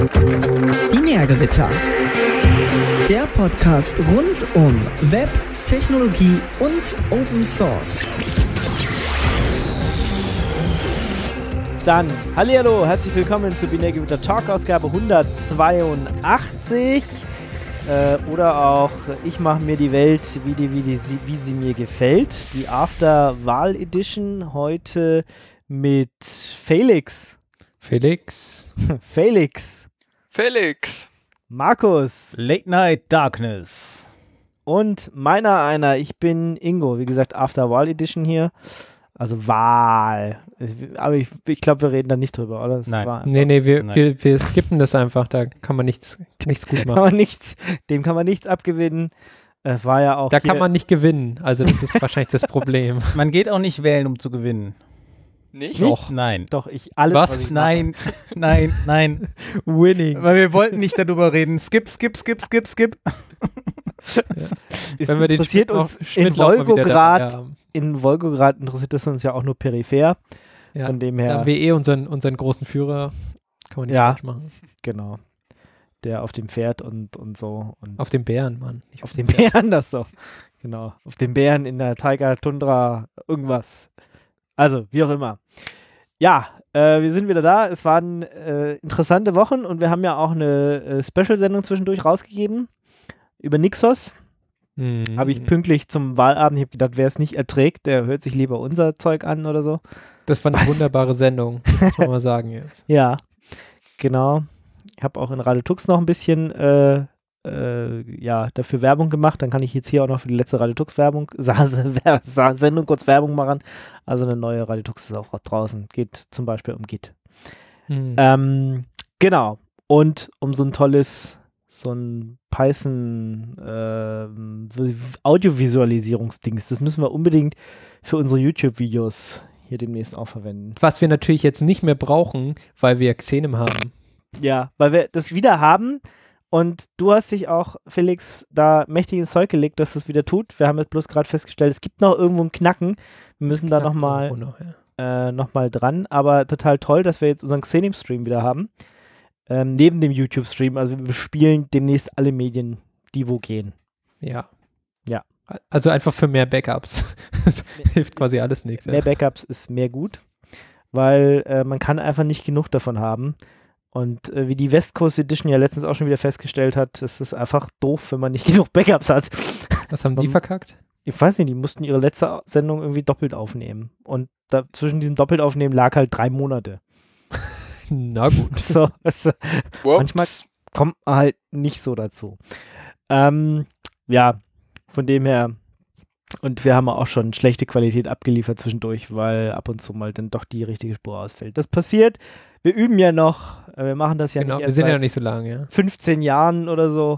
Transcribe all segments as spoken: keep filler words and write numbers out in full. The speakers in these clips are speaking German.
Binärgewitter. Der Podcast rund um Web, Technologie und Open Source. Dann, hallihallo, herzlich willkommen zu Binärgewitter Talk, Ausgabe hundertzweiundachtzig. Äh, oder auch, ich mache mir die Welt, wie, die, wie, die, wie sie mir gefällt. Die After-Wahl-Edition heute mit Felix. Felix. Felix. Felix. Markus. Late Night Darkness. Und meiner einer, ich bin Ingo. Wie gesagt, After-Wahl-Edition hier. Also Wahl. Aber ich, ich glaube, wir reden da nicht drüber, oder? Das Nein. war Nee, nee, wir, Nein. wir, wir skippen das einfach. Da kann man nichts, nichts gut kann machen. man nichts, dem kann man nichts abgewinnen. Äh, war ja auch Da hier, kann man nicht gewinnen. Also das ist wahrscheinlich das Problem. Man geht auch nicht wählen, um zu gewinnen. Nicht? Doch. Nein. Doch, ich alles. Was? ich Nein, nein, nein. Winning. Weil wir wollten nicht darüber reden. Skip, skip, skip, skip, skip. Es Wenn wir den interessiert Schmidt uns noch- Schmidt in noch mal wieder dabei Wolgograd, haben. in Wolgograd interessiert das uns ja auch nur peripher. Ja, Von dem Da her, haben wir eh unseren, unseren großen Führer. Kann man nicht Ja. falsch machen. genau. Der auf dem Pferd und, und so. Und Auf dem Bären, Mann. Nicht auf dem Bären, das so. Genau. Auf dem Bären in der Tiger Tundra, irgendwas. Also, wie auch immer. Ja, äh, wir sind wieder da. Es waren äh, interessante Wochen und wir haben ja auch eine äh, Special-Sendung zwischendurch rausgegeben über Nixos. Mhm. Habe ich pünktlich zum Wahlabend, ich habe gedacht, wer es nicht erträgt, der hört sich lieber unser Zeug an oder so. Das war eine Was? wunderbare Sendung. Das muss man mal sagen jetzt. Ja, genau. Ich habe auch in Radio Tux noch ein bisschen äh, äh, ja, dafür Werbung gemacht. Dann kann ich jetzt hier auch noch für die letzte Radio Tux Werbung, Sa- Sa- Sa- Sendung kurz Werbung machen. Also eine neue Radio Tux ist auch draußen. Geht zum Beispiel um Git. Mhm. Ähm, genau. Und um so ein tolles, so ein Python ähm, V- Audiovisualisierungsdings. Das müssen wir unbedingt für unsere YouTube-Videos hier demnächst auch verwenden. Was wir natürlich jetzt nicht mehr brauchen, weil wir Xenem haben. Ja, weil wir das wieder haben und du hast dich auch, Felix, da mächtig ins Zeug gelegt, dass das wieder tut. Wir haben jetzt bloß gerade festgestellt, es gibt noch irgendwo einen Knacken. Wir müssen da Knapp nochmal irgendwo noch, ja. äh, noch mal dran, aber total toll, dass wir jetzt unseren Xenem-Stream wieder haben. Ähm, neben dem YouTube-Stream, also wir bespielen demnächst alle Medien, die wo gehen. Ja. Ja. Also einfach für mehr Backups. Das hilft quasi alles nichts. Mehr Backups ist mehr gut, weil äh, man kann einfach nicht genug davon haben. Und äh, wie die West Coast Edition ja letztens auch schon wieder festgestellt hat, ist es einfach doof, wenn man nicht genug Backups hat. Was haben die Um, verkackt? Ich weiß nicht, die mussten ihre letzte Sendung irgendwie doppelt aufnehmen. Und da, zwischen diesem Doppeltaufnehmen lag halt drei Monate. Na gut. So, also, Whoops. manchmal kommt man halt nicht so dazu. Ähm, ja, von dem her. Und wir haben auch schon schlechte Qualität abgeliefert zwischendurch, weil ab und zu mal dann doch die richtige Spur ausfällt. Das passiert. Wir üben ja noch. äh, Wir machen das ja Genau, nicht wir erst sind ja seit noch nicht so lange, ja. fünfzehn Jahren oder so.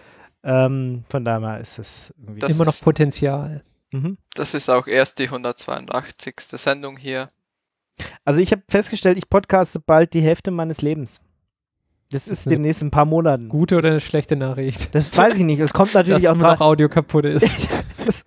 Ähm, von daher ist es irgendwie. Das Immer noch ist- Potenzial. Mhm. Das ist auch erst die hundertzweiundachtzigste Sendung hier. Also ich habe festgestellt, ich podcaste bald die Hälfte meines Lebens. Das ist eine demnächst in ein paar Monaten. Gute oder eine schlechte Nachricht? Das weiß ich nicht. Es kommt natürlich Dass auch immer dra- noch Audio kaputt ist. das,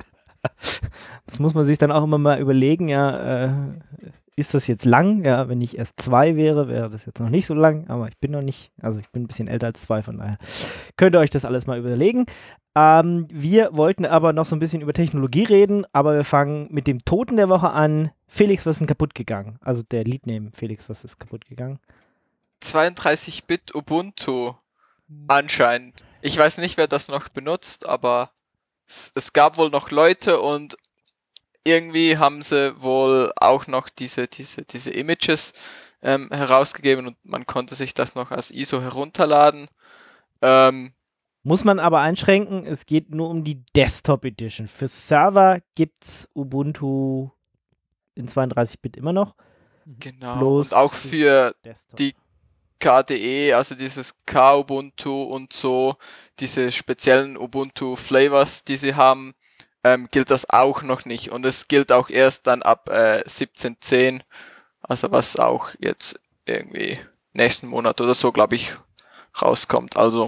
das muss man sich dann auch immer mal überlegen, ja, äh, ist das jetzt lang? Ja, wenn ich erst zwei wäre, wäre das jetzt noch nicht so lang, aber ich bin noch nicht, also ich bin ein bisschen älter als zwei, von daher könnt ihr euch das alles mal überlegen. Ähm, wir wollten aber noch so ein bisschen über Technologie reden, aber wir fangen mit dem Toten der Woche an. Felix, was ist denn kaputt gegangen? Also der Leadname Felix, was ist kaputt gegangen? zweiunddreißig Bit Ubuntu anscheinend. Ich weiß nicht, wer das noch benutzt, aber es, es gab wohl noch Leute und irgendwie haben sie wohl auch noch diese, diese, diese Images ähm, herausgegeben und man konnte sich das noch als I S O herunterladen. Ähm, Muss man aber einschränken, es geht nur um die Desktop Edition. Für Server gibt es Ubuntu in zweiunddreißig Bit immer noch. genau. Bloß Und auch für Desktop. die K D E, also dieses K-Ubuntu und so, diese speziellen Ubuntu-Flavors, die sie haben, ähm, gilt das auch noch nicht. Und es gilt auch erst dann ab äh, siebzehn zehn, also was auch jetzt irgendwie nächsten Monat oder so, glaube ich, rauskommt. Also,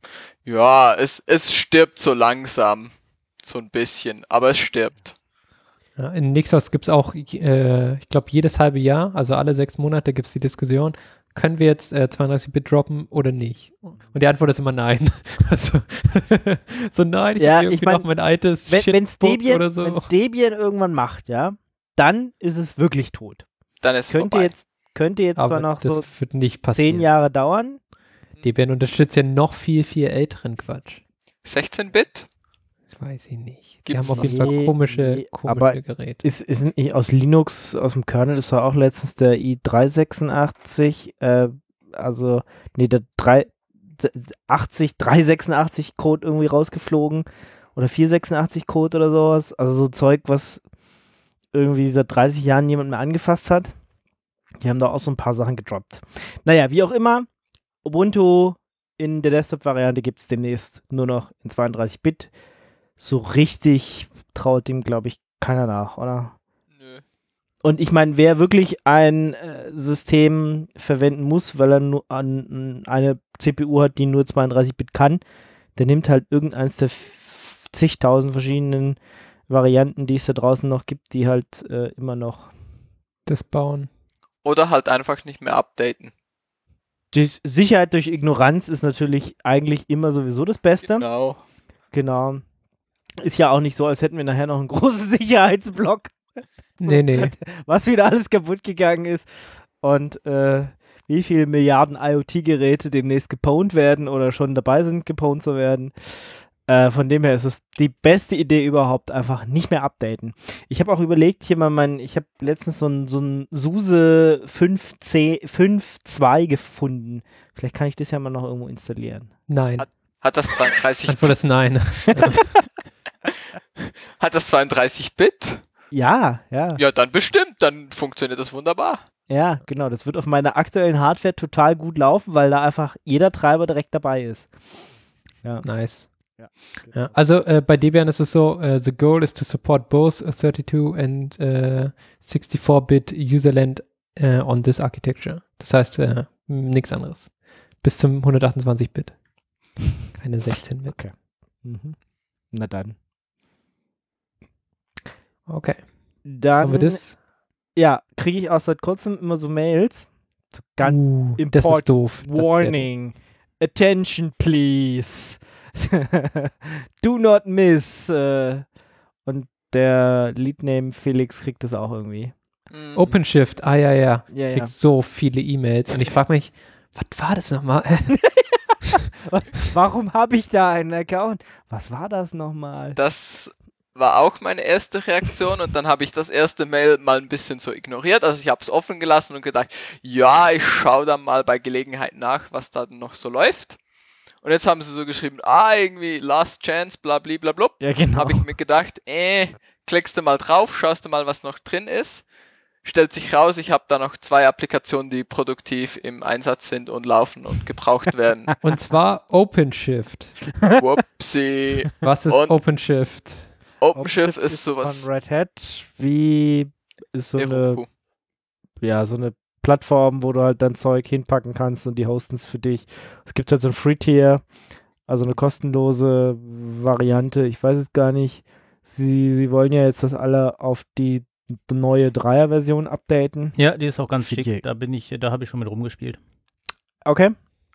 ja, es, es stirbt so langsam, so ein bisschen, aber es stirbt. Ja, in Nixos gibt es auch, äh, ich glaube, jedes halbe Jahr, also alle sechs Monate gibt es die Diskussion, können wir jetzt äh, zweiunddreißig Bit droppen oder nicht? Und die Antwort ist immer nein. Also, so nein, ich Ja, habe ich irgendwie mein, noch mein altes Wenn wenn's Shitbook Debian, oder so. wenn's Debian irgendwann macht, ja, dann ist es wirklich tot. Dann ist Könnte vorbei. jetzt, könnte jetzt Aber zwar noch das so wird nicht passieren. zehn Jahre dauern. Debian unterstützt ja noch viel, viel älteren Quatsch. sechzehn Bit? Ich weiß ich nicht. Die Gibt's haben auf jeden noch? Fall Nee, komische, nee, komische aber Geräte. Ist, ist nicht aus Linux, aus dem Kernel ist ja auch letztens der i drei sechsundachtzig, äh, also, nee, der drei achtzig, drei sechsundachtzig Code irgendwie rausgeflogen oder vier sechsundachtzig Code oder sowas. Also so Zeug, was irgendwie seit dreißig Jahren niemand mehr angefasst hat. Die haben da auch so ein paar Sachen gedroppt. Naja, wie auch immer, Ubuntu in der Desktop-Variante gibt es demnächst nur noch in zweiunddreißig Bit. So richtig traut dem, glaube ich, keiner nach, oder? Nö. Und ich meine, wer wirklich ein äh, System verwenden muss, weil er nur an, eine C P U hat, die nur zweiunddreißig Bit kann, der nimmt halt irgendeins der f- zigtausend verschiedenen Varianten, die es da draußen noch gibt, die halt äh, immer noch Das bauen. Oder halt einfach nicht mehr updaten. die Sicherheit durch Ignoranz ist natürlich eigentlich immer sowieso das Beste. Genau. Genau. Ist ja auch nicht so, als hätten wir nachher noch einen großen Sicherheitsblock, Nee, nee. was wieder alles kaputt gegangen ist. Und äh, wie viele Milliarden IoT-Geräte demnächst gepwned werden oder schon dabei sind, gepwned zu werden. Äh, von dem her ist es die beste Idee überhaupt, einfach nicht mehr updaten. Ich habe auch überlegt, hier mal mein, ich habe letztens so ein, so ein SUSE fünf C fünf Punkt zwei gefunden. Vielleicht kann ich das ja mal noch irgendwo installieren. Nein. Hat das zweiunddreißig Antwort ist nein. Hat das zweiunddreißig Bit? Ja, ja. Ja, dann bestimmt. Dann funktioniert das wunderbar. Ja, genau. Das wird auf meiner aktuellen Hardware total gut laufen, weil da einfach jeder Treiber direkt dabei ist. Ja. Nice. Ja, Ja, also äh, bei Debian ist es so, uh, the goal is to support both a thirty-two and uh, sixty-four Bit Userland uh, on this architecture. Das heißt, uh, nichts anderes. Bis zum hundertachtundzwanzig Bit. Keine sechzehn Bit. Okay. Mhm. Na dann. Okay. Dann, Haben wir das? ja, kriege ich auch seit kurzem immer so Mails. So ganz Uh, das important ist doof. Das ist sehr Warning. Attention, please. Do not miss. Äh, und der Leadname Felix kriegt das auch irgendwie. Mhm. doof. OpenShift, ah ja, ja. Ja, Ich ja. krieg so viele E-Mails und ich frage mich, was war das nochmal? Was, warum habe ich da einen Account? Was war das nochmal? Das war auch meine erste Reaktion und dann habe ich das erste Mail mal ein bisschen so ignoriert. Also ich habe es offen gelassen und gedacht, ja, ich schaue dann mal bei Gelegenheit nach, was da noch so läuft. Und jetzt haben sie so geschrieben, ah, irgendwie Last Chance, bla bla bla bla. Ja, genau. Habe ich mir gedacht, äh, klickst du mal drauf, schaust du mal, was noch drin ist. Stellt sich raus, ich habe da noch zwei Applikationen, die produktiv im Einsatz sind und laufen und gebraucht werden. Und zwar OpenShift. Whoopsie. Was ist Und OpenShift? OpenShift ist sowas. von Red Hat, wie ist so eine, Heroku. ja, so eine Plattform, wo du halt dein Zeug hinpacken kannst und die hosten es für dich. Es gibt halt so ein Free-Tier, also eine kostenlose Variante. Ich weiß es gar nicht. Sie, sie wollen ja jetzt das alle auf die neue Dreier-Version updaten. Ja, die ist auch ganz Schick. schick. Da bin ich, da habe ich schon mit rumgespielt. Okay.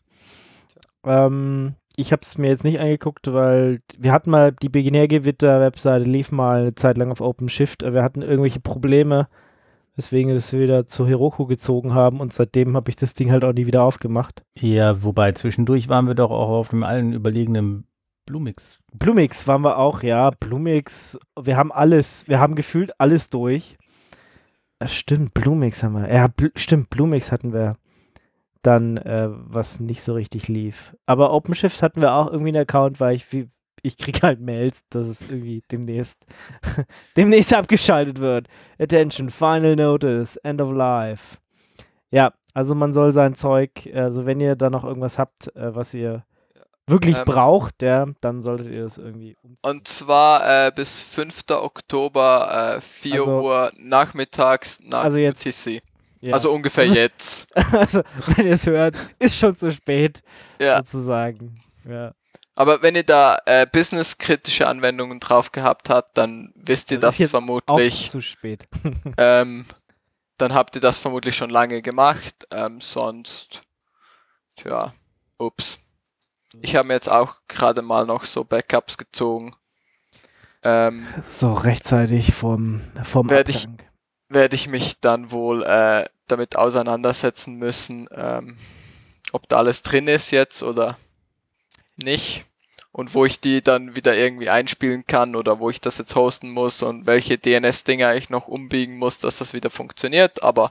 Ähm, ich habe es mir jetzt nicht angeguckt, weil wir hatten mal die Beginnergewitter-Webseite, lief mal eine Zeit lang auf OpenShift. Wir hatten irgendwelche Probleme, weswegen wir es wieder zu Heroku gezogen haben und seitdem habe ich das Ding halt auch nie wieder aufgemacht. Ja, wobei zwischendurch waren wir doch auch auf dem allen überlegenen Blumix. Blumix waren wir auch, ja. Blumix, wir haben alles, wir haben gefühlt alles durch. Ja, stimmt, Blumix haben wir. Ja, Bl- stimmt, Blumix hatten wir dann, äh, was nicht so richtig lief. Aber OpenShift hatten wir auch irgendwie einen Account, weil ich, wie, ich krieg halt Mails, dass es irgendwie demnächst, demnächst abgeschaltet wird. Attention, Final Notice, End of Life. Ja, also man soll sein Zeug, also wenn ihr da noch irgendwas habt, äh, was ihr wirklich Ähm, braucht, ja, dann solltet ihr das irgendwie umziehen. Und zwar äh, bis fünften Oktober, äh, vier Also- Uhr nachmittags nach Also jetzt- U T C. Ja. Also ungefähr jetzt. Also, wenn ihr es hört, ist schon zu spät, Ja. sozusagen. Ja. Aber wenn ihr da äh, businesskritische Anwendungen drauf gehabt habt, dann wisst ihr Das ist das jetzt Auch vermutlich. zu spät. Ähm, dann habt ihr das vermutlich schon lange gemacht. Ähm, sonst, tja, ups. Ich habe mir jetzt auch gerade mal noch so Backups gezogen. Ähm, So rechtzeitig vom, vom Werd ich- Abgang. werde ich mich dann wohl äh, damit auseinandersetzen müssen, ähm, ob da alles drin ist jetzt oder nicht und wo ich die dann wieder irgendwie einspielen kann oder wo ich das jetzt hosten muss und welche D N S-Dinger ich noch umbiegen muss, dass das wieder funktioniert, aber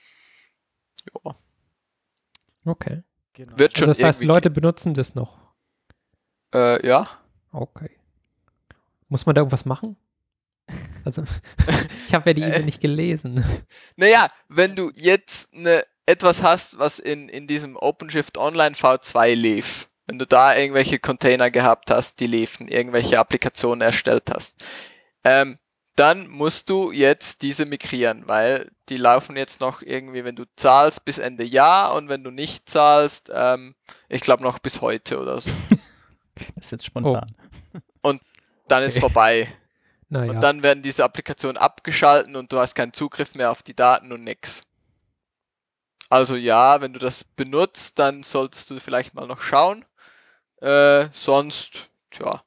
ja, Okay. Genau. wird schon Also das heißt, irgendwie... Leute benutzen das noch. Äh, ja, Okay. Muss man da irgendwas machen? Also, ich habe ja die E-Mail nicht gelesen. naja, wenn du jetzt ne, etwas hast, was in, in diesem OpenShift Online V zwei lief, wenn du da irgendwelche Container gehabt hast, die liefen, irgendwelche Applikationen erstellt hast, ähm, dann musst du jetzt diese migrieren, weil die laufen jetzt noch irgendwie, wenn du zahlst, bis Ende Jahr und wenn du nicht zahlst, ähm, ich glaube noch bis heute oder so. Das ist jetzt spontan. Dann ist Okay. vorbei. Naja, Und dann werden diese Applikationen abgeschalten und du hast keinen Zugriff mehr auf die Daten und nix. Also ja, wenn du das benutzt, dann solltest du vielleicht mal noch schauen. Äh, sonst, tja,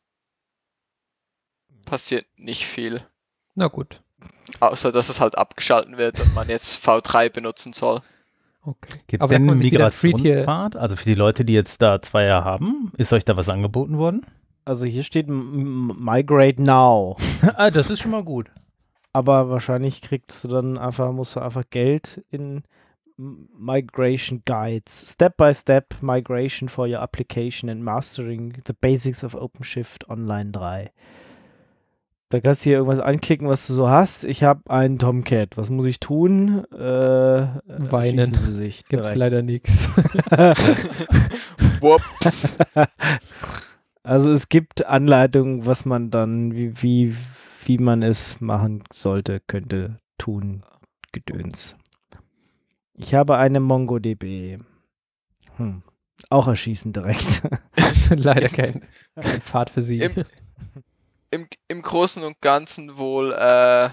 passiert nicht viel. na gut. Außer, dass es halt abgeschalten wird und man jetzt V drei benutzen soll. Okay. Gibt es Aber da denn kann einen man sich wieder Free Tier. Migrationspfad? Also für die Leute, die jetzt da zwei Jahre haben, ist euch da was angeboten worden? Also hier steht M- M- Migrate Now. ah, das ist schon mal gut. Aber wahrscheinlich kriegst du dann einfach, musst du einfach Geld in M- Migration Guides. Step by Step Migration for your application and mastering the basics of OpenShift Online drei. Da kannst du hier irgendwas anklicken, was du so hast. Ich habe einen Tomcat. Was muss ich tun? Äh, Weinen. erschießen Sie sich Gibt's direkt. leider nichts. Whoops. Also es gibt Anleitungen, was man dann, wie, wie, wie man es machen sollte, könnte, tun, Gedöns. Ich habe eine MongoDB. Hm. Auch erschießen direkt. leider kein, kein Pfad für sie. Im, im, Im Großen und Ganzen wohl, äh,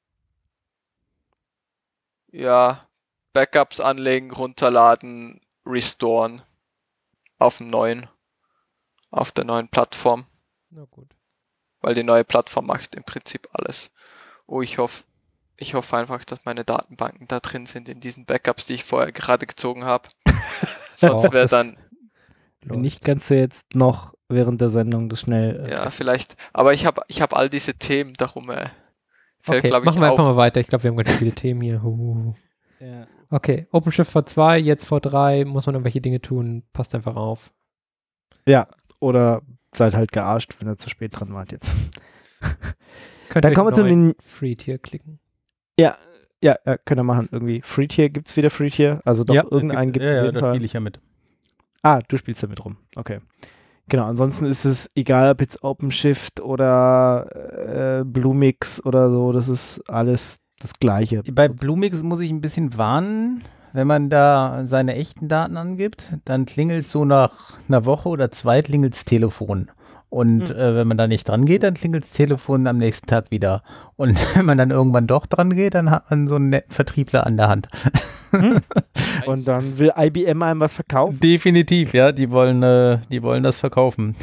ja, Backups anlegen, runterladen, restoren auf dem neuen, auf der neuen Plattform. Na gut. Weil die neue Plattform macht im Prinzip alles. Oh, ich hoffe, ich hoffe einfach, dass meine Datenbanken da drin sind in diesen Backups, die ich vorher gerade gezogen habe. Sonst wäre dann, Wenn nicht, kannst du jetzt noch während der Sendung das schnell. Äh, ja, vielleicht, aber ich habe ich hab all diese Themen, darum äh, fällt, Okay, glaube ich, machen wir einfach auf. mal weiter. Ich glaube, wir haben ganz viele Themen hier. Huh. ja. Okay, OpenShift V zwei, jetzt V drei, muss man irgendwelche Dinge tun, passt einfach auf. ja, oder seid halt gearscht, wenn ihr zu spät dran wart jetzt. Könnt Dann ihr kommen wir zu neuen den. Free Tier klicken. Ja, ja, ja, könnt ihr machen. Irgendwie Free Tier, gibt es wieder Free Tier? Also doch, ja, irgendeinen gibt es ja, auf ja, jeden da Fall. spiele ich ja mit. Ah, du spielst damit rum. Okay. Genau, ansonsten ist es egal, ob jetzt OpenShift oder äh, Bluemix oder so, das ist alles das Gleiche. Bei Bluemix muss ich ein bisschen warnen, wenn man da seine echten Daten angibt, dann klingelt so nach einer Woche oder zwei klingelt's Telefon. Und Hm. äh, wenn man da nicht dran geht, dann klingelt's Telefon am nächsten Tag wieder. Und wenn man dann irgendwann doch dran geht, dann hat man so einen netten Vertriebler an der Hand. Und dann will I B M einem was verkaufen. Definitiv, ja, die wollen, äh, die wollen das verkaufen.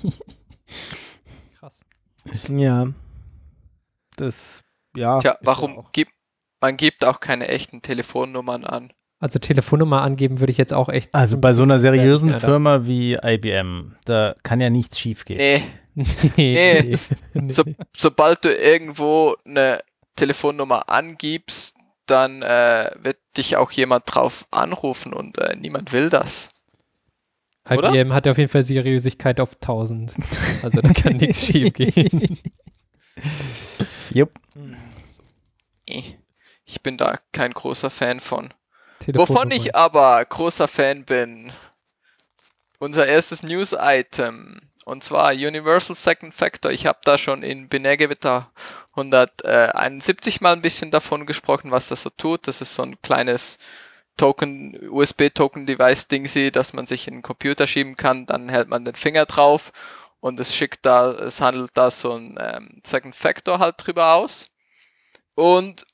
Krass. Ja. Das, ja. Tja, ist ja warum auch- gibt, man gibt auch keine echten Telefonnummern an. Also Telefonnummer angeben würde ich jetzt auch echt. Also bei so einer seriösen Ja, da- Firma wie I B M, da kann ja nichts schief gehen. Nee, nee. nee. So, sobald du irgendwo eine Telefonnummer angibst, dann äh, wird dich auch jemand drauf anrufen und äh, niemand will das. I oder? B M hat auf jeden Fall Seriösigkeit auf tausend. Also da kann nichts schief gehen. Jupp. Eh, Ich bin da kein großer Fan von. Telefonnummer. Wovon ich aber großer Fan bin, unser erstes News-Item, und zwar Universal Second Factor. Ich habe da schon in Binärgewitter hunderteinundsiebzig mal ein bisschen davon gesprochen, was das so tut. Das ist so ein kleines Token, U S B-Token-Device-Dingsy, das man sich in den Computer schieben kann. Dann hält man den Finger drauf und es schickt da, es handelt da so ein ähm, Second Factor halt drüber aus. Und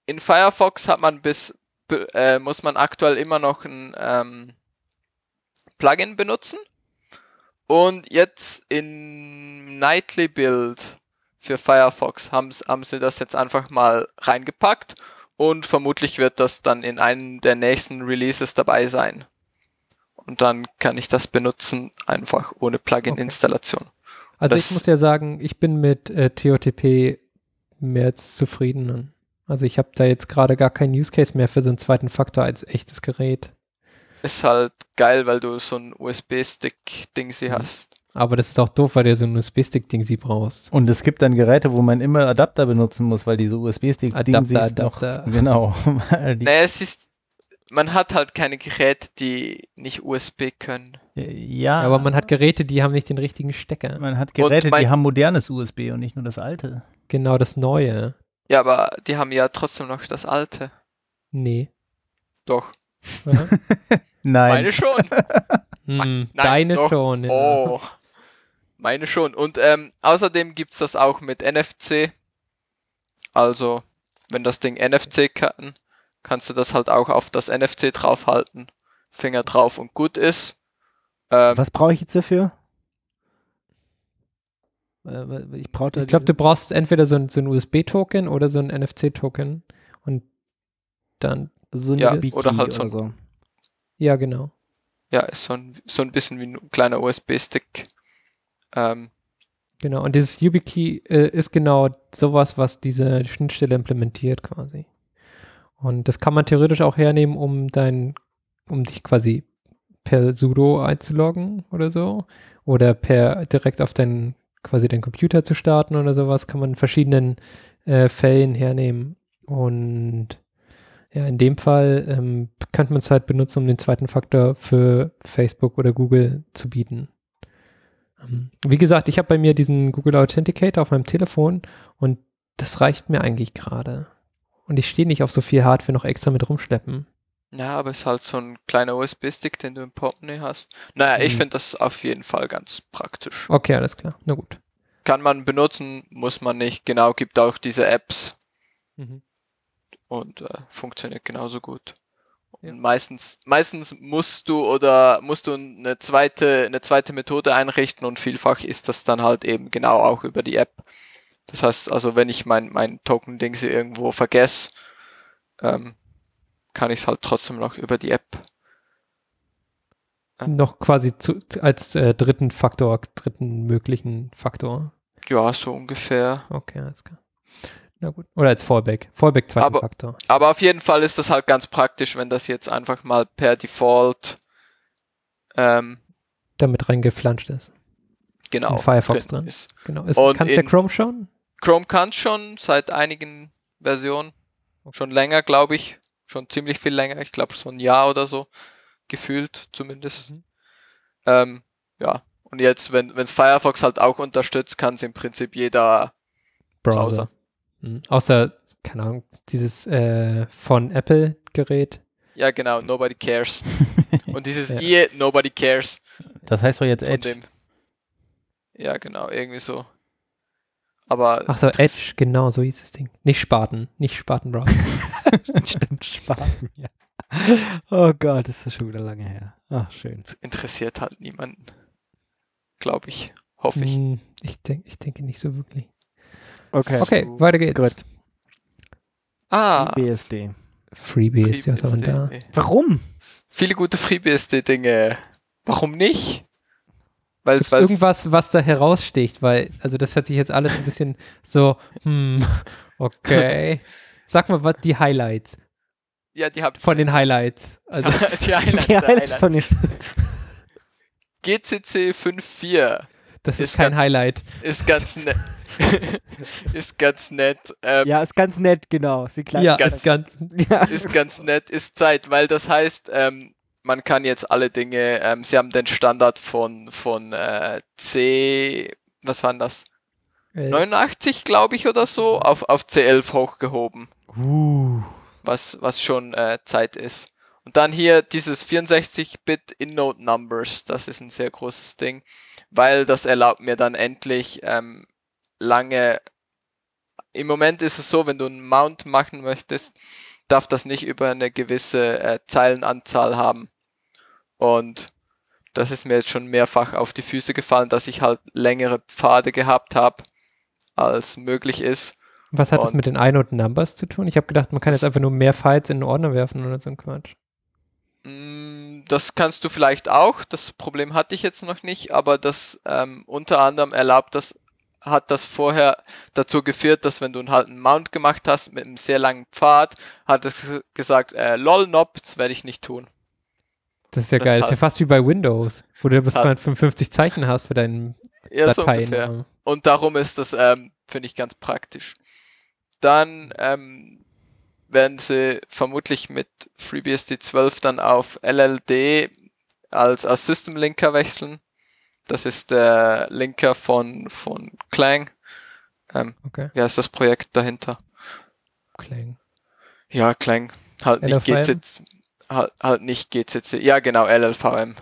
in Firefox hat man bis, äh, muss man aktuell immer noch ein ähm, Plugin benutzen. Und jetzt in Nightly Build für Firefox haben, haben sie das jetzt einfach mal reingepackt und vermutlich wird das dann in einem der nächsten Releases dabei sein. Und dann kann ich das benutzen, einfach ohne Plugin-Installation. Okay. Also das ich muss ja sagen, ich bin mit äh, T O T P mehr als zufrieden. Also ich habe da jetzt gerade gar keinen Use Case mehr für so einen zweiten Faktor als echtes Gerät. ist halt geil, weil du so ein U S B-Stick-Ding sie Mhm. hast. Aber das ist auch doof, weil du ja so ein U S B-Stick-Ding sie brauchst. Und es gibt dann Geräte, wo man immer Adapter benutzen muss, weil diese U S B-Stick-Ding Adapter, sich noch, Adapter. genau. weil die, Nee, es ist, man hat halt keine Geräte, die nicht U S B können. ja, Ja, aber man hat Geräte, die haben nicht den richtigen Stecker. man hat Geräte, Und mein- die haben modernes U S B und nicht nur das alte. Genau das Neue. Ja, aber die haben ja trotzdem noch das alte. Nee. Doch. Ja. Nein. Meine schon. Hm, Nein, deine doch. schon. Ja. Oh. Meine schon. Und ähm, außerdem gibt es das auch mit N F C. Also, wenn das Ding N F C kann, kannst du das halt auch auf das N F C draufhalten. Finger drauf und gut ist. Ähm, Was brauche ich jetzt dafür? Äh, Ich brauche da Ich glaube, diese- du brauchst entweder so ein, so ein U S B-Token oder so ein N F C-Token. Und dann, so ein ja, U S B oder halt so oder ein- so. ja, genau. ja, ist so ein, so ein bisschen wie ein kleiner U S B-Stick. Ähm, Genau. Und dieses YubiKey äh, ist genau sowas, was diese Schnittstelle implementiert quasi. Und das kann man theoretisch auch hernehmen, um dein, um dich quasi per sudo einzuloggen oder so. Oder per direkt auf deinen, quasi deinen Computer zu starten oder sowas, kann man in verschiedenen äh, Fällen hernehmen. Und ja, in dem Fall ähm, könnte man es halt benutzen, um den zweiten Faktor für Facebook oder Google zu bieten. Ähm, wie gesagt, ich habe bei mir diesen Google Authenticator auf meinem Telefon und das reicht mir eigentlich gerade. Und ich stehe nicht auf so viel Hardware noch extra mit rumschleppen. ja, aber ist halt so ein kleiner U S B-Stick, den du im Portemonnaie hast. Naja, ich Mhm. finde das auf jeden Fall ganz praktisch. Okay, alles klar. Na gut. Kann man benutzen, muss man nicht. Genau, gibt auch diese Apps und äh, funktioniert genauso gut. Ja. Und meistens, meistens musst du oder musst du eine zweite, eine zweite Methode einrichten und vielfach ist das dann halt eben genau auch über die App. Das heißt, also wenn ich mein, mein Token-Ding irgendwo vergesse, ähm, kann ich es halt trotzdem noch über die App. Ja. Noch quasi zu, als äh, dritten Faktor, dritten möglichen Faktor. Ja, so ungefähr. Okay, alles klar. Na gut. Oder als Fallback. Fallback zweiten Aber- Faktor. Aber auf jeden Fall ist das halt ganz praktisch, wenn das jetzt einfach mal per Default ähm, Damit reingeflanscht ist. genau In Firefox drin drin. ist. Genau. Ist, Und kannst der in- Chrome schon? Chrome kann schon seit einigen Versionen, schon länger, glaube ich, schon ziemlich viel länger, ich glaube so ein Jahr oder so, gefühlt zumindest. Mhm. Ähm, ja, und jetzt, wenn es Firefox halt auch unterstützt, kann es im Prinzip jeder Browser. Mhm. Außer, keine Ahnung, dieses äh, von Apple-Gerät. Ja, genau, nobody cares. Und dieses Ja. I, nobody cares Das heißt doch jetzt von Edge. dem. Ja, genau, irgendwie so. Aber Ach so, Edge, genau, so hieß das Ding. Nicht Spaten, nicht Spatenbrowser. Stimmt, Spaten, ja. Oh Gott, ist das schon wieder lange her. Ach, schön. interessiert halt niemanden. Glaube ich. Hoffe ich. Hm, ich, denk, ich denke nicht so wirklich. Okay. Okay, weiter geht's. Gut. Ah, B S D. FreeBSD, was haben wir da? FreeBSD. Warum? Viele gute FreeBSD-Dinge. Warum nicht? Weil Gibt's es weil irgendwas, was da heraussticht? Weil, also das hört sich jetzt alles ein bisschen so, hm, okay. Sag mal, was die Highlights ja, die habt von den Highlights. Also, die Highlight, Die der Highlights Highlight. von den G C C fünf Punkt vier das ist, ist kein ganz- Highlight. ist ganz nett. ist ganz nett. Ähm, Ja, ist ganz nett, genau. Sie klasse. Ja, ganz- ist ganz, ja. Ist ganz nett, ist Zeit, weil das heißt, ähm, man kann jetzt alle Dinge, ähm, sie haben den Standard von, von äh, C, was war denn das? äh, neunundachtzig, glaube ich, oder so, auf, auf C elf hochgehoben, Uh. was, was schon äh, Zeit ist. Und dann hier dieses vierundsechzig Bit Inode Numbers, das ist ein sehr großes Ding, weil das erlaubt mir dann endlich ähm, lange im Moment ist es so, wenn du einen Mount machen möchtest, darf das nicht über eine gewisse äh, Zeilenanzahl haben. Und das ist mir jetzt schon mehrfach auf die Füße gefallen, dass ich halt längere Pfade gehabt habe, als möglich ist. Was hat Und das mit den Inode Numbers zu tun? Ich habe gedacht, man kann jetzt einfach nur mehr Files in den Ordner werfen oder so ein Quatsch. Das kannst du vielleicht auch. Das Problem hatte ich jetzt noch nicht, aber das ähm, unter anderem erlaubt das, hat das vorher dazu geführt, dass wenn du halt einen Mount gemacht hast mit einem sehr langen Pfad, hat es gesagt, äh, lol, nope, das werde ich nicht tun. Das ist ja Das geil. Das ist halt- ja fast wie bei Windows, wo du bis halt- zweihundertfünfundfünfzig Zeichen hast für deinen Ja, so Dateien. ungefähr. Und darum ist das, ähm, finde ich, ganz praktisch. Dann ähm, werden sie vermutlich mit FreeBSD zwölf dann auf L L D als, als System Linker wechseln. Das ist der Linker von, von Clang. Ähm, Okay, ja, ist das Projekt dahinter. Clang. Ja, Clang. Halt nicht L L V M? G Z C. Halt, halt nicht G Z C. Ja, genau, L L V M.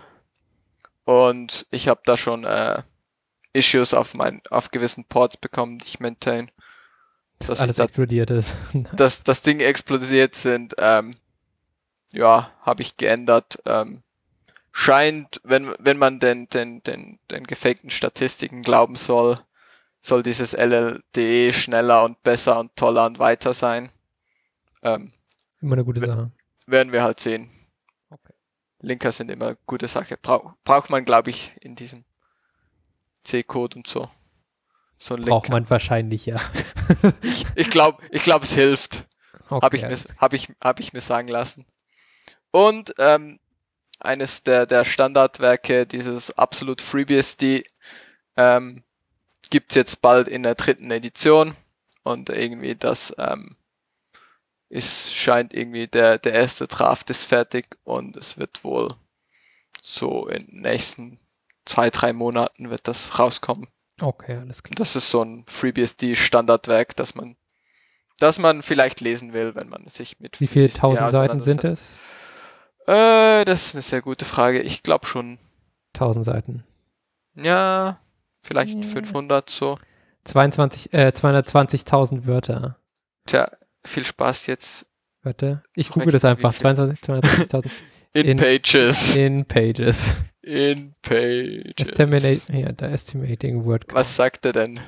Und ich habe da schon äh, Issues auf mein, auf gewissen Ports bekommen, die ich maintain. Dass Dass alles ich da- explodiert ist. Dass das Ding explodiert sind, ähm, ja, habe ich geändert. Ähm, scheint, wenn, wenn man den, den, den, den gefakten Statistiken glauben soll, soll dieses L L D schneller und besser und toller und weiter sein. Ähm, Immer eine gute Sache. werden wir halt sehen. Okay. Linker sind immer eine gute Sache. Brauch, braucht man, glaube ich, in diesem C-Code und so. So ein Braucht Linker. man wahrscheinlich, ja. Ich glaube, ich glaub, es hilft. Okay, Habe ich, mir, alles- hab ich, hab ich mir sagen lassen. Und ähm, eines der, der Standardwerke, dieses Absolute FreeBSD, ähm, gibt es jetzt bald in der dritten Edition. Und irgendwie das ähm, ist, scheint irgendwie der, der erste Draft ist fertig und es wird wohl so in den nächsten zwei, drei Monaten wird das rauskommen. Okay, alles klar. Das ist so ein FreeBSD-Standardwerk, das man, das man vielleicht lesen will, wenn man sich mit Wie viele FreeBSD tausend Seiten sind auseinandersetzt. es? Äh, das ist eine sehr gute Frage. Ich glaube schon, tausend Seiten. ja, vielleicht Ja. fünfhundert so. zweiundzwanzig, äh, zweihundertzwanzigtausend Wörter. Tja, viel Spaß jetzt. Warte, ich Korrekt, google das einfach. wie viel? zweiundzwanzig, zweihundertzwanzigtausend In, In- Pages. in Pages. In Pages. Estimate, ja, da Estimating Word Count. Was sagt er denn?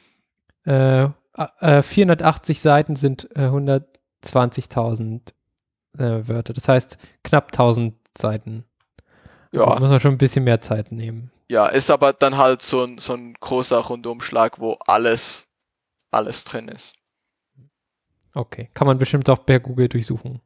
Äh, äh, vierhundertachtzig Seiten sind äh, hundertzwanzigtausend äh, Wörter. Das heißt knapp tausend Seiten. Da Ja, muss man schon ein bisschen mehr Zeit nehmen. ja, ist aber dann halt so ein, so ein großer Rundumschlag, wo alles, alles drin ist. Okay, kann man bestimmt auch per Google durchsuchen.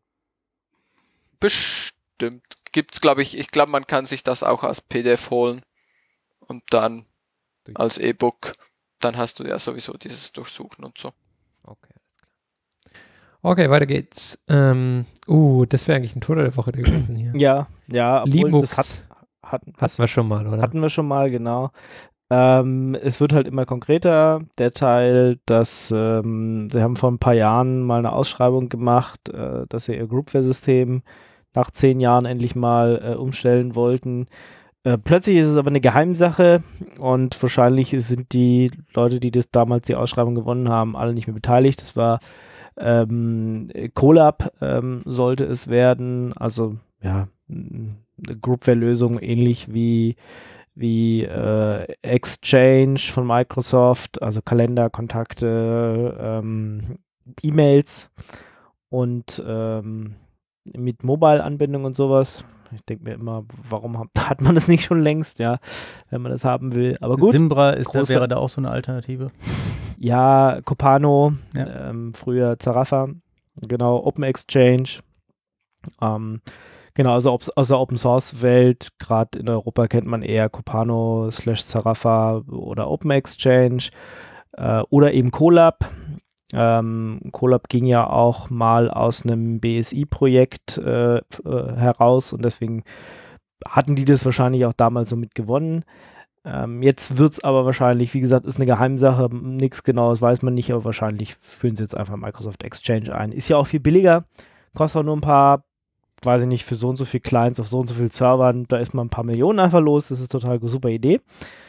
Bestimmt. Gibt's, glaube ich, ich glaube, man kann sich das auch als P D F holen und dann Durch- als E-Book. Dann hast du ja sowieso dieses Durchsuchen und so. Okay, alles klar. Okay, weiter geht's. Ähm, uh, das wäre eigentlich ein Tod der Woche gewesen hier. Ja, ja, obwohl Linux das hat, hat, hatten wir schon mal, oder? hatten wir schon mal, genau. Ähm, es wird halt immer konkreter, der Teil, dass ähm, sie haben vor ein paar Jahren mal eine Ausschreibung gemacht, äh, dass sie ihr Groupware-System nach zehn Jahren endlich mal äh, umstellen wollten. Äh, plötzlich ist es aber eine Geheimsache und wahrscheinlich sind die Leute, die das damals die Ausschreibung gewonnen haben, alle nicht mehr beteiligt. Das war ähm, Colab ähm, sollte es werden, also ja, eine Groupware-Lösung ähnlich wie wie äh, Exchange von Microsoft, also Kalender, Kontakte, ähm, E-Mails und ähm, mit Mobile-Anbindung und sowas. Ich denke mir immer, warum hat, hat man das nicht schon längst, ja, wenn man das haben will. Aber gut, Zimbra ist da, große- wäre da auch so eine Alternative. ja, Copano, Ja. ähm, früher Zarafa, genau, Open Exchange, ähm, genau, also ob's, aus der Open Source Welt, gerade in Europa kennt man eher Copano slash Zarafa oder Open Exchange äh, oder eben Colab. Ähm, Colab ging ja auch mal aus einem B S I-Projekt äh, f- äh, heraus und deswegen hatten die das wahrscheinlich auch damals so mit gewonnen. Ähm, jetzt wird es aber wahrscheinlich, wie gesagt, ist eine Geheimsache, nichts Genaues weiß man nicht, aber wahrscheinlich führen sie jetzt einfach Microsoft Exchange ein. Ist ja auch viel billiger, kostet auch nur ein paar, weiß ich nicht, für so und so viel Clients auf so und so viel Servern, da ist man ein paar Millionen einfach los, das ist total eine super Idee.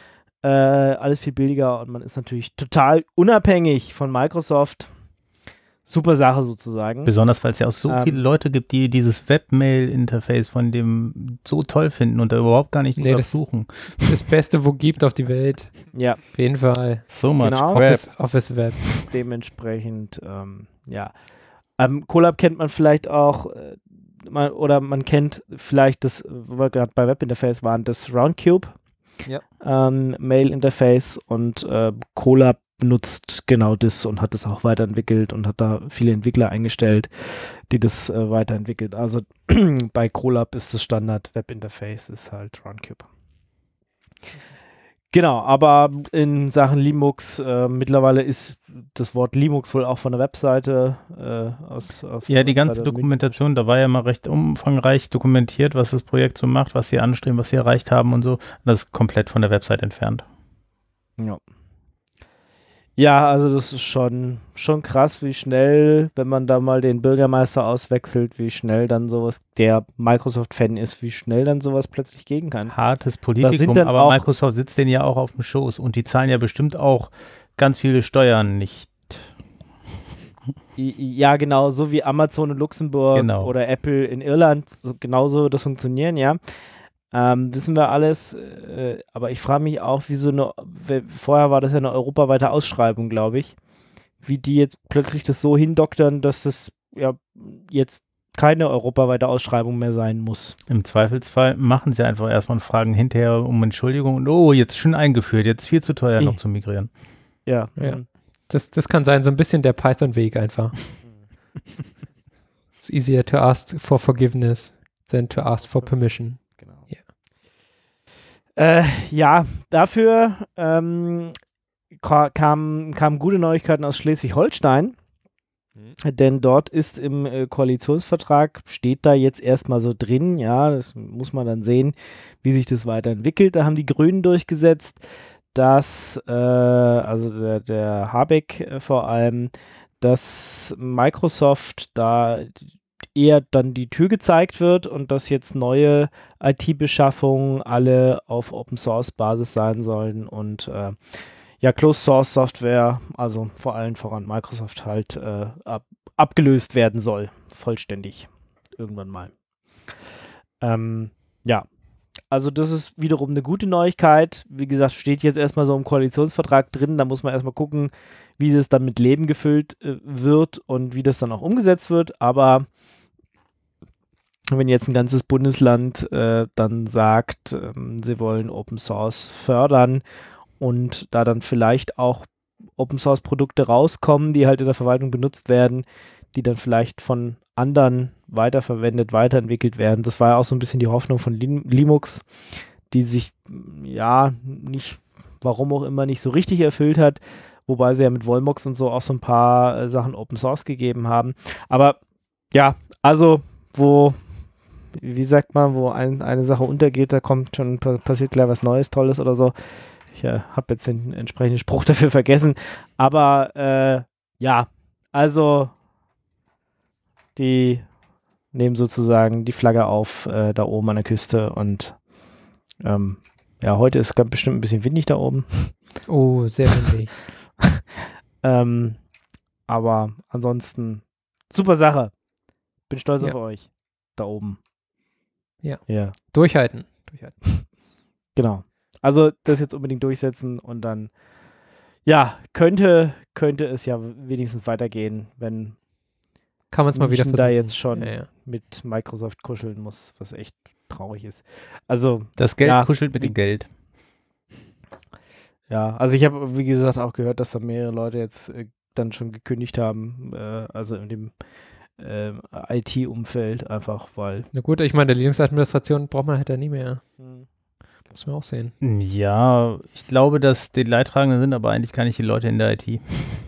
Äh, alles viel billiger und man ist natürlich total unabhängig von Microsoft. Super Sache sozusagen. Besonders, weil es ja auch so Ähm, viele Leute gibt, die dieses Webmail-Interface von dem so toll finden und da überhaupt gar nicht Nee, drüber das- suchen. Das Beste, wo gibt auf die Welt. Ja, Auf jeden Fall. So much Genau. crap. Office, Office Web. dementsprechend, ähm, ja. Ähm, Colab kennt man vielleicht auch, äh, man, oder man kennt vielleicht das, wo wir gerade bei Webinterface waren, das Roundcube Ja. ähm, Mail-Interface und äh, Colab nutzt genau das und hat das auch weiterentwickelt und hat da viele Entwickler eingestellt, die das äh, weiterentwickelt. Also bei Colab ist das Standard-Webinterface, ist halt Roundcube. Genau, aber in Sachen Linux, äh, mittlerweile ist das Wort Linux wohl auch von der Webseite äh, aus. Auf Ja, der die ganze Webseite Dokumentation, da war ja mal recht umfangreich dokumentiert, was das Projekt so macht, was sie anstreben, was sie erreicht haben und so. Das ist komplett von der Website entfernt. Ja. Ja, also das ist schon, schon krass, wie schnell, wenn man da mal den Bürgermeister auswechselt, wie schnell dann sowas, der Microsoft-Fan ist, wie schnell dann sowas plötzlich gehen kann. Hartes sind Politikum, dann aber auch- Microsoft sitzt denen ja auch auf dem Schoß und die zahlen ja bestimmt auch ganz viele Steuern nicht. I- Ja, genau, so wie Amazon in Luxemburg Genau. oder Apple in Irland, so, genauso das funktionieren, ja. Ähm, wissen wir alles, äh, aber ich frage mich auch, wie so eine, we- vorher war das ja eine europaweite Ausschreibung, glaube ich, wie die jetzt plötzlich das so hindoktern, dass das ja jetzt keine europaweite Ausschreibung mehr sein muss. Im Zweifelsfall machen sie einfach erstmal und fragen hinterher um Entschuldigung und oh, jetzt schon eingeführt, jetzt viel zu teuer Ich- noch zu migrieren. Ja, Ja. mm, Das, das kann sein, so ein bisschen der Python-Weg einfach. It's easier to ask for forgiveness than to ask for permission. genau. Ja. Äh, ja, dafür ähm, ka- kamen kamen gute Neuigkeiten aus Schleswig-Holstein, denn dort ist im äh, Koalitionsvertrag, steht da jetzt erstmal so drin, ja, das muss man dann sehen, wie sich das weiterentwickelt. Da haben die Grünen durchgesetzt, dass, äh, also der, der Habeck äh, vor allem, dass Microsoft da eher dann die Tür gezeigt wird und dass jetzt neue I T-Beschaffungen alle auf Open-Source-Basis sein sollen und äh, ja, Closed-Source-Software, also vor allem voran Microsoft halt äh, ab, abgelöst werden soll, vollständig, irgendwann mal. Ähm, ja, also das ist wiederum eine gute Neuigkeit. Wie gesagt, steht jetzt erstmal so im Koalitionsvertrag drin, da muss man erstmal gucken, wie das dann mit Leben gefüllt äh, wird und wie das dann auch umgesetzt wird, aber wenn jetzt ein ganzes Bundesland äh, dann sagt, ähm, sie wollen Open Source fördern und da dann vielleicht auch Open Source Produkte rauskommen, die halt in der Verwaltung benutzt werden, die dann vielleicht von anderen weiterverwendet, weiterentwickelt werden. Das war ja auch so ein bisschen die Hoffnung von Lin- Linux, die sich ja nicht, warum auch immer, nicht so richtig erfüllt hat, wobei sie ja mit Volmox und so auch so ein paar äh, Sachen Open Source gegeben haben. Aber ja, also wo, wie sagt man, wo ein, eine Sache untergeht, da kommt schon, passiert gleich was Neues, Tolles oder so. Ich äh, habe jetzt den entsprechenden Spruch dafür vergessen. Aber äh, ja, also die nehmen sozusagen die Flagge auf äh, da oben an der Küste und ähm, ja, heute ist ganz bestimmt ein bisschen windig da oben. Oh, sehr windig. ähm, aber ansonsten super Sache. Bin stolz Ja. auf euch da oben. Ja. Ja, Durchhalten. Durchhalten. genau. Also das jetzt unbedingt durchsetzen und dann ja, könnte, könnte es ja wenigstens weitergehen, wenn Kann man es mal wieder München versuchen. da jetzt schon Ja, ja. mit Microsoft kuscheln muss, was echt traurig ist. Also, Das Geld Ja. kuschelt mit dem Geld. ja, also ich habe, wie gesagt, auch gehört, dass da mehrere Leute jetzt äh, dann schon gekündigt haben, äh, also in dem äh, I T-Umfeld einfach, weil Na gut, ich meine, der Linux-Administration braucht man halt da nie mehr. Muss man auch sehen. Ja, ich glaube, dass die Leidtragenden sind, aber eigentlich kann ich die Leute in der I T.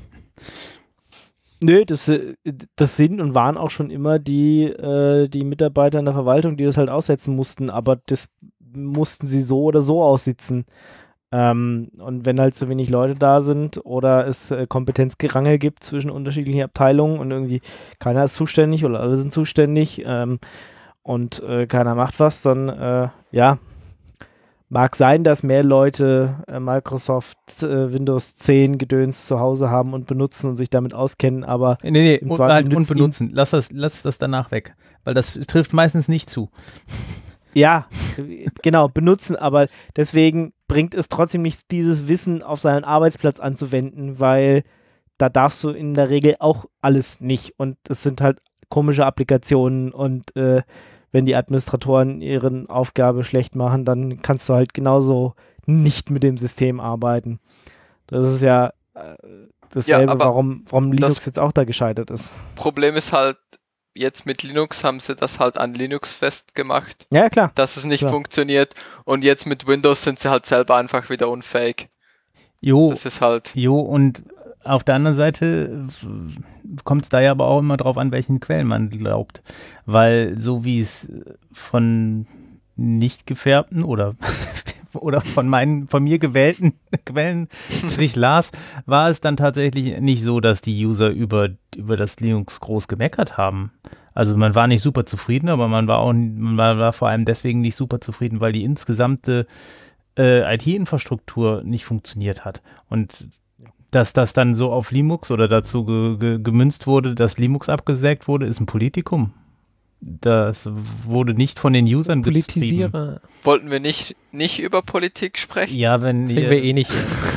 Nö, das, äh, das sind und waren auch schon immer die, äh, die Mitarbeiter in der Verwaltung, die das halt aussetzen mussten, aber das mussten sie so oder so aussitzen. Ähm, und wenn halt zu wenig Leute da sind oder es äh, Kompetenzgerangel gibt zwischen unterschiedlichen Abteilungen und irgendwie keiner ist zuständig oder alle sind zuständig ähm, und äh, keiner macht was, dann äh, ja, mag sein, dass mehr Leute äh, Microsoft äh, Windows zehn Gedöns zu Hause haben und benutzen und sich damit auskennen, aber Nee, nee, im und, Zweifel halt, und nützt ihnen- benutzen. Lass das, lass das danach weg. Weil das trifft meistens nicht zu. Ja, genau, benutzen, aber deswegen bringt es trotzdem nichts, dieses Wissen auf seinen Arbeitsplatz anzuwenden, weil da darfst du in der Regel auch alles nicht und es sind halt komische Applikationen und äh, wenn die Administratoren ihre Aufgabe schlecht machen, dann kannst du halt genauso nicht mit dem System arbeiten. Das ist ja äh, dasselbe, Ja, aber warum, warum Linux das- jetzt auch da gescheitert ist. Problem ist halt, jetzt mit Linux haben sie das halt an Linux festgemacht, Ja, klar. dass es nicht Klar. funktioniert und jetzt mit Windows sind sie halt selber einfach wieder unfähig. Jo, Das ist halt, jo, und auf der anderen Seite kommt es da ja aber auch immer drauf an, welchen Quellen man glaubt. Weil so wie es von nicht gefärbten oder, oder von meinen, von mir gewählten Quellen sich las, war es dann tatsächlich nicht so, dass die User über, über das Linux groß gemeckert haben. Also man war nicht super zufrieden, aber man war auch, man war, war vor allem deswegen nicht super zufrieden, weil die insgesamte äh, I T-Infrastruktur nicht funktioniert hat. Und dass das dann so auf Linux oder dazu ge, ge, gemünzt wurde, dass Linux abgesägt wurde, ist ein Politikum. Das wurde nicht von den Usern getrieben. Politisierer. wollten wir nicht, nicht über Politik sprechen? Ja, wenn Kriegen ihr, wir eh nicht.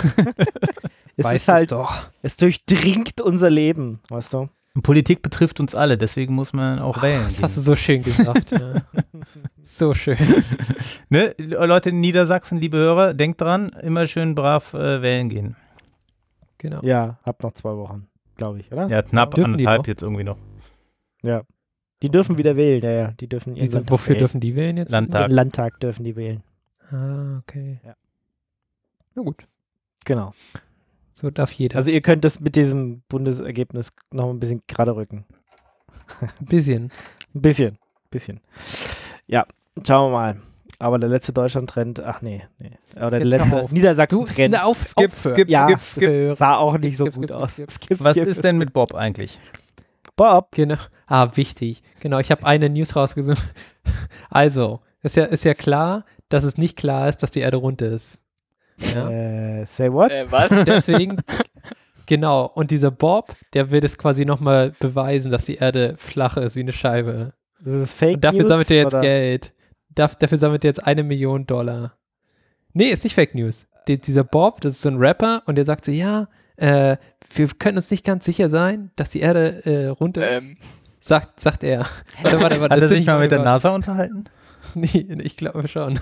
Es Weiß ist halt, es doch. es durchdringt unser Leben, weißt du? Politik betrifft uns alle, deswegen muss man auch wählen. Das gehen. hast du so schön gesagt. Ja. So schön. Ne? Leute in Niedersachsen, liebe Hörer, denkt dran, immer schön brav äh, wählen gehen. Genau. Ja, habt noch zwei Wochen, glaube ich, oder? Ja, knapp Dürfen die anderthalb noch? jetzt irgendwie noch. Ja. Die dürfen wieder wählen, ja, ja. Die dürfen ihren Wieso, Landtag wofür wählen. dürfen die wählen jetzt? Landtag. Den Landtag dürfen die wählen. Ah, okay. Ja. Na gut. Genau. So darf jeder. Also ihr könnt das mit diesem Bundesergebnis noch ein bisschen gerade rücken. ein bisschen. Ein bisschen. Bisschen. Ja, schauen wir mal. Aber der letzte Deutschland-Trend, ach nee, nee. Oder Jetzt der hör letzte auf. Niedersachsen-Trend na, auf, Skip, aufhören. skip, Ja, skip, skip. Äh, sah auch nicht so skip, gut skip, aus. skip. Skip, Was skip. ist denn mit Bob eigentlich? Bob? Genau. Ah, wichtig. Genau, ich habe eine News rausgesucht. Also, ist ja, ist ja klar, dass es nicht klar ist, dass die Erde rund ist. Ja? Äh, say what? Äh, was? Deswegen, genau. Und dieser Bob, der will es quasi nochmal beweisen, dass die Erde flach ist wie eine Scheibe. Das ist Fake Und dafür News, sammelt er jetzt oder? Geld. Darf, dafür sammelt er jetzt eine Million Dollar. Nee, ist nicht Fake News. Die, dieser Bob, das ist so ein Rapper und der sagt so, ja, äh, wir können uns nicht ganz sicher sein, dass die Erde äh, rund ist. ähm, Sagt, sagt er. Warte, warte, warte, Hat das er ist sich nicht mal mit der wahr. NASA unterhalten? Nee, ich glaube schon.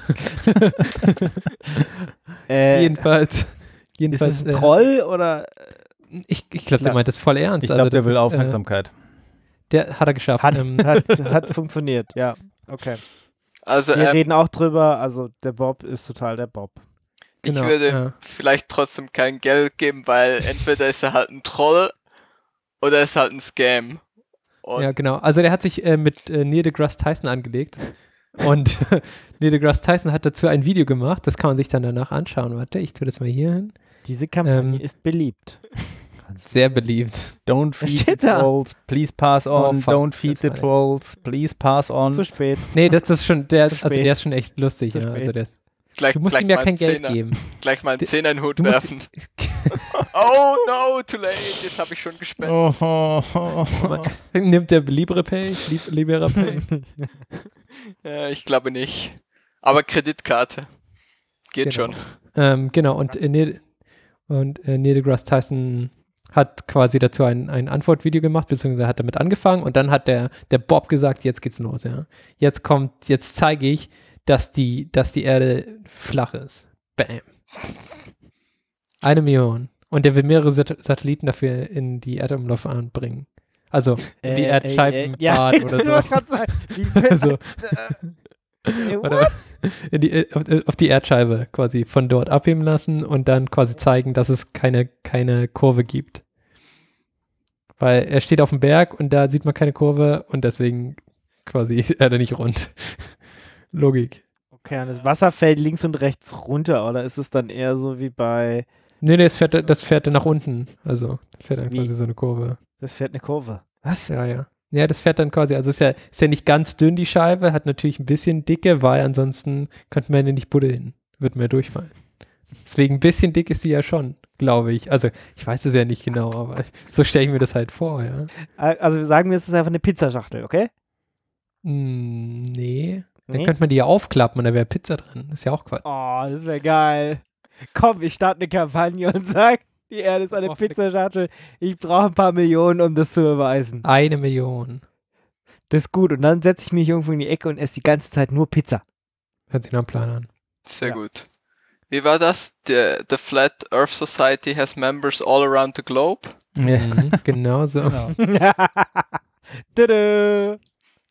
Äh, jedenfalls. ist jedenfalls es ein äh, Troll oder Ich, ich glaube, der Klar. meint das voll ernst. Ich Also glaube, der das will ist, Aufmerksamkeit. Äh, der hat er geschafft. hat, Ähm, hat, hat funktioniert, ja. Okay. also Wir ähm, reden auch drüber, also der Bob ist total der Bob. ich genau, würde ja. vielleicht trotzdem kein Geld geben, weil entweder ist er halt ein Troll oder ist halt ein Scam. Und Ja, genau. Also der hat sich äh, mit äh, Neil deGrasse Tyson angelegt und Neil deGrasse Tyson hat dazu ein Video gemacht, das kann man sich dann danach anschauen. Warte, ich tue das mal hier hin. Diese Kampagne Ähm, ist beliebt. Sehr beliebt. Don't feed the steht da? trolls, please pass on. Oh, fuck. Don't feed Das the war der. trolls, please pass on. Zu spät. Nee, das ist schon, der, Zu also spät. der ist schon echt lustig. Zu Ja. spät. Also der, gleich, du musst gleich ihm ja mal kein einen Geld Zehner, geben. gleich mal einen Du- Zehner in den Hut Du musst, werfen. Oh no, too late, jetzt habe ich schon gespendet. Oh, oh, oh, oh. Nimmt der Libre Pay? Lib, Libera Pay? Ja, ich glaube nicht. Aber Kreditkarte. Geht Genau. schon. ähm, genau, und, äh, Neil, und äh, Neil deGrasse Tyson hat quasi dazu ein, ein Antwortvideo gemacht, beziehungsweise hat damit angefangen und dann hat der, der Bob gesagt, jetzt geht's los, ja. Jetzt kommt, jetzt zeige ich, dass die, dass die Erde flach ist. Bam. Eine Million. Und der will mehrere Sat- Satelliten dafür in die Erdumlaufbahn bringen. Also in die Äh, Erdscheibenbahn äh, äh, ja, oder ich so. wollte gerade sagen, wie- Also, äh, what? oder in die, äh, auf, auf die Erdscheibe quasi von dort abheben lassen und dann quasi zeigen, dass es keine, keine Kurve gibt. Weil er steht auf dem Berg und da sieht man keine Kurve und deswegen quasi ist er da nicht rund. Logik. Okay, und das Wasser fällt links und rechts runter, oder ist es dann eher so wie bei, Nee, nee, das fährt, das fährt dann nach unten. Also fährt dann Wie? quasi so eine Kurve. das fährt eine Kurve? Was? Ja, ja. Ja, das fährt dann quasi, also ist ja, ist ja nicht ganz dünn die Scheibe, hat natürlich ein bisschen Dicke, weil ansonsten könnte man ja nicht buddeln. Wird mir durchfallen. Deswegen ein bisschen dick ist sie ja schon, glaube ich. Also ich weiß es ja nicht genau, aber so stelle ich mir das halt vor, ja. Also sagen wir, es ist einfach eine Pizzaschachtel, okay? Mm, nee. Dann Nee? könnte man die ja aufklappen und da wäre Pizza drin. Ist ja auch Quatsch. Oh, das wäre geil. Komm, ich starte eine Kampagne und sag, die Erde ist eine Oh, Pizzaschachtel. Ich brauche ein paar Millionen, um das zu beweisen. Eine Million. Das ist gut. Und dann setze ich mich irgendwo in die Ecke und esse die ganze Zeit nur Pizza. Hört sich nach einem Plan an. Sehr Ja. gut. Wie war das? The, the Flat Earth Society has members all around the globe. Ja. Mhm, genau so. Genau. Tada!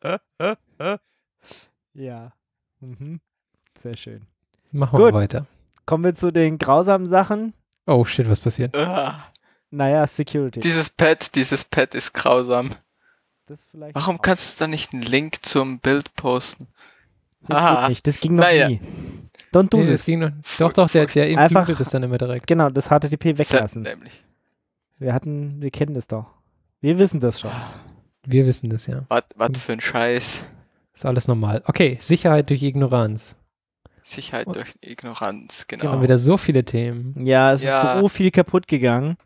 Ja. Mhm. Sehr schön. Machen wir Gut. weiter. Kommen wir zu den grausamen Sachen. Oh shit, was passiert? Ah, Naja, Security. dieses Pad, dieses Pad ist grausam. Das vielleicht Warum auch. kannst du da nicht einen Link zum Bild posten? Das Aha. geht nicht. Das ging noch Naja. nie. Don't do Nee, this. das ging noch. Doch, doch, der, der Einfach- inkludiert es dann immer direkt. Genau, das H T T P weglassen. Senden nämlich. Wir hatten, wir kennen das doch. Wir wissen das schon. Wir wissen das ja. Was, was für ein Scheiß. Ist alles normal. Okay, Sicherheit durch Ignoranz. Sicherheit durch Ignoranz, Genau. genau. Haben wieder so viele Themen. Ja, es Ja. ist so viel kaputt gegangen.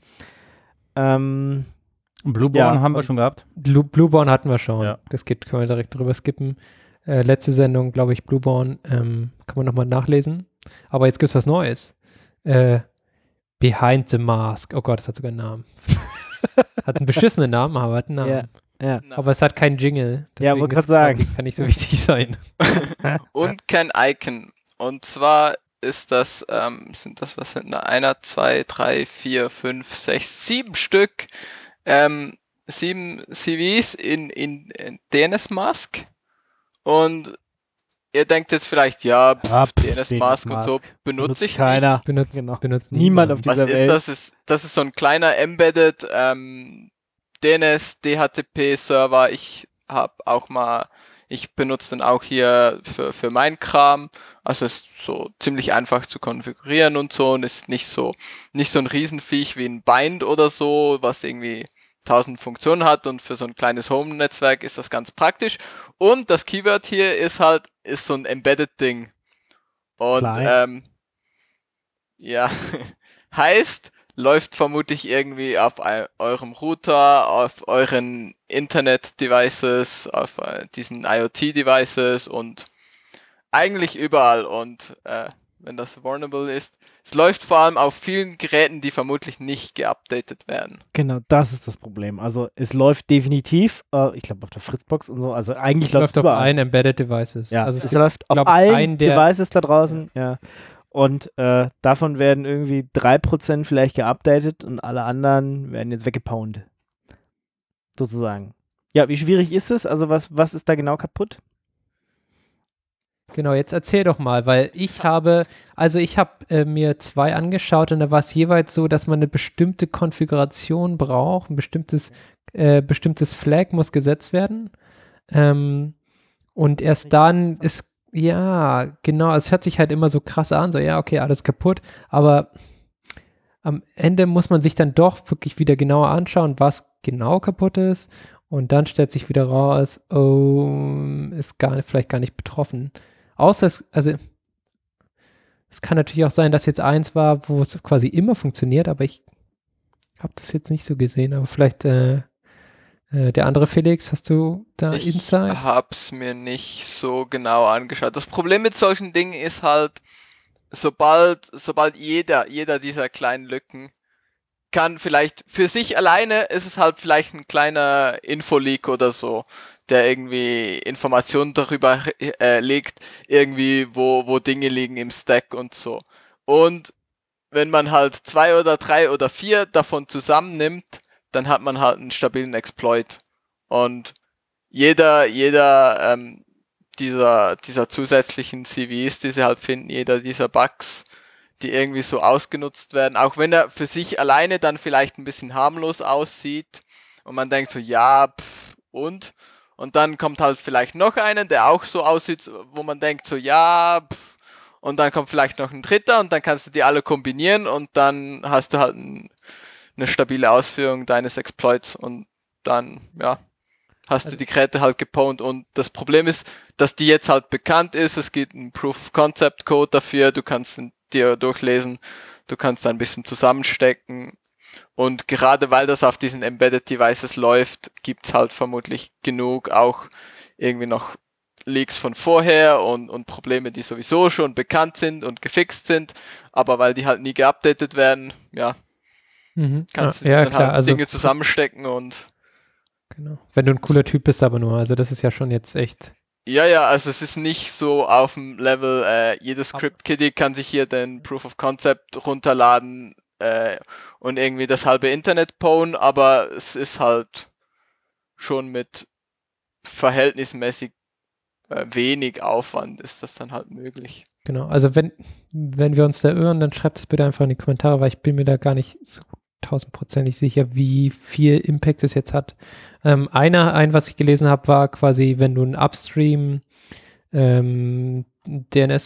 Ähm, Blueborn Ja, haben wir und- schon gehabt. Blue, Blueborn hatten wir schon. Ja. Das geht, können wir direkt drüber skippen. Äh, letzte Sendung, glaube ich, Blueborn, ähm, kann man nochmal nachlesen. Aber jetzt gibt es was Neues. Äh, Behind the Mask. Oh Gott, das hat sogar einen Namen. Hat einen beschissenen Namen, aber hat einen Namen. Ja. ja. Na. Aber es hat keinen Jingle. Ja, Deswegen wollte ist grad quasi- Kann nicht so wichtig sein. Und kein Icon. Und zwar ist das, ähm, sind das, was sind da? Einer, zwei, drei, vier, fünf, sechs, sieben Stück, ähm, sieben C Vs in, in, in D N S-Mask. Und ihr denkt jetzt vielleicht, ja, pff, Ja, pff, D N S-Mask und so D N S-Mask benutze ich nicht. keiner. Benutzt, Genau. benutzt Niemand auf Was dieser ist Welt. das? Ist, das ist so ein kleiner Embedded ähm, D N S, D H C P-Server. Ich habe auch mal, ich benutze den auch hier für, für meinen Kram. Also ist so ziemlich einfach zu konfigurieren und so und ist nicht so, nicht so ein Riesenviech wie ein Bind oder so, was irgendwie tausend Funktionen hat und für so ein kleines Home-Netzwerk ist das ganz praktisch. Und das Keyword hier ist halt, ist so ein Embedded-Ding. Und Klein. ähm, ja, heißt, läuft vermutlich irgendwie auf eu- eurem Router, auf euren Internet-Devices, auf äh, diesen IoT-Devices und eigentlich überall. Und äh, wenn das vulnerable ist, es läuft vor allem auf vielen Geräten, die vermutlich nicht geupdatet werden. Genau, das ist das Problem. Also es läuft definitiv, äh, ich glaube auf der Fritzbox und so, also eigentlich läuft läuft es auf überall. allen Embedded Devices. Ja, also es es gibt, läuft auf glaub, allen einen, der- Devices da draußen, ja. Und äh, davon werden irgendwie drei Prozent vielleicht geupdatet und alle anderen werden jetzt weggepound. Sozusagen. Ja, wie schwierig ist es? Also was, was ist da genau kaputt? Genau, jetzt erzähl doch mal, weil ich habe, also ich habe äh, mir zwei angeschaut und da war es jeweils so, dass man eine bestimmte Konfiguration braucht, ein bestimmtes, äh, bestimmtes Flag muss gesetzt werden. Ähm, und erst dann ist, ja, genau, es hört sich halt immer so krass an, so ja, okay, alles kaputt, aber am Ende muss man sich dann doch wirklich wieder genauer anschauen, was genau kaputt ist und dann stellt sich wieder raus, oh, ist gar nicht, vielleicht gar nicht betroffen. Außer es, also es kann natürlich auch sein, dass jetzt eins war, wo es quasi immer funktioniert, aber ich habe das jetzt nicht so gesehen, aber vielleicht äh, äh, der andere Felix, hast du da Ich Insight? hab's mir nicht so genau angeschaut. Das Problem mit solchen Dingen ist halt, sobald, sobald jeder, jeder dieser kleinen Lücken kann vielleicht für sich alleine ist es halt vielleicht ein kleiner Infoleak oder so, der irgendwie Informationen darüber äh, legt, irgendwie wo, wo Dinge liegen im Stack und so. Und wenn man halt zwei oder drei oder vier davon zusammennimmt, dann hat man halt einen stabilen Exploit. Und jeder, jeder ähm, dieser, dieser zusätzlichen C Vs, die sie halt finden, jeder dieser Bugs, die irgendwie so ausgenutzt werden, auch wenn er für sich alleine dann vielleicht ein bisschen harmlos aussieht und man denkt so, ja, pff, und? Und dann kommt halt vielleicht noch einer, der auch so aussieht, wo man denkt so, ja, pff, und dann kommt vielleicht noch ein dritter und dann kannst du die alle kombinieren und dann hast du halt ein, eine stabile Ausführung deines Exploits und dann, ja, hast du die Geräte halt gepwned. Und das Problem ist, dass die jetzt halt bekannt ist. Es gibt einen Proof-of-Concept-Code dafür. Du kannst ihn dir durchlesen. Du kannst da ein bisschen zusammenstecken. Und gerade weil das auf diesen Embedded Devices läuft, gibt's halt vermutlich genug auch irgendwie noch Leaks von vorher und, und Probleme, die sowieso schon bekannt sind und gefixt sind. Aber weil die halt nie geupdatet werden, ja, Mhm. kannst ja, du ja, dann klar, halt also, Dinge zusammenstecken und Genau. Wenn du ein cooler Typ bist, aber nur. Also das ist ja schon jetzt echt. ja, ja, also es ist nicht so auf dem Level, äh, jedes Script-Kiddie kann sich hier den Proof of Concept runterladen äh, und irgendwie das halbe Internet pwn, aber es ist halt schon mit verhältnismäßig äh, wenig Aufwand ist das dann halt möglich. Genau. Also wenn, wenn wir uns da irren, dann schreibt es bitte einfach in die Kommentare, weil ich bin mir da gar nicht so tausendprozentig sicher, wie viel Impact es jetzt hat. Ähm, einer, ein, was ich gelesen habe, war quasi, wenn du einen Upstream ähm, D N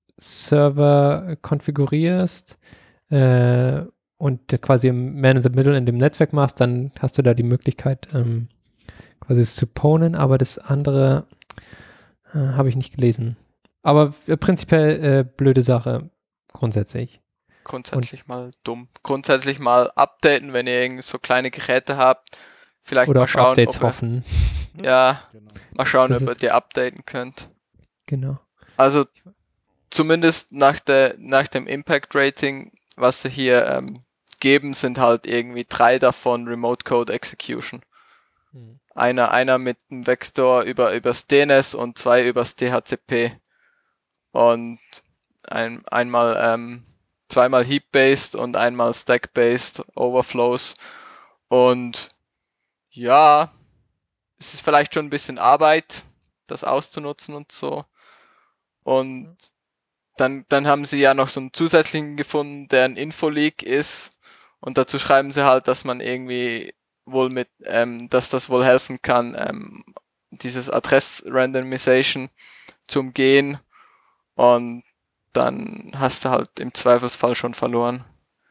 S-Server konfigurierst äh, und quasi im Man in the Middle in dem Netzwerk machst, dann hast du da die Möglichkeit, ähm, quasi es zu pwnen, aber das andere äh, habe ich nicht gelesen. Aber äh, prinzipiell äh, blöde Sache, grundsätzlich. Grundsätzlich und mal dumm. Grundsätzlich mal updaten, wenn ihr irgend so kleine Geräte habt. Vielleicht Oder mal auf schauen, Updates ob ihr, hoffen. Ja, Genau. mal schauen, Das ob ihr ist- die updaten könnt. Genau. Also zumindest nach der nach dem Impact Rating, was sie hier ähm, geben, sind halt irgendwie drei davon Remote Code Execution. Einer einer mit einem Vektor über übers D N S und zwei übers D H C P. Und ein, einmal ähm, zweimal Heap-based und einmal Stack-based Overflows. Und ja, es ist vielleicht schon ein bisschen Arbeit, das auszunutzen und so. Und dann, dann haben sie ja noch so einen zusätzlichen gefunden, der ein Info-Leak ist. Und dazu schreiben sie halt, dass man irgendwie wohl mit, ähm, dass das wohl helfen kann, ähm, dieses Adress-Randomization zu umgehen. Und dann hast du halt im Zweifelsfall schon verloren.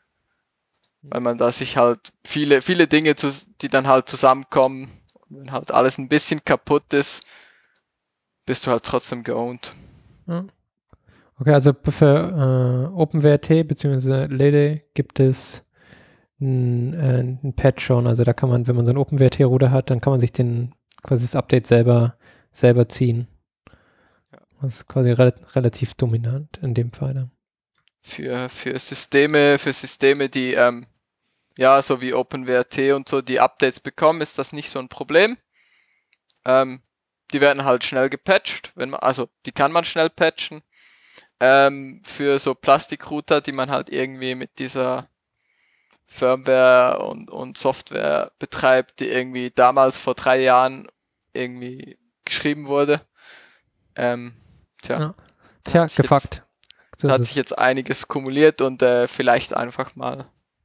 Weil man da sich halt viele, viele Dinge, zu, die dann halt zusammenkommen, wenn halt alles ein bisschen kaputt ist, bist du halt trotzdem geowned. Ja. Okay, also für äh, OpenWrt bzw. Lede gibt es ein, äh, ein Patch schon. Also da kann man, wenn man so ein OpenWrt-Router hat, dann kann man sich den quasi das Update selber selber ziehen. Das ist quasi re relativ dominant in dem Fall. Für, für Systeme, für Systeme, die ähm, ja, so wie OpenWrt und so, die Updates bekommen, ist das nicht so ein Problem. Ähm, die werden halt schnell gepatcht, wenn man, also die kann man schnell patchen. Ähm, für so Plastikrouter, die man halt irgendwie mit dieser Firmware und, und Software betreibt, die irgendwie damals vor drei Jahren irgendwie geschrieben wurde. Ähm, tja, Ja. Tja, hat sich gefuckt. So da hat ist sich es. jetzt einiges kumuliert und äh, vielleicht einfach mal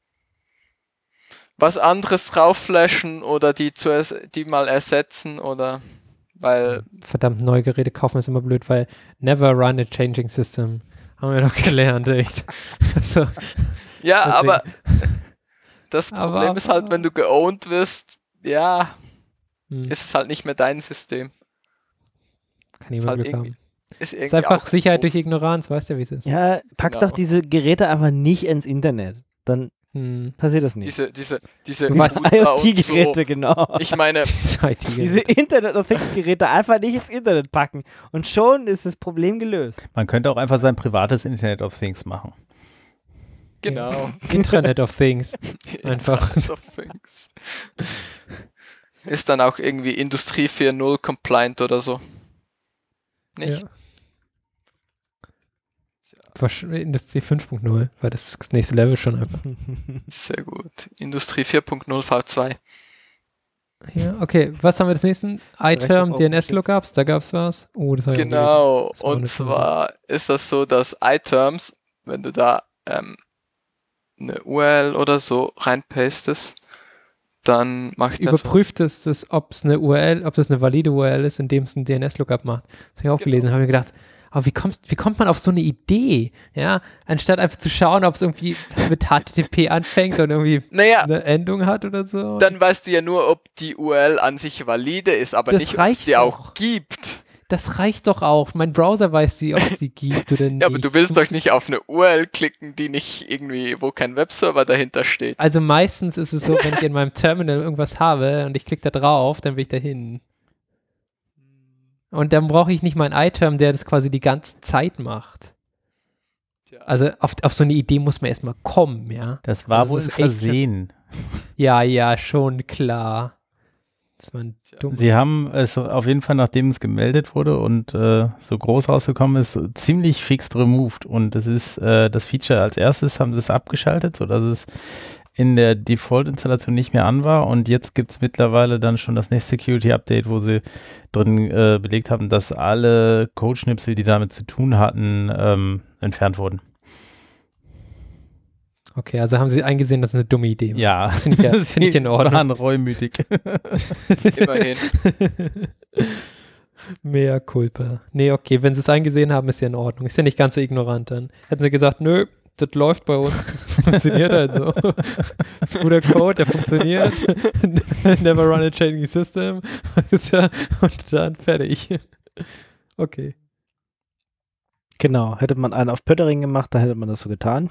was anderes draufflashen oder die zu ers- die mal ersetzen oder weil Verdammt, neue Geräte kaufen ist immer blöd, weil never run a changing system. Haben wir doch gelernt, echt. Also, ja, deswegen- aber das Aber- Problem ist halt, wenn du geowned wirst, ja, hm, ist es halt nicht mehr dein System. kann ist jemand halt Glück irgendwie- haben. Ist, Ist irgendwie einfach auch Sicherheit durch doof. Ignoranz, weißt du, wie es ist. Ja, pack Genau. doch diese Geräte einfach nicht ins Internet. Dann Hm. passiert das nicht. Diese, diese, diese Du weißt, Router und IoT-Geräte, so. genau. Ich meine, Diese I T Diese Internet of Things-Geräte einfach nicht ins Internet packen. Und schon ist das Problem gelöst. Man könnte auch einfach sein privates Internet of Things machen. genau. Internet of Things. Einfach. Internet of Things. Ist dann auch irgendwie Industrie vier Punkt null compliant oder so. Nicht? Ja. Wahrsch- Industrie fünf Punkt null, weil das ist das nächste Level schon einfach. Sehr gut. Industrie vier Punkt null V zwei. Ja, okay, was haben wir das nächste? iTerm auf D N S-Lookups, da gab es was. Oh, das habe ich auch Genau. Das war eine Und zwar ist das so, dass iTerms, wenn du da ähm, eine U R L oder so reinpastest, dann macht gelesen. er so. Überprüft es, das, ob es eine U R L, ob das eine valide U R L ist, indem es ein D N S-Lookup macht. Das habe ich auch Genau. gelesen, habe mir gedacht, Aber wie, kommst, wie kommt man auf so eine Idee? Ja, anstatt einfach zu schauen, ob es irgendwie mit H T T P anfängt und irgendwie Naja, eine Endung hat oder so. dann weißt du ja nur, ob die U R L an sich valide ist, aber Das nicht, ob es reicht die doch. auch gibt. Das reicht doch auch. Mein Browser weiß die, ob es sie gibt oder nicht. Ja, aber du willst doch nicht auf eine U R L klicken, die nicht irgendwie, wo kein Webserver dahinter steht. Also meistens ist es so, wenn ich in meinem Terminal irgendwas habe und ich klicke da drauf, dann will ich da hin. Und dann brauche ich nicht meinen iTerm, der das quasi die ganze Zeit macht. Tja. Also auf, auf so eine Idee muss man erstmal kommen, ja. Das war Das wohl ist ein echt Versehen. Ja, ja, schon klar. Das war ein dumm. Sie haben es auf jeden Fall, nachdem es gemeldet wurde und äh, so groß rausgekommen ist, ziemlich fix removed. Und das ist äh, das Feature als erstes, haben sie es abgeschaltet, sodass es in der Default-Installation nicht mehr an war. Und jetzt gibt es mittlerweile dann schon das nächste Security-Update, wo sie drin äh, belegt haben, dass alle Codeschnipsel, die damit zu tun hatten, ähm, entfernt wurden. Okay, also haben sie eingesehen, dass es eine dumme Idee war. Ja, Finde ich, ja, find ich in Ordnung. waren reumütig. Immerhin. Mea culpa. Nee, okay, wenn sie es eingesehen haben, ist ja in Ordnung. Ist ja nicht ganz so ignorant dann. Hätten sie gesagt, nö, das läuft bei uns, das funktioniert halt so. Das ist guter Code, der funktioniert. Never run a changing system. Ist ja, und dann fertig. Okay. Genau, hätte man einen auf Pöttering gemacht, dann hätte man das so getan.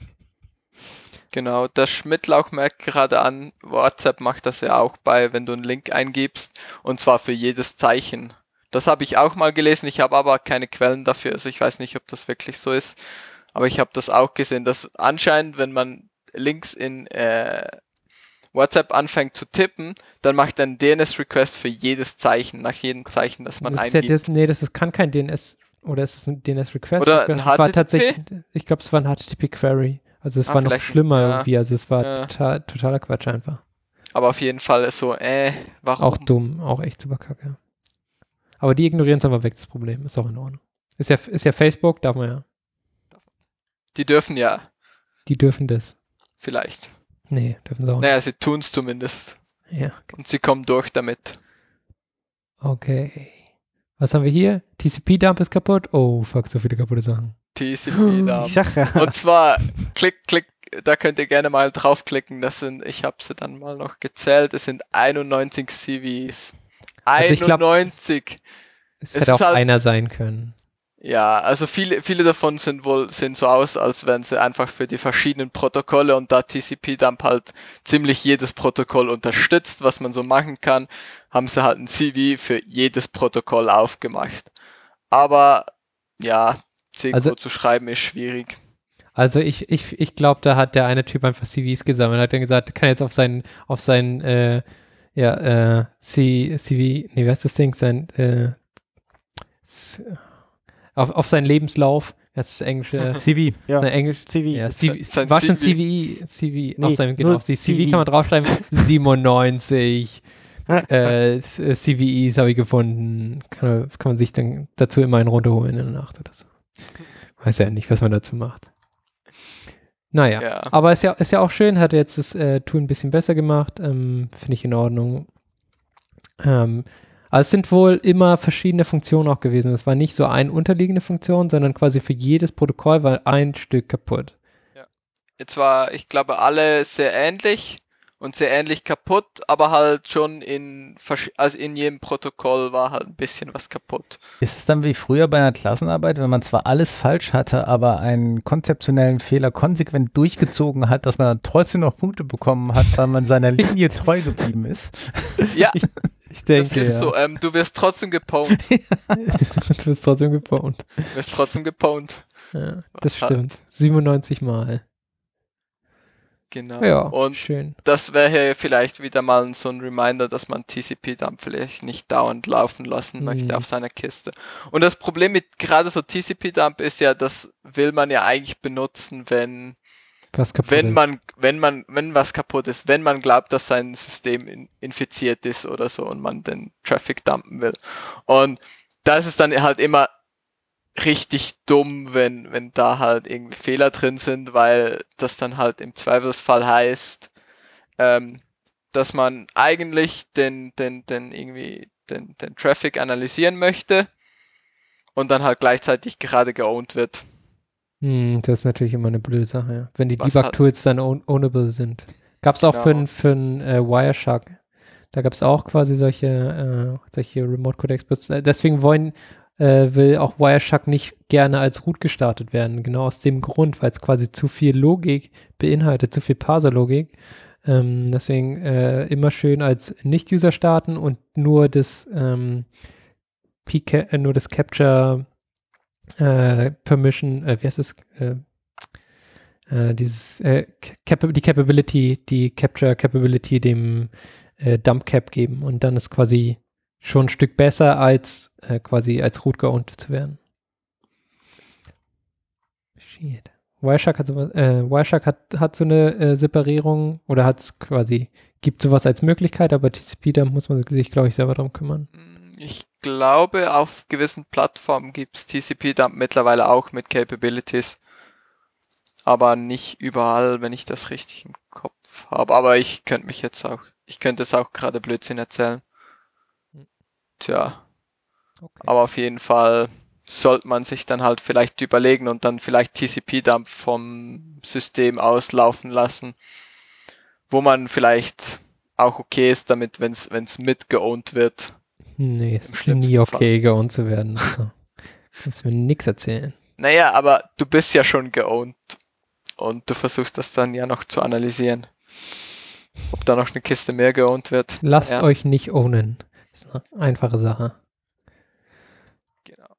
Genau, der Schmidtlauch merkt gerade an, WhatsApp macht das ja auch bei, wenn du einen Link eingibst, und zwar für jedes Zeichen. Das habe ich auch mal gelesen, ich habe aber keine Quellen dafür, also ich weiß nicht, ob das wirklich so ist, aber ich habe das auch gesehen, dass anscheinend, wenn man Links in äh, WhatsApp anfängt zu tippen, dann macht er einen D N S-Request für jedes Zeichen, nach jedem Zeichen, das man das ist ja eingibt. das, nee, das ist, kann kein D N S, oder ist es ein D N S-Request? Oder ein das war H T T P? tatsächlich, ich glaube, es war ein H T T P-Query. Also es Ah, war noch vielleicht, schlimmer ja. irgendwie, also es war Ja. total, totaler Quatsch einfach. Aber auf jeden Fall ist so, äh, warum? Auch dumm, auch echt super kacke. Aber die ignorieren es aber weg, das Problem. Ist auch in Ordnung. Ist ja, ist ja Facebook, darf man ja. Die dürfen ja, Die dürfen das. vielleicht. Nee, dürfen sie auch nicht. Naja, sie tun es zumindest. Ja, Und sie kommen durch damit. okay. Was haben wir hier? T C P-Dump ist kaputt. Oh, fuck, so viele kaputte Sachen. T C P-Dump. Ich sag ja. Und zwar, klick, klick, da könnt ihr gerne mal draufklicken. Das sind, ich habe sie dann mal noch gezählt, es sind einundneunzig C Vs. Also ich glaub- einundneunzig. Es, Es hätte ist auch halt- einer sein können. Ja, also viele, viele davon sind wohl, sehen so aus, als wären sie einfach für die verschiedenen Protokolle, und da T C P-Dump halt ziemlich jedes Protokoll unterstützt, was man so machen kann, haben sie halt ein C V für jedes Protokoll aufgemacht. Aber ja, C-Code Also- zu schreiben ist schwierig. Also ich, ich, ich glaube, da hat der eine Typ einfach C Vs gesammelt. Hat dann gesagt, kann jetzt auf seinen, auf seinen, äh, ja, äh, C, CV, nee, wie heißt das Ding? Sein, äh, s- auf, auf seinen Lebenslauf, das ist das englische, C V. Ja, sein Englisch, C V. ja, C V, Sein war schon C V. C V, C V, Nee, auf seinem, genau, nur auf die C V C V. kann man draufschreiben, siebenundneunzig, äh, s- äh, C V Es habe ich gefunden, kann, man- kann man sich dann dazu immer einen runterholen in der Nacht oder so. Weiß ja nicht, was man dazu macht. Naja, Ja. aber ist ja, ist ja auch schön, hat jetzt das äh, Tool ein bisschen besser gemacht, ähm, finde ich in Ordnung. Ähm, aber es sind wohl immer verschiedene Funktionen auch gewesen. Es war nicht so eine unterliegende Funktion, sondern quasi für jedes Protokoll war ein Stück kaputt. Jetzt war, ich glaube, alle sehr ähnlich und sehr ähnlich kaputt, aber halt schon in, versch- also in jedem Protokoll war halt ein bisschen was kaputt. Ist es dann wie früher bei einer Klassenarbeit, wenn man zwar alles falsch hatte, aber einen konzeptionellen Fehler konsequent durchgezogen hat, dass man dann trotzdem noch Punkte bekommen hat, weil man seiner Linie treu geblieben ist? Ja, Ich das denke, ist ja. so. Ähm, du wirst trotzdem gepwned. Du bist trotzdem gepwned. Du wirst trotzdem gepwned. Ja, das Was halt. stimmt. siebenundneunzig Mal. Genau. Ja, Und schön. das wäre hier vielleicht wieder mal so ein Reminder, dass man T C P-Dump vielleicht nicht dauernd laufen lassen möchte Mhm. auf seiner Kiste. Und das Problem mit gerade so T C P-Dump ist ja, das will man ja eigentlich benutzen, wenn Was kaputt wenn ist. man, wenn man, wenn was kaputt ist, wenn man glaubt, dass sein System in, infiziert ist oder so und man den Traffic dumpen will. Und da ist es dann halt immer richtig dumm, wenn, wenn da halt irgendwie Fehler drin sind, weil das dann halt im Zweifelsfall heißt, ähm, dass man eigentlich den, den, den irgendwie den, den Traffic analysieren möchte und dann halt gleichzeitig gerade geowned wird. Hm, das ist natürlich immer eine blöde Sache, ja. Wenn die Was Debug-Tools dann own ownable sind. Gab es auch Genau. für, n- für ein äh, Wireshark. Da gab es auch quasi solche, äh, solche Remote-Codecs. Deswegen wollen, äh, will auch Wireshark nicht gerne als Root gestartet werden. Genau aus dem Grund, weil es quasi zu viel Logik beinhaltet, zu viel Parser-Logik. Ähm, deswegen äh, immer schön als Nicht-User starten und nur das, ähm, P K, äh, nur das Capture äh, Permission, äh, wie heißt es? Äh, äh, dieses, äh, Cap die Capability, die Capture Capability dem äh, Dump Cap geben und dann ist quasi schon ein Stück besser als äh, quasi als Root geowned zu werden. Shit. Wireshark hat, sowas, äh, Wireshark hat, hat so eine äh, Separierung oder hat es quasi, gibt sowas als Möglichkeit, aber T C P, da muss man sich, glaube ich, selber drum kümmern. Ich glaube, auf gewissen Plattformen gibt es T C P-Dump mittlerweile auch mit Capabilities. Aber nicht überall, wenn ich das richtig im Kopf habe. Aber ich könnte mich jetzt auch, ich könnte jetzt auch gerade Blödsinn erzählen. Tja, Okay. aber auf jeden Fall sollte man sich dann halt vielleicht überlegen und dann vielleicht T C P-Dump vom System auslaufen lassen, wo man vielleicht auch okay ist damit, wenn es mitgeowned wird. Nee, es ist schlimmsten nie okay, geowned zu werden. Also, kannst mir nichts erzählen. Naja, aber du bist ja schon geowned und du versuchst das dann ja noch zu analysieren. Ob da noch eine Kiste mehr geowned wird. Lasst ja. euch nicht ownen. Das ist eine einfache Sache. Genau.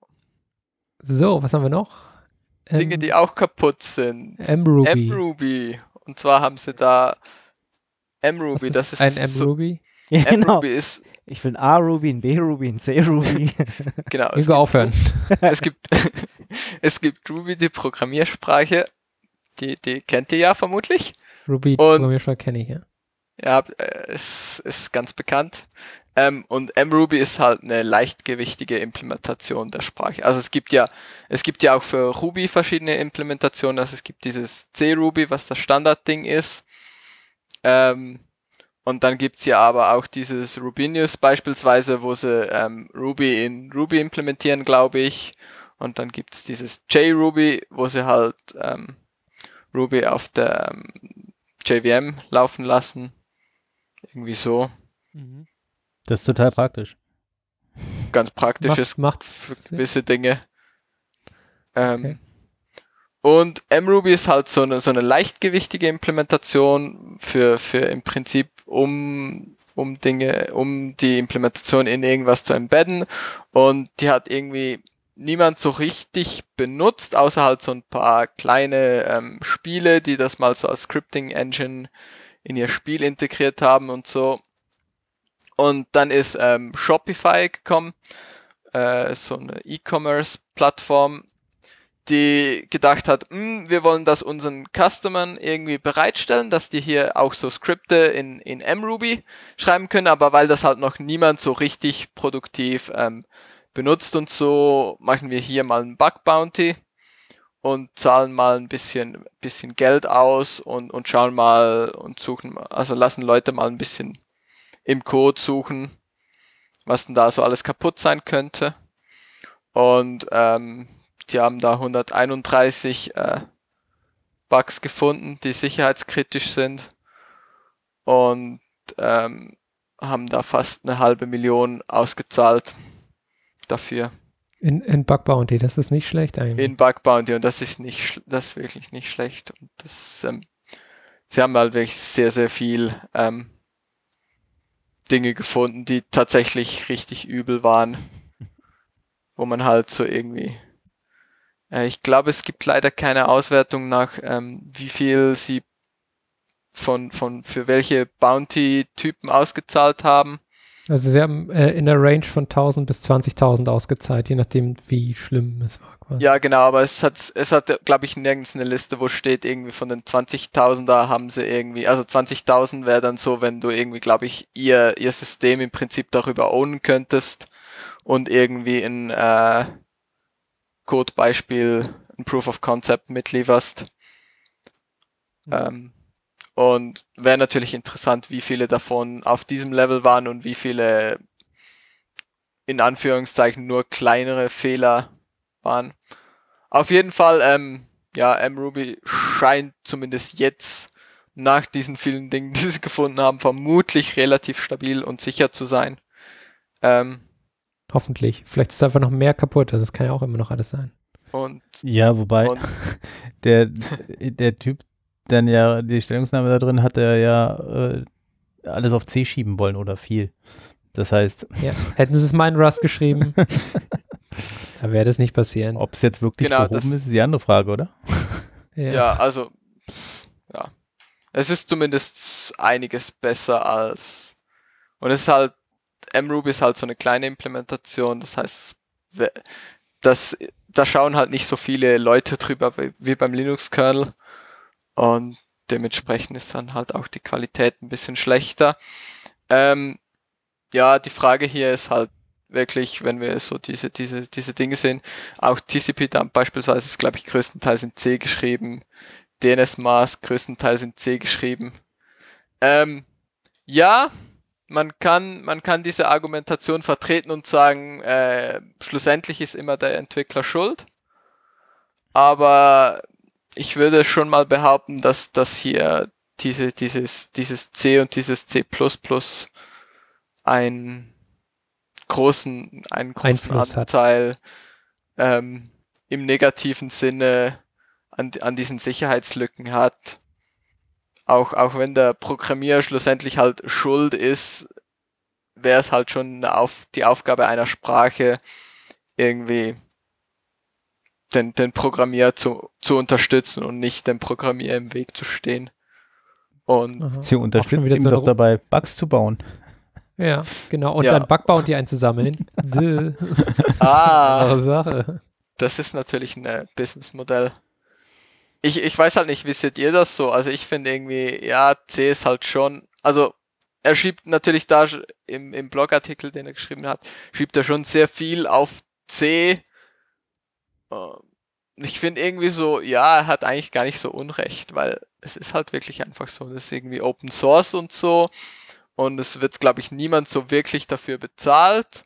So, was haben wir noch? Ähm, Dinge, die auch kaputt sind. mRuby. mRuby. Und zwar haben sie da mRuby, Was das ist ein so, mRuby. Ja, genau. mRuby ist, Ich will ein A-Ruby, ein B-Ruby, ein C-Ruby. genau, es Irgendwo gibt, aufhören. es gibt, es gibt Ruby, die Programmiersprache, die, die kennt ihr ja vermutlich. Ruby, Und- Programmiersprache kenne ich, ja. Ja, äh, es ist ganz bekannt. Ähm, und mRuby ist halt eine leichtgewichtige Implementation der Sprache. Also es gibt ja, es gibt ja auch für Ruby verschiedene Implementationen. Also es gibt dieses C-Ruby, was das Standardding ist. Ähm, und dann gibt's ja aber auch dieses Rubinius beispielsweise, wo sie ähm, Ruby in Ruby implementieren, glaube ich. Und dann gibt's dieses JRuby, wo sie halt ähm, Ruby auf der ähm, J V M laufen lassen. Irgendwie so. Das ist total praktisch. Ganz praktisches Macht, für macht's. gewisse Dinge. Ähm, Okay. Und mRuby ist halt so eine, so eine leichtgewichtige Implementation für, für im Prinzip, um, um Dinge, um die Implementation in irgendwas zu embedden. Und die hat irgendwie niemand so richtig benutzt, außer halt so ein paar kleine ähm, Spiele, die das mal so als Scripting-Engine in ihr Spiel integriert haben und so. Und dann ist ähm, Shopify gekommen, äh, so eine E-Commerce-Plattform, die gedacht hat, "Hm, wir wollen das unseren Customern irgendwie bereitstellen, dass die hier auch so Skripte in, in mRuby schreiben können, aber weil das halt noch niemand so richtig produktiv ähm, benutzt und so, machen wir hier mal einen Bug Bounty und zahlen mal ein bisschen, bisschen Geld aus und, und schauen mal und suchen, also lassen Leute mal ein bisschen im Code suchen, was denn da so alles kaputt sein könnte. Und ähm, die haben da hunderteinunddreißig äh, Bugs gefunden, die sicherheitskritisch sind und ähm, haben da fast eine halbe Million ausgezahlt dafür In, in Bug Bounty, das ist nicht schlecht eigentlich. in Bug Bounty und das ist nicht, sch- das ist wirklich nicht schlecht. Und das, ähm, sie haben halt wirklich sehr, sehr viel ähm, Dinge gefunden, die tatsächlich richtig übel waren, wo man halt so irgendwie Äh, ich glaube, es gibt leider keine Auswertung nach, ähm, wie viel sie von, von, für welche Bounty-Typen ausgezahlt haben. Also sie haben äh, in der Range von tausend bis zwanzigtausend ausgezahlt, je nachdem, wie schlimm es war. Quasi. Ja, genau, aber es hat, es hat, glaube ich, nirgends eine Liste, wo steht irgendwie von den zwanzigtausender haben sie irgendwie, also zwanzigtausend wäre dann so, wenn du irgendwie, glaube ich, ihr, ihr System im Prinzip darüber ownen könntest und irgendwie ein, äh, Codebeispiel, ein Proof of Concept mitlieferst. Mhm. Ähm, und wäre natürlich interessant, wie viele davon auf diesem Level waren und wie viele in Anführungszeichen nur kleinere Fehler waren. Auf jeden Fall, ähm, ja, mRuby scheint zumindest jetzt nach diesen vielen Dingen, die sie gefunden haben, vermutlich relativ stabil und sicher zu sein. Ähm, Hoffentlich. Vielleicht ist einfach noch mehr kaputt. Also es kann ja auch immer noch alles sein. und Ja, wobei Und- der, der Typ dann ja, die Stellungnahme da drin hat er ja äh, alles auf C schieben wollen oder viel. Das heißt, Ja. Hätten sie es mal in Rust geschrieben, da wäre das nicht passieren. ob es jetzt wirklich Genau, behoben das- ist, ist die andere Frage, oder? ja, also, ja. Es ist zumindest einiges besser als, und es ist halt, mRuby ist halt so eine kleine Implementation, das heißt, we- das, da schauen halt nicht so viele Leute drüber wie, wie beim Linux-Kernel und dementsprechend ist dann halt auch die Qualität ein bisschen schlechter. Ähm, ja, die Frage hier ist halt wirklich, wenn wir so diese, diese, diese Dinge sehen, auch T C P-Dump beispielsweise ist, glaube ich, größtenteils in C geschrieben, D N S-Mask größtenteils in C geschrieben. Ähm, ja, man kann, man kann diese Argumentation vertreten und sagen, äh, schlussendlich ist immer der Entwickler schuld. Aber ich würde schon mal behaupten, dass, dass hier diese, dieses, dieses C und dieses C plus plus einen großen, einen großen Einfluss hat. Anteil ähm, im negativen Sinne an, an diesen Sicherheitslücken hat. Auch, auch wenn der Programmierer schlussendlich halt schuld ist, wäre es halt schon auf die Aufgabe einer Sprache, irgendwie den, den Programmierer zu, zu unterstützen und nicht dem Programmierer im Weg zu stehen. Und Aha. Sie Auch unterstützt schon wieder ihm so doch eine- dabei, Bugs zu bauen. Ja, genau. Und Ja. dann Bug-Bounty einzusammeln. Dö. Ah. Das ist eine Sache. das ist natürlich ein Businessmodell. Ich, ich weiß halt nicht, wie seht ihr das so? Also ich finde irgendwie, ja, C ist halt schon, also er schreibt natürlich da sch- im, im Blogartikel, den er geschrieben hat, schreibt er schon sehr viel auf C. Äh, Ich finde irgendwie so, ja, er hat eigentlich gar nicht so Unrecht, weil es ist halt wirklich einfach so, das ist irgendwie Open Source und so und es wird, glaube ich, niemand so wirklich dafür bezahlt.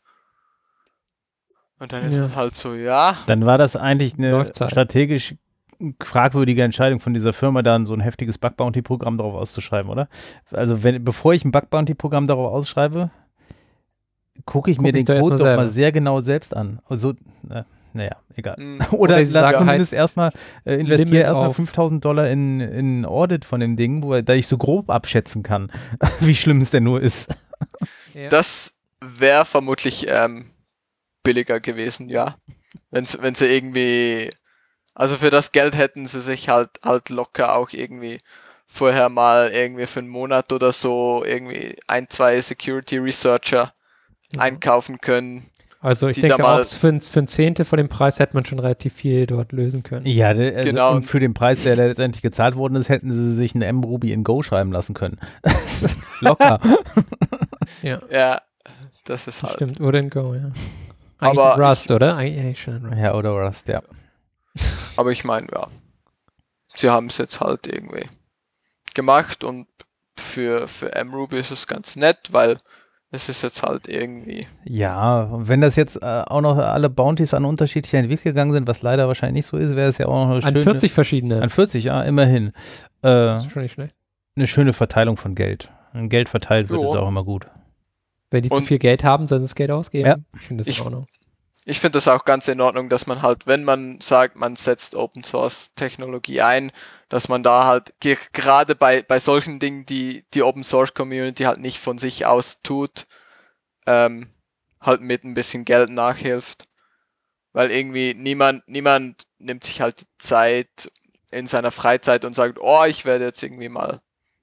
Und dann ist Ja. es halt so, ja, Dann war das eigentlich eine Läuft's halt. strategisch fragwürdige Entscheidung von dieser Firma, dann so ein heftiges Bug-Bounty-Programm darauf auszuschreiben, oder? Also wenn, bevor ich ein Bug-Bounty-Programm darauf ausschreibe, gucke ich Guck mir ich den doch erst Code mal doch mal selber. sehr genau selbst an. Also, na, naja, egal. mm, Oder, Oder lass ich sage zumindest halt, erstmal, äh, investiere Limit erstmal auf- fünftausend Dollar in, in ein Audit von dem Ding, wo da ich so grob abschätzen kann, wie schlimm es denn nur ist. Ja. das wäre vermutlich ähm, billiger gewesen, ja. Wenn's, wenn sie irgendwie, also für das Geld hätten sie sich halt halt locker auch irgendwie vorher mal irgendwie für einen Monat oder so irgendwie ein, zwei Security Researcher Ja. einkaufen können. Also ich die da denke mal- auch, für ein, für ein Zehntel von dem Preis hätte man schon relativ viel dort lösen können. Ja, de- also, Genau. und für den Preis, der letztendlich gezahlt worden ist, hätten sie sich ein mRuby in Go schreiben lassen können. Locker. Ja, Ja, das ist halt. stimmt. Oder in Go, ja. Eigentlich Aber in Rust, oder? Eigentlich, eigentlich schon in Rust. Ja, oder Rust, ja. Aber ich meine, ja, sie haben es jetzt halt irgendwie gemacht und für, für mRuby ist es ganz nett, weil es ist jetzt halt irgendwie, Ja, und wenn das jetzt äh, auch noch alle Bounties an unterschiedliche Entwickler gegangen sind, was leider wahrscheinlich nicht so ist, wäre es ja auch noch eine An schöne, vierzig verschiedene. an vierzig, ja, immerhin. Äh, Das ist schon nicht schlecht. eine schöne Verteilung von Geld. Wenn Geld verteilt wird, Jo. ist auch immer gut. Wenn die zu Und- viel Geld haben, sollen sie das Geld ausgeben. Ja. Ich finde das Ich- in Ordnung. ich finde das auch ganz in Ordnung, dass man halt, wenn man sagt, man setzt Open Source Technologie ein, dass man da halt ge- gerade bei, bei solchen Dingen, die die Open Source Community halt nicht von sich aus tut, ähm, halt mit ein bisschen Geld nachhilft. Weil irgendwie niemand, niemand nimmt sich halt die Zeit in seiner Freizeit und sagt, oh, ich werde jetzt irgendwie mal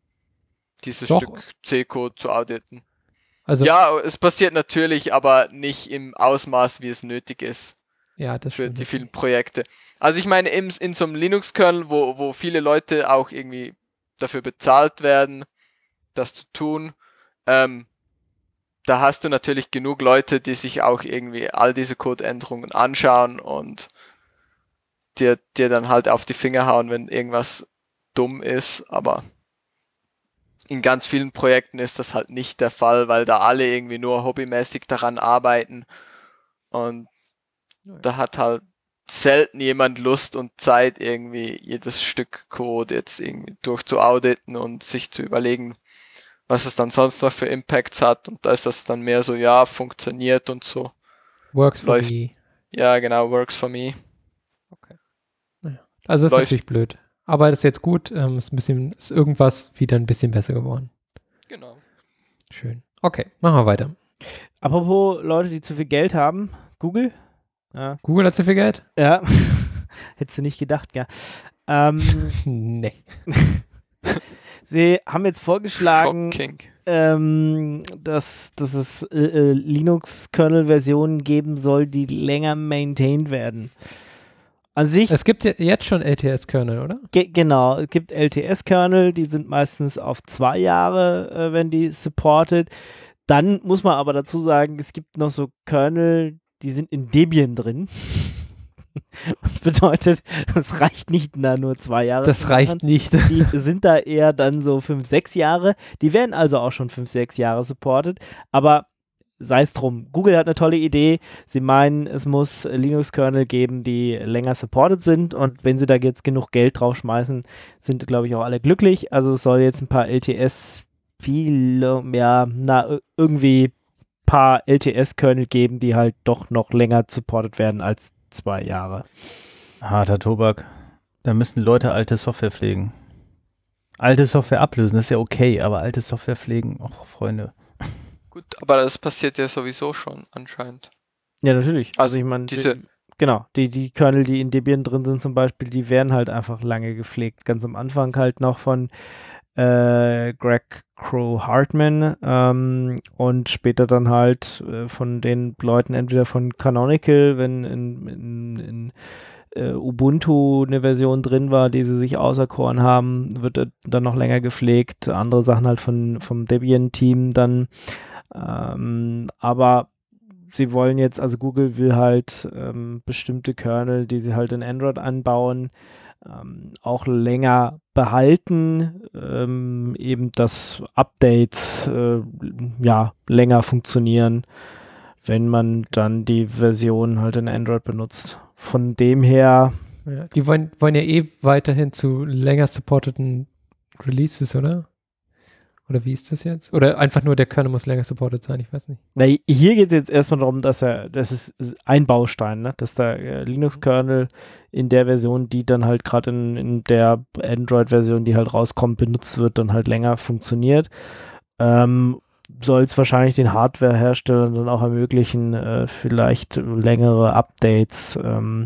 dieses Doch. Stück C-Code zu auditen. Also, Ja, es passiert natürlich, aber nicht im Ausmaß, wie es nötig ist ja, das für stimmt. die vielen Projekte. Also ich meine, im, in so einem Linux-Kernel, wo, wo viele Leute auch irgendwie dafür bezahlt werden, das zu tun, ähm, da hast du natürlich genug Leute, die sich auch irgendwie all diese Codeänderungen anschauen und dir, dir dann halt auf die Finger hauen, wenn irgendwas dumm ist, aber in ganz vielen Projekten ist das halt nicht der Fall, weil da alle irgendwie nur hobbymäßig daran arbeiten und da hat halt selten jemand Lust und Zeit, irgendwie jedes Stück Code jetzt irgendwie durchzuauditen und sich zu überlegen, was es dann sonst noch für Impacts hat. Und da ist das dann mehr so, ja, funktioniert und so. Works for Läuft. me. Ja, genau, works for me. Also ist Läuft. natürlich blöd. Aber das ist jetzt gut. Ähm, ist ein bisschen, ist irgendwas wieder ein bisschen besser geworden. Genau. Schön. Okay, machen wir weiter. Apropos Leute, die zu viel Geld haben, Google. Ja, Google hat zu viel Geld? ja. Hättest du nicht gedacht, ja. Ähm, Nee. sie haben jetzt vorgeschlagen, Shocking. ähm, dass, dass es äh, äh, Linux-Kernel-Versionen geben soll, die länger maintained werden. An sich, Es gibt ja jetzt schon L T S-Kernel, oder? ge genau, es gibt L T S-Kernel, die sind meistens auf zwei Jahre, äh, wenn die supported. Dann muss man aber dazu sagen, es gibt noch so Kernel, die sind in Debian drin. Das bedeutet, es reicht nicht da nur zwei Jahre. Das zu reicht machen. nicht. Die sind da eher dann so fünf, sechs Jahre. Die werden also auch schon fünf, sechs Jahre supported. Aber sei es drum. Google hat eine tolle Idee. Sie meinen, es muss Linux-Kernel geben, die länger supported sind. Und wenn sie da jetzt genug Geld draufschmeißen, sind, glaube ich, auch alle glücklich. Also es soll jetzt ein paar L T S, viele, ja, na, irgendwie ein paar L T S-Kernel geben, die halt doch noch länger supported werden als zwei Jahre. Harter Tobak. Da müssen Leute alte Software pflegen. Alte Software ablösen, das ist ja okay, aber alte Software pflegen, oh Freunde. Gut, aber das passiert ja sowieso schon anscheinend. Ja, natürlich. Also ich meine, diese- die- genau, die, die Kernel, die in Debian drin sind zum Beispiel, die werden halt einfach lange gepflegt. Ganz am Anfang halt noch von äh, Greg Crow Hartman ähm, und später dann halt äh, von den Leuten entweder von Canonical, wenn in, in, in äh, Ubuntu eine Version drin war, die sie sich auserkoren haben, wird äh, dann noch länger gepflegt. Andere Sachen halt von, vom Debian-Team dann. Ähm, aber sie wollen jetzt, also Google will halt ähm, bestimmte Kernel, die sie halt in Android anbauen, ähm, auch länger behalten, ähm, eben dass Updates äh, ja länger funktionieren, wenn man dann die Version halt in Android benutzt. Von dem her, Ja, die wollen, wollen ja eh weiterhin zu länger supporteten Releases, oder? Oder wie ist das jetzt? Oder einfach nur der Kernel muss länger supported sein, ich weiß nicht. na, hier geht es jetzt erstmal darum, dass er, das ist ein Baustein, ne? Dass der äh, Linux-Kernel in der Version, die dann halt gerade in, in der Android-Version, die halt rauskommt, benutzt wird, dann halt länger funktioniert. Ähm, soll es wahrscheinlich den Hardware-Herstellern dann auch ermöglichen, äh, vielleicht längere Updates ähm,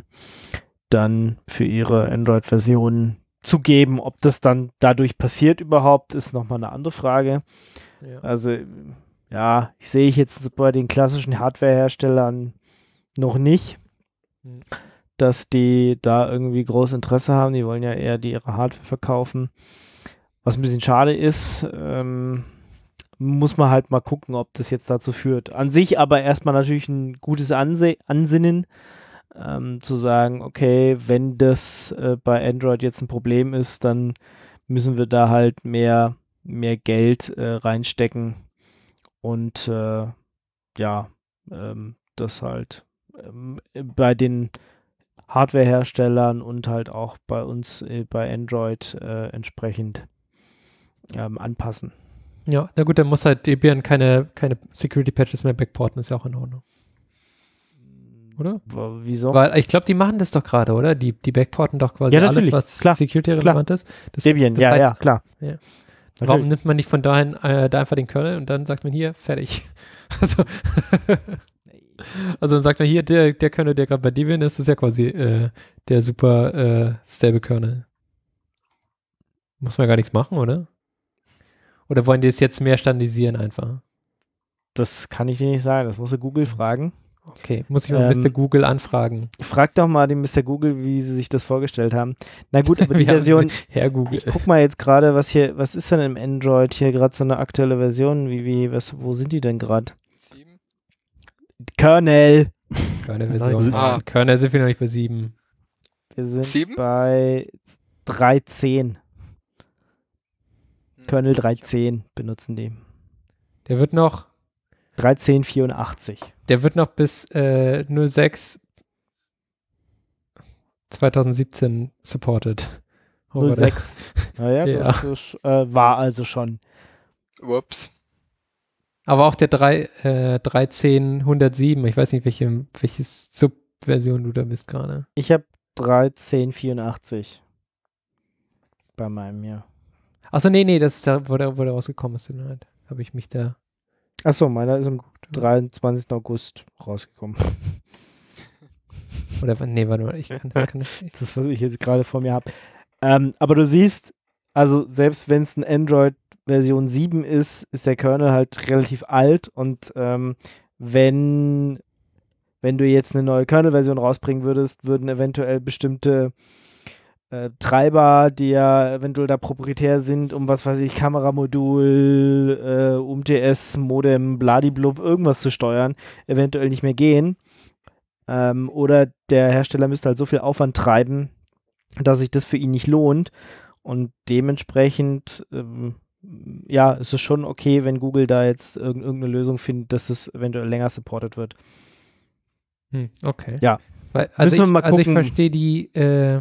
dann für ihre Android-Versionen zu geben. Ob das dann dadurch passiert überhaupt, ist nochmal eine andere Frage. Ja. Also, ja, ich sehe ich jetzt bei den klassischen Hardware-Herstellern noch nicht, Mhm. dass die da irgendwie groß Interesse haben. Die wollen ja eher die ihre Hardware verkaufen. Was ein bisschen schade ist, ähm, muss man halt mal gucken, ob das jetzt dazu führt. An sich aber erstmal natürlich ein gutes Anse Ansinnen, ähm, zu sagen, okay, wenn das äh, bei Android jetzt ein Problem ist, dann müssen wir da halt mehr, mehr Geld äh, reinstecken und äh, ja, ähm, das halt ähm, bei den Hardware-Herstellern und halt auch bei uns äh, bei Android äh, entsprechend ähm, anpassen. Ja, na gut, dann muss halt Debian keine, keine Security-Patches mehr backporten, ist ja auch in Ordnung. Oder? W- Wieso? Weil ich glaube, die machen das doch gerade, oder? Die, die backporten doch quasi Ja, alles, natürlich, was klar, Security-relevant ist. Das, Debian, das ja, heißt, ja, klar. Ja. Natürlich. Warum nimmt man nicht von dahin äh, da einfach den Kernel und dann sagt man hier, fertig. Also, also dann sagt man hier, der, der Kernel, der gerade bei Debian ist, ist ja quasi äh, der super äh, stable Kernel. Muss man gar nichts machen, oder? Oder wollen die es jetzt mehr standardisieren einfach? Das kann ich dir nicht sagen, das musst du Google fragen. Okay, muss ich mal Ähm, Mister Google anfragen. Frag doch mal den Mister Google, wie sie sich das vorgestellt haben. Na gut, aber die Wie haben Version, Sie- Herr Google. ich guck mal jetzt gerade, was hier, was ist denn im Android hier gerade so eine aktuelle Version? Wie, wie, was, wo sind die denn gerade? Sieben? Kernel. Kernel-Version. Ah. Kernel sind wir noch nicht bei sieben. Wir sind Sieben? bei drei Punkt zehn. Hm. Kernel drei Punkt zehn benutzen die. Der wird noch, drei Punkt zehn vierundachtzig. der wird noch bis äh, null sechs zwanzig siebzehn supported. null sechs. Naja, Ja. das ist, äh, war also schon. Whoops. Aber auch der drei, äh, dreizehn hundertsieben, ich weiß nicht, welche, welche Subversion du da bist gerade. Ich habe dreizehn vierundachtzig bei meinem, ja. Achso, nee, nee, das ist da, wo der, wo der rausgekommen ist. Habe ich mich da. Achso, meiner ist am dreiundzwanzigsten August rausgekommen. Oder, nee, warte mal, ich kann, das kann ich nicht. Das ist, was ich jetzt gerade vor mir habe. Ähm, aber du siehst, also selbst wenn es ein Android Version sieben ist, ist der Kernel halt relativ alt und ähm, wenn, wenn du jetzt eine neue Kernel-Version rausbringen würdest, würden eventuell bestimmte äh, Treiber, die ja eventuell da proprietär sind, um was weiß ich, Kameramodul, äh, U M T S, Modem, bladiblub, irgendwas zu steuern, eventuell nicht mehr gehen. Ähm, oder der Hersteller müsste halt so viel Aufwand treiben, dass sich das für ihn nicht lohnt und dementsprechend ähm, ja, es ist schon okay, wenn Google da jetzt irg- irgendeine Lösung findet, dass das eventuell länger supported wird. Hm, okay. Ja. Weil, also, Müssen wir ich, mal also ich gucken. verstehe die äh,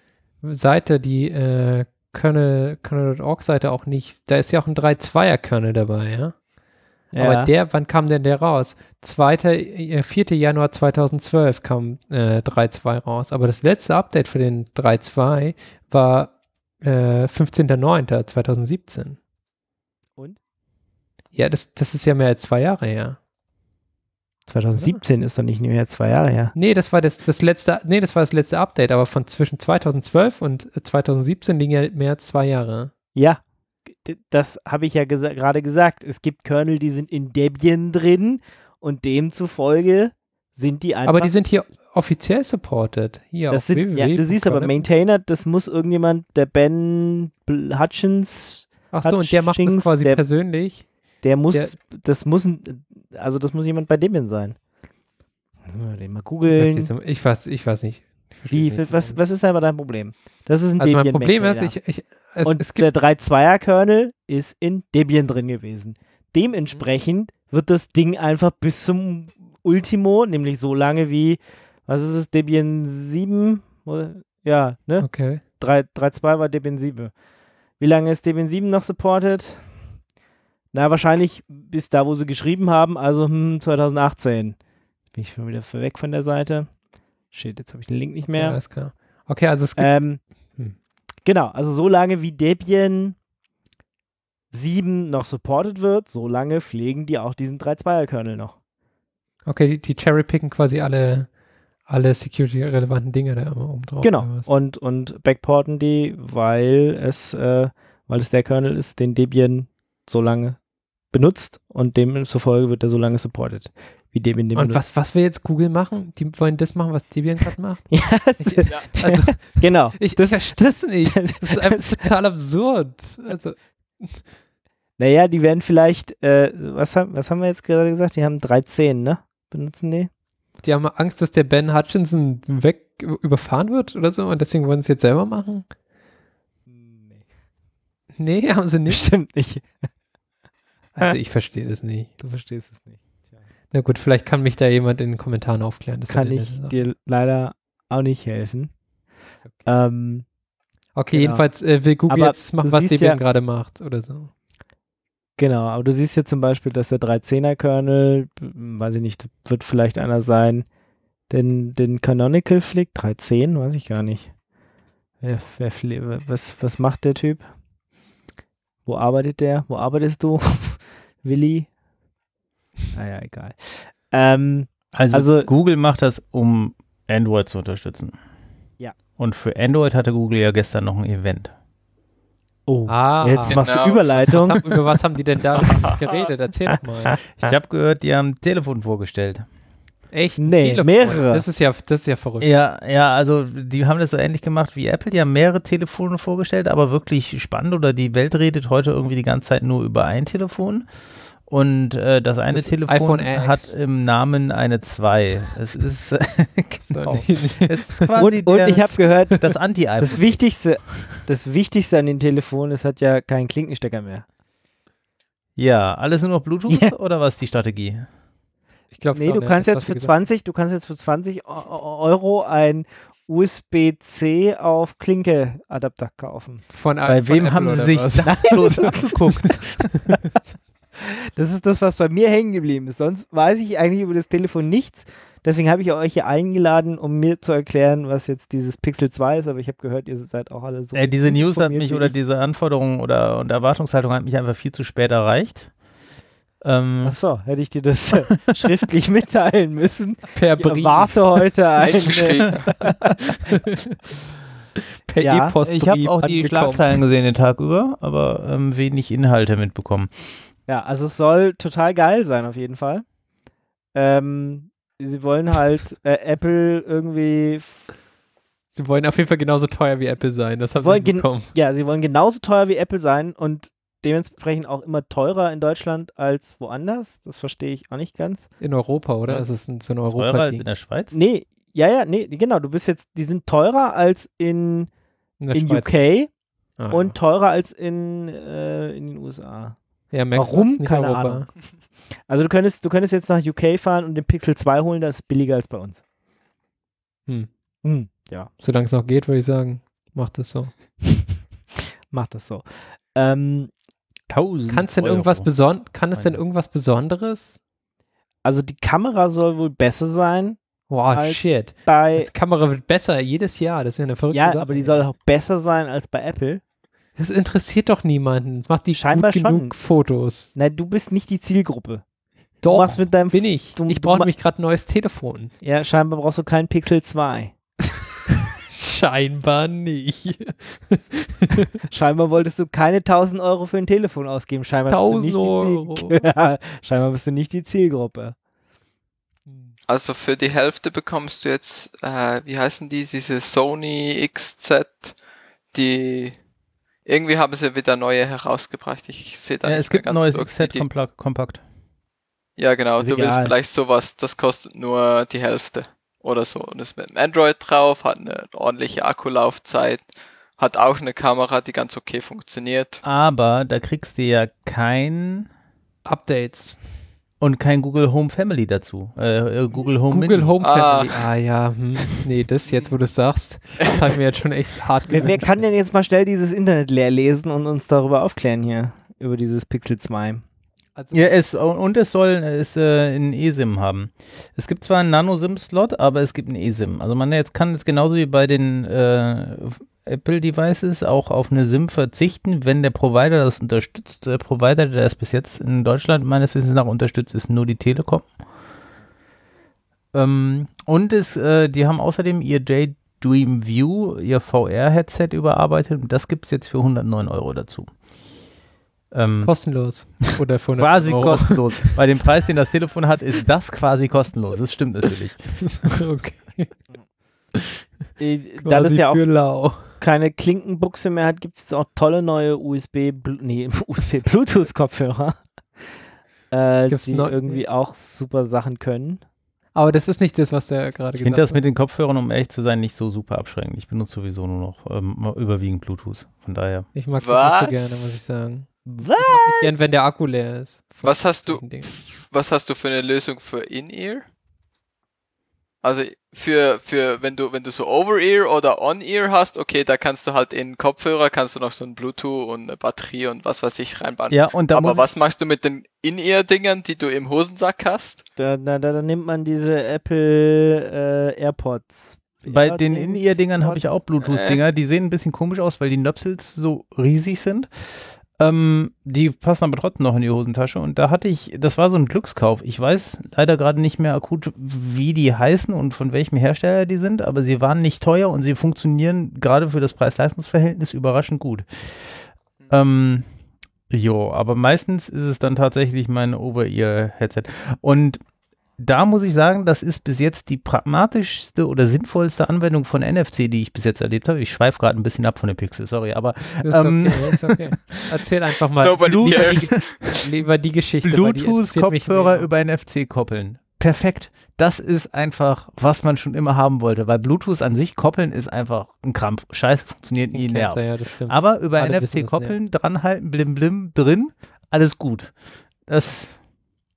Seite, die äh, Kernel, Kernel Punkt org Seite auch nicht. Da ist ja auch ein drei Punkt zweier Kernel dabei, ja? Ja. Aber der, wann kam denn der raus? zweiter, äh, vierter Januar zweitausendzwölf kam äh, drei Punkt zwei raus. Aber das letzte Update für den drei Punkt zwei war äh, fünfzehnter neunter zweitausendsiebzehn. Und? Ja, das, das ist ja mehr als zwei Jahre her. zweitausendsiebzehn ist doch nicht mehr zwei Jahre her. Nee, das war das, das letzte, nee, das war das letzte Update, aber von zwischen zweitausendzwölf und zweitausendsiebzehn liegen ja mehr als zwei Jahre. Ja, d- das habe ich ja gesa- gerade gesagt. Es gibt Kernel, die sind in Debian drin und demzufolge sind die einfach. Aber die sind hier offiziell supported. Hier das auf sind, ja, du siehst aber Maintainer, das muss irgendjemand, der Ben Bl- Hutchins, Ach so, und der macht das Hutchings, quasi der- persönlich. der muss, Der- das muss, ein- also das muss jemand bei Debian sein. Müssen wir den mal googeln. Ich weiß, ich weiß nicht. Ich verstehe Wie, es nicht. was, was ist aber dein Problem? Das ist ein Also mein Debian Problem ist, Maintainer. ich, ich, es, Und es der gibt, drei Punkt zweier Kernel ist in Debian drin gewesen. Dementsprechend wird das Ding einfach bis zum Ultimo, nämlich so lange wie, was ist es, Debian sieben? Oder- Ja, ne? okay. drei Punkt zwei war Debian sieben. Wie lange ist Debian sieben noch supported? Na, wahrscheinlich bis da, wo sie geschrieben haben, also hm, zweitausendachtzehn. Jetzt bin ich schon wieder weg von der Seite. Shit, jetzt habe ich den Link nicht Ja, mehr. alles klar. Okay, also es gibt, Ähm, Hm. Genau, also so lange wie Debian sieben noch supported wird, so lange pflegen die auch diesen drei Punkt zweier Kernel noch. okay, die, die cherrypicken quasi alle, alle security-relevanten Dinge da immer oben drauf. Genau, oder was? und, und backporten die, weil es, äh, weil es der Kernel ist, den Debian so lange benutzt und demzufolge wird er so lange supported, wie Debian den Und benutzt. was, was will jetzt Google machen? Die wollen das machen, was Debian gerade macht? Ja, Ich- Ja. Also, genau. ich, Das- ich verstehe das nicht. Das ist einfach total absurd. Also, Naja, die werden vielleicht, äh, was, haben, was haben wir jetzt gerade gesagt? Die haben dreizehn, ne? Benutzen die? die haben Angst, dass der Ben Hutchinson weg überfahren wird oder so und deswegen wollen sie es jetzt selber machen? Nee. Nee, haben sie nicht. Bestimmt nicht. Also ich verstehe das nicht. Du verstehst es nicht. Na gut, vielleicht kann mich da jemand in den Kommentaren aufklären. Das Kann wäre eine ich nette Sache. dir leider auch nicht helfen. Ist okay. Ähm, Okay, genau. jedenfalls äh, will Google Aber jetzt machen, du was siehst Debian ja- gerade macht oder so. genau, aber du siehst jetzt zum Beispiel, dass der drei Punkt zehner Kernel, hm, weiß ich nicht, wird vielleicht einer sein, den, den Canonical fliegt. drei Punkt zehn, weiß ich gar nicht. Wer, wer flie- was, was macht der Typ? Wo arbeitet der? Wo arbeitest du? Willi? Naja, egal. Ähm, Also, Also- Google macht das, um Android zu unterstützen. Ja. Und für Android hatte Google ja gestern noch ein Event. oh, Ah, jetzt machst du Genau. was Überleitung. haben, über was haben die denn da geredet? Erzähl doch mal. Ich habe gehört, die haben ein Telefon vorgestellt. Echt? Nee, Telefon. mehrere. Das ist ja, das ist ja verrückt. Ja, ja, also die haben das so ähnlich gemacht wie Apple. Die haben mehrere Telefone vorgestellt, aber wirklich spannend. Oder die Welt redet heute irgendwie die ganze Zeit nur über ein Telefon. Und äh, das eine Das Telefon iPhone X. hat im Namen eine zwei. Es ist, äh, genau. So, Es ist quasi Und, und der, ich habe gehört, das Anti-iPhone. das Wichtigste, das Wichtigste an den Telefonen, es hat ja keinen Klinkenstecker mehr. Ja, alles nur noch Bluetooth Ja. oder was ist die Strategie? Ich glaube, Nee, du kannst jetzt für zwanzig, du kannst jetzt für zwanzig Euro ein U S B-C auf Klinke-Adapter kaufen. Von, Bei von wem Apple haben sie oder sich was? das bloß angeguckt? Das ist das, was bei mir hängen geblieben ist. Sonst weiß ich eigentlich über das Telefon nichts. Deswegen habe ich euch hier eingeladen, um mir zu erklären, was jetzt dieses Pixel zwei ist. Aber ich habe gehört, ihr seid auch alle so. Äh, diese News hat informiert mich wie oder ich. diese Anforderungen oder und Erwartungshaltung hat mich einfach viel zu spät erreicht. Ähm, Ach so, hätte ich dir das äh, schriftlich mitteilen müssen. Per Ich Brief. erwarte heute eine. Eingeschrieben. Per Ja, E-Postbrief ich habe auch die angekommen. Schlagzeilen gesehen den Tag über, aber ähm, wenig Inhalte mitbekommen. Ja, also es soll total geil sein auf jeden Fall. Ähm, sie wollen halt äh, Apple irgendwie, f- Sie wollen auf jeden Fall genauso teuer wie Apple sein. Das haben wollen sie gen- bekommen. ja, sie wollen genauso teuer wie Apple sein und dementsprechend auch immer teurer in Deutschland als woanders. Das verstehe ich auch nicht ganz. In Europa, oder? Ja. Es ist ein, so ein Teurer europa als in der Schweiz? Nee, ja, ja, nee, genau. Du bist jetzt, die sind teurer als in, in, der in Schweiz. U K Ah, und teurer als in, äh, in den U S A. ja, merkst du warum? was? Nicht Keine Europa. Ahnung. Also du könntest, du könntest jetzt nach U K fahren und den Pixel zwei holen, das ist billiger als bei uns. Hm. Hm, ja, Solange es noch geht, würde ich sagen, macht das so. macht das so. Ähm, tausend Kann's denn Euro. irgendwas beson kann es denn Meine. irgendwas Besonderes? also die Kamera soll wohl besser sein Wow, Als shit. bei, Die Kamera wird besser jedes Jahr. Das ist ja eine verrückte ja, Sache. aber die soll auch besser sein als bei Apple. Das interessiert doch niemanden. Es macht die Scheinbar gut schon. genug Fotos. Nein, du bist nicht die Zielgruppe. Doch, machst mit deinem bin ich. du- ich du brauche ma- nämlich gerade ein neues Telefon. Ja, scheinbar brauchst du keinen Pixel zwei. Scheinbar nicht. Scheinbar wolltest du keine tausend Euro für ein Telefon ausgeben. Scheinbar bist du tausend nicht Euro. die Ziel ja, scheinbar bist du nicht die Zielgruppe. Also für die Hälfte bekommst du jetzt, äh, wie heißen die, diese Sony X Z, die, irgendwie haben sie wieder neue herausgebracht. Ich sehe da Ja, nicht es gibt mehr ein ganz neues durch, X wie Z die- Kompla- Kompakt. Ja, genau, Ist du willst egal. vielleicht sowas, das kostet nur die Hälfte oder so. Und ist mit dem Android drauf, hat eine ordentliche Akkulaufzeit, hat auch eine Kamera, die ganz okay funktioniert. Aber da kriegst du ja kein Updates. und kein Google Home Family dazu. Äh, äh, Google Home Google Mini. Home Ah. Family. Ah, ja, hm. Nee, das jetzt, wo du es sagst, das hat mir jetzt schon echt hart Wer, wer gewünscht. kann denn jetzt mal schnell dieses Internet leer lesen und uns darüber aufklären hier? Über dieses Pixel zwei. Also, Ja, es, und es soll es äh, einen eSIM haben. Es gibt zwar einen Nano-SIM-Slot, aber es gibt einen eSIM. Also man jetzt kann jetzt genauso wie bei den äh, Apple-Devices auch auf eine SIM verzichten, wenn der Provider das unterstützt. Der Provider, der das bis jetzt in Deutschland meines Wissens nach unterstützt, ist nur die Telekom. Ähm, und es, äh, die haben außerdem ihr Daydream View, ihr V R-Headset überarbeitet und das gibt es jetzt für hundertneun Euro dazu. Ähm, kostenlos. Oder für hundert quasi Euro. kostenlos. Bei dem Preis, den das Telefon hat, ist das quasi kostenlos. Das stimmt natürlich. Okay. Äh, da das Quasi ja auch für lau. keine Klinkenbuchse mehr hat, gibt es auch tolle neue U S B, Blu- nee, U S B Bluetooth-Kopfhörer, äh, Gibt's die neu- irgendwie auch super Sachen können. Aber das ist nicht das, was der gerade Ich gesagt finde das hat. mit den Kopfhörern, um ehrlich zu sein, nicht so super abschreckend. Ich benutze sowieso nur noch ähm, überwiegend Bluetooth. Von daher. Ich mag das Was? nicht so gerne, muss ich sagen. Was? Ich mag nicht gern, wenn der Akku leer ist. Von Was hast du, solchen Dingen. was hast du für eine Lösung für In-Ear? Also für, für, wenn du, wenn du so Over-Ear oder On-Ear hast, okay, da kannst du halt in Kopfhörer, kannst du noch so ein Bluetooth und eine Batterie und was weiß ich reinbauen. Ja, und da Aber muss was machst du mit den In-Ear-Dingern, die du im Hosensack hast? Da, da, da, da nimmt man diese Apple äh, AirPods. bei Ja, den Dings, In-Ear-Dingern habe ich auch Bluetooth-Dinger. Die sehen ein bisschen komisch aus, weil die Nöpsels so riesig sind. Ähm, die passen aber trotzdem noch in die Hosentasche. Und da hatte ich, das war so ein Glückskauf. Ich weiß leider gerade nicht mehr akut, wie die heißen und von welchem Hersteller die sind, aber sie waren nicht teuer und sie funktionieren gerade für das Preis-Leistungs-Verhältnis überraschend gut. Ähm, jo, aber meistens ist es dann tatsächlich mein Over-Ear-Headset. Und da muss ich sagen, das ist bis jetzt die pragmatischste oder sinnvollste Anwendung von N F C, die ich bis jetzt erlebt habe. Ich schweife gerade ein bisschen ab von den Pixel, sorry, aber Ist ähm, okay, ist okay. Erzähl einfach mal Nobody lieber cares. die, lieber die Geschichte. weil die interessiert mich Bluetooth-Kopfhörer mehr. über N F C koppeln. Perfekt. Das ist einfach, was man schon immer haben wollte, weil Bluetooth an sich koppeln ist einfach ein Krampf. Scheiße, funktioniert nie, nervt. Cancer, ja, das stimmt. Aber über Alle N F wissen, C was koppeln, dranhalten, blim blim drin, alles gut. Das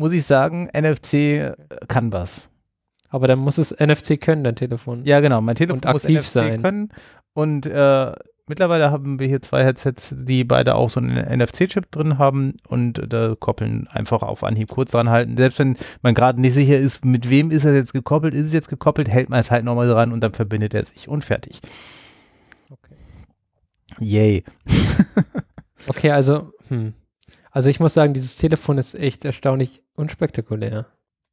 muss ich sagen, N F C kann was. Aber dann muss es N F C können, dein Telefon. Ja, genau. Mein Telefon Und muss aktiv N F C sein. können. Und äh, mittlerweile haben wir hier zwei Headsets, die beide auch so einen N F C-Chip drin haben und da koppeln einfach auf Anhieb kurz dran halten. Selbst wenn man gerade nicht sicher ist, mit wem ist er jetzt gekoppelt, ist es jetzt gekoppelt, hält man es halt nochmal dran und dann verbindet er sich und fertig. Okay. Yay. Okay, also, hm. Also ich muss sagen, dieses Telefon ist echt erstaunlich unspektakulär.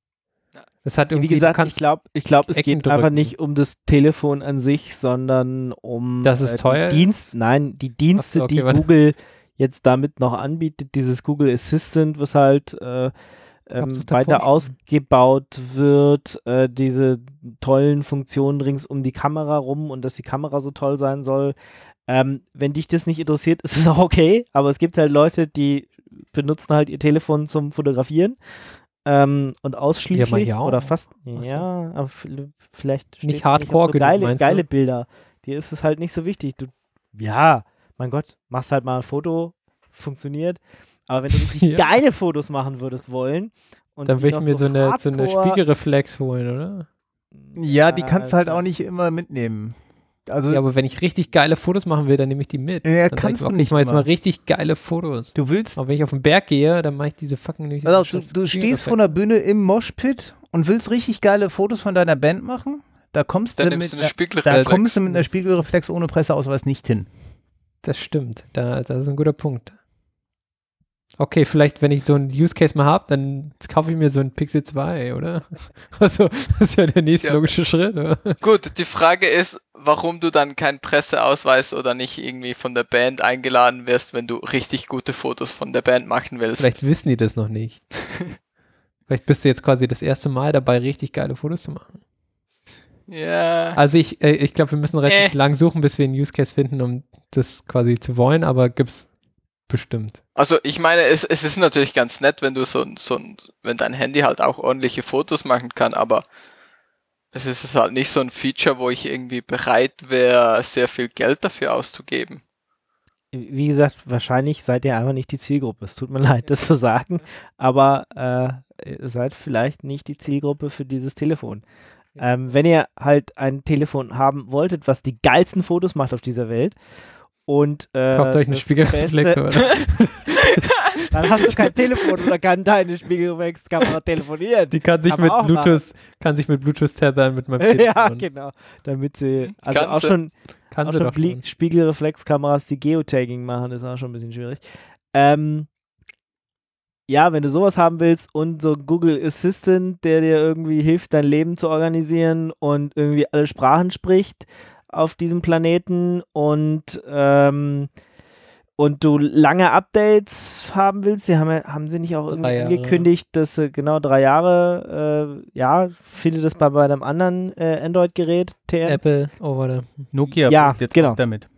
Es hat irgendwie, Wie gesagt, du kannst ich glaube, ich glaub, es Ecken geht einfach drücken. nicht um das Telefon an sich, sondern um Dass es äh, teuer die Dienst, nein, die Dienste, Ach so, okay, die warte. Google jetzt damit noch anbietet, dieses Google Assistant, was halt äh, ähm, Gab's das davor weiter schon? ausgebaut wird, äh, diese tollen Funktionen rings um die Kamera rum und dass die Kamera so toll sein soll. Ähm, wenn dich das nicht interessiert, ist es auch okay, aber es gibt halt Leute, die benutzen halt ihr Telefon zum Fotografieren. Ähm, und ausschließlich Ja, man ja oder auch. fast, Ach so. ja, aber v- vielleicht stehst Nicht du hardcore auf so genug, geile, meinst du? geile Bilder. Dir ist es halt nicht so wichtig. Du, ja, mein Gott, machst halt mal ein Foto, funktioniert. Aber wenn du richtig Ja. geile Fotos machen würdest wollen und Dann die will ich noch mir so eine, so eine hardcore- Spiegelreflex holen, oder? Ja, die kannst du halt Alter. auch nicht immer mitnehmen. Also Ja, aber wenn ich richtig geile Fotos machen will, dann nehme ich die mit. Ja, dann sag kannst ich, du okay, nicht ich mache jetzt immer. mal richtig geile Fotos. du willst, Aber wenn ich auf den Berg gehe, dann mache ich diese fucking nicht. also du, du stehst vor einer Bühne im Moshpit und willst richtig geile Fotos von deiner Band machen, da kommst Dann du nimmst du mit, eine da Spiegelreflex. kommst du mit einer Spiegelreflex ohne Presseausweis nicht hin. Das stimmt. Da, das ist ein guter Punkt. Okay, vielleicht, wenn ich so einen Use Case mal habe, dann kaufe ich mir so einen Pixel zwei, oder? Also, das ist ja der nächste Ja. logische Schritt, oder? Gut, die Frage ist, warum du dann keinen Presseausweis oder nicht irgendwie von der Band eingeladen wirst, wenn du richtig gute Fotos von der Band machen willst. Vielleicht wissen die das noch nicht. Vielleicht bist du jetzt quasi das erste Mal dabei, richtig geile Fotos zu machen. Ja. Also ich, äh, ich glaube, wir müssen relativ Äh. lang suchen, bis wir einen Use Case finden, um das quasi zu wollen, aber gibt's bestimmt. Also ich meine, es, es ist natürlich ganz nett, wenn du so ein, so ein, wenn dein Handy halt auch ordentliche Fotos machen kann, aber es ist halt nicht so ein Feature, wo ich irgendwie bereit wäre, sehr viel Geld dafür auszugeben. Wie gesagt, wahrscheinlich seid ihr einfach nicht die Zielgruppe. Es tut mir leid, das zu sagen, aber äh, ihr seid vielleicht nicht die Zielgruppe für dieses Telefon. Ähm, wenn ihr halt ein Telefon haben wolltet, was die geilsten Fotos macht auf dieser Welt und äh, Kauft euch eine das Spiegelreflex, Beste- oder? dann hast du kein Telefon oder kann deine Spiegelreflexkamera telefonieren. Die kann sich Kann mit man auch Bluetooth, kann sich mit Bluetooth tethern mit meinem Telefon. Ja, genau. Damit sie, also Kann auch sie. schon, Kann auch sie schon doch Blie- schon. Spiegelreflexkameras, die Geotagging machen, ist auch schon ein bisschen schwierig. Ähm, ja, wenn du sowas haben willst und so Google Assistant, der dir irgendwie hilft, dein Leben zu organisieren und irgendwie alle Sprachen spricht auf diesem Planeten und ähm, und du lange Updates haben willst, sie haben, ja- haben sie nicht auch irgendwie Drei Jahre. angekündigt, dass sie genau drei Jahre, äh, ja, findet das bei, bei einem anderen äh, Android-Gerät, T M? Apple, oh warte. Nokia Ja, wirbt jetzt genau. auch damit.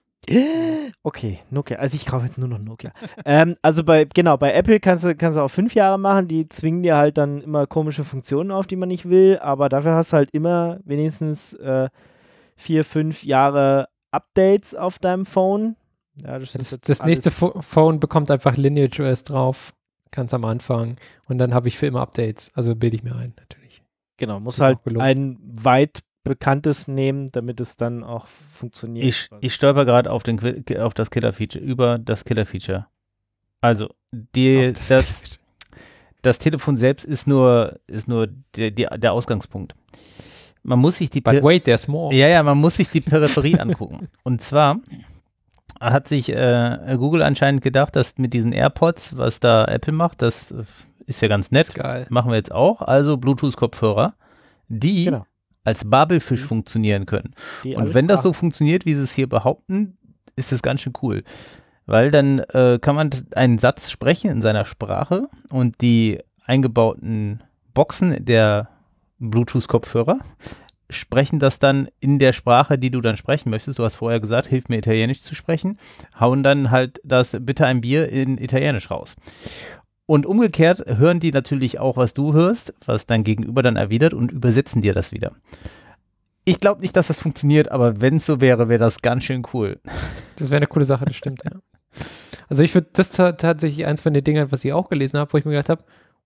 Okay, Nokia. Also ich kaufe jetzt nur noch Nokia. ähm, also bei, genau, bei Apple kannst du, kannst du auch fünf Jahre machen, die zwingen dir halt dann immer komische Funktionen auf, die man nicht will, aber dafür hast du halt immer wenigstens äh, vier, fünf Jahre Updates auf deinem Phone. Ja, das, ist Das, jetzt das alles- nächste Pho- Phone bekommt einfach Lineage O S drauf, ganz am Anfang. Und dann habe ich für immer Updates. Also bilde ich mir ein, natürlich. Genau, muss ist auch halt gelogen. ein weit bekanntes nehmen, damit es dann auch funktioniert. Ich, ich stolper gerade auf, den Qui- auf das Killer-Feature, über das Killer-Feature. Also, die, Auf das, das Telefon selbst ist nur, ist nur der, der, der Ausgangspunkt. Man muss sich die But Per- wait, there's more. ja, ja, man muss sich die Peripherie angucken. Und zwar hat sich äh, Google anscheinend gedacht, dass mit diesen AirPods, was da Apple macht, das äh, ist ja ganz Das nett. ist geil. Machen wir jetzt auch. Also Bluetooth-Kopfhörer, die Genau. als Babelfisch Mhm. funktionieren können. Die Und alle wenn das so Sprachen. funktioniert, wie sie es hier behaupten, ist das ganz schön cool. Weil dann äh, kann man t- einen Satz sprechen in seiner Sprache und die eingebauten Boxen der Bluetooth-Kopfhörer sprechen das dann in der Sprache, die du dann sprechen möchtest. Du hast vorher gesagt, hilf mir Italienisch zu sprechen, hauen dann halt das bitte ein Bier in Italienisch raus. Und umgekehrt hören die natürlich auch, was du hörst, was dein Gegenüber dann erwidert und übersetzen dir das wieder. Ich glaube nicht, dass das funktioniert, aber wenn es so wäre, wäre das ganz schön cool. Das wäre eine coole Sache, das stimmt, ja. Also ich würde, das ist ta- tatsächlich eins von den Dingern, was ich auch gelesen habe, wo ich mir gedacht habe,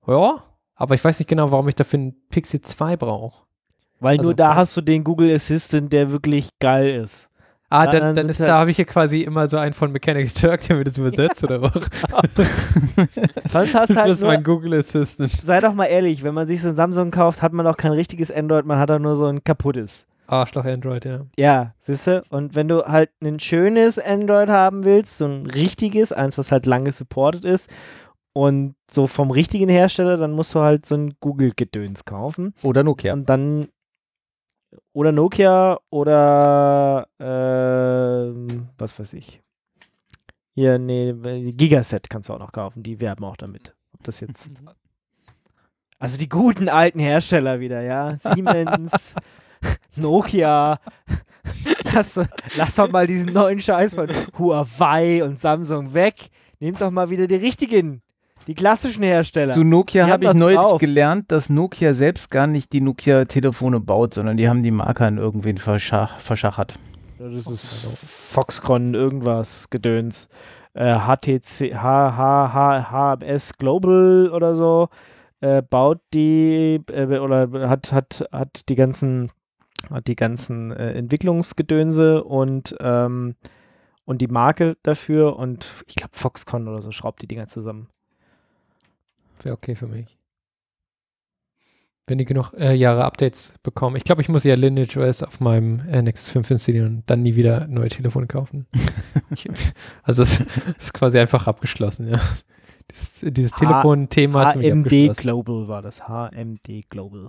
Ja, aber ich weiß nicht genau, warum ich dafür einen Pixel zwei brauche. Weil Also, nur da ja. hast du den Google Assistant, der wirklich geil ist. Ah, Ja, dann, dann dann sind ist, halt- da habe ich hier quasi immer so einen von Mechanical Turk, der mir das übersetzt, oder was? Sonst hast du Das halt ist nur, mein Google Assistant. sei doch mal ehrlich, wenn man sich so ein Samsung kauft, hat man auch kein richtiges Android, man hat auch nur so ein kaputtes. Arschloch Android, ja. Ja, siehst du? Und wenn du halt ein schönes Android haben willst, so ein richtiges, eins, was halt lange supported ist und so vom richtigen Hersteller, dann musst du halt so ein Google-Gedöns kaufen. Oder Nokia. Und dann oder Nokia oder ähm, was weiß ich. Hier, nee, Gigaset kannst du auch noch kaufen, die werben auch damit. Ob das jetzt also die guten alten Hersteller wieder, ja. Siemens, Nokia. Lass, lass doch mal diesen neuen Scheiß von Huawei und Samsung weg. Nehmt doch mal wieder die richtigen, die klassischen Hersteller. Zu Nokia Die habe haben ich das neulich drauf. gelernt, dass Nokia selbst gar nicht die Nokia-Telefone baut, sondern die haben die Marke an irgendwen verschach verschachert. Das ist Foxconn, irgendwas, Gedöns. Äh, H T C, H, H, H, H M S Global oder so. Äh, baut die äh, oder hat, hat, hat die ganzen, hat die ganzen äh, Entwicklungsgedönse und, ähm, und die Marke dafür und ich glaube Foxconn oder so schraubt die Dinger zusammen. Wäre okay für mich. Wenn die genug äh, Jahre Updates bekommen. Ich glaube, ich muss ja Lineage O S auf meinem äh, Nexus fünf installieren und dann nie wieder neue Telefone kaufen. ich, also es ist quasi einfach abgeschlossen, ja. Dieses, dieses H- Telefon-Thema hat für mich H M D abgeschlossen. Global war das. H M D Global.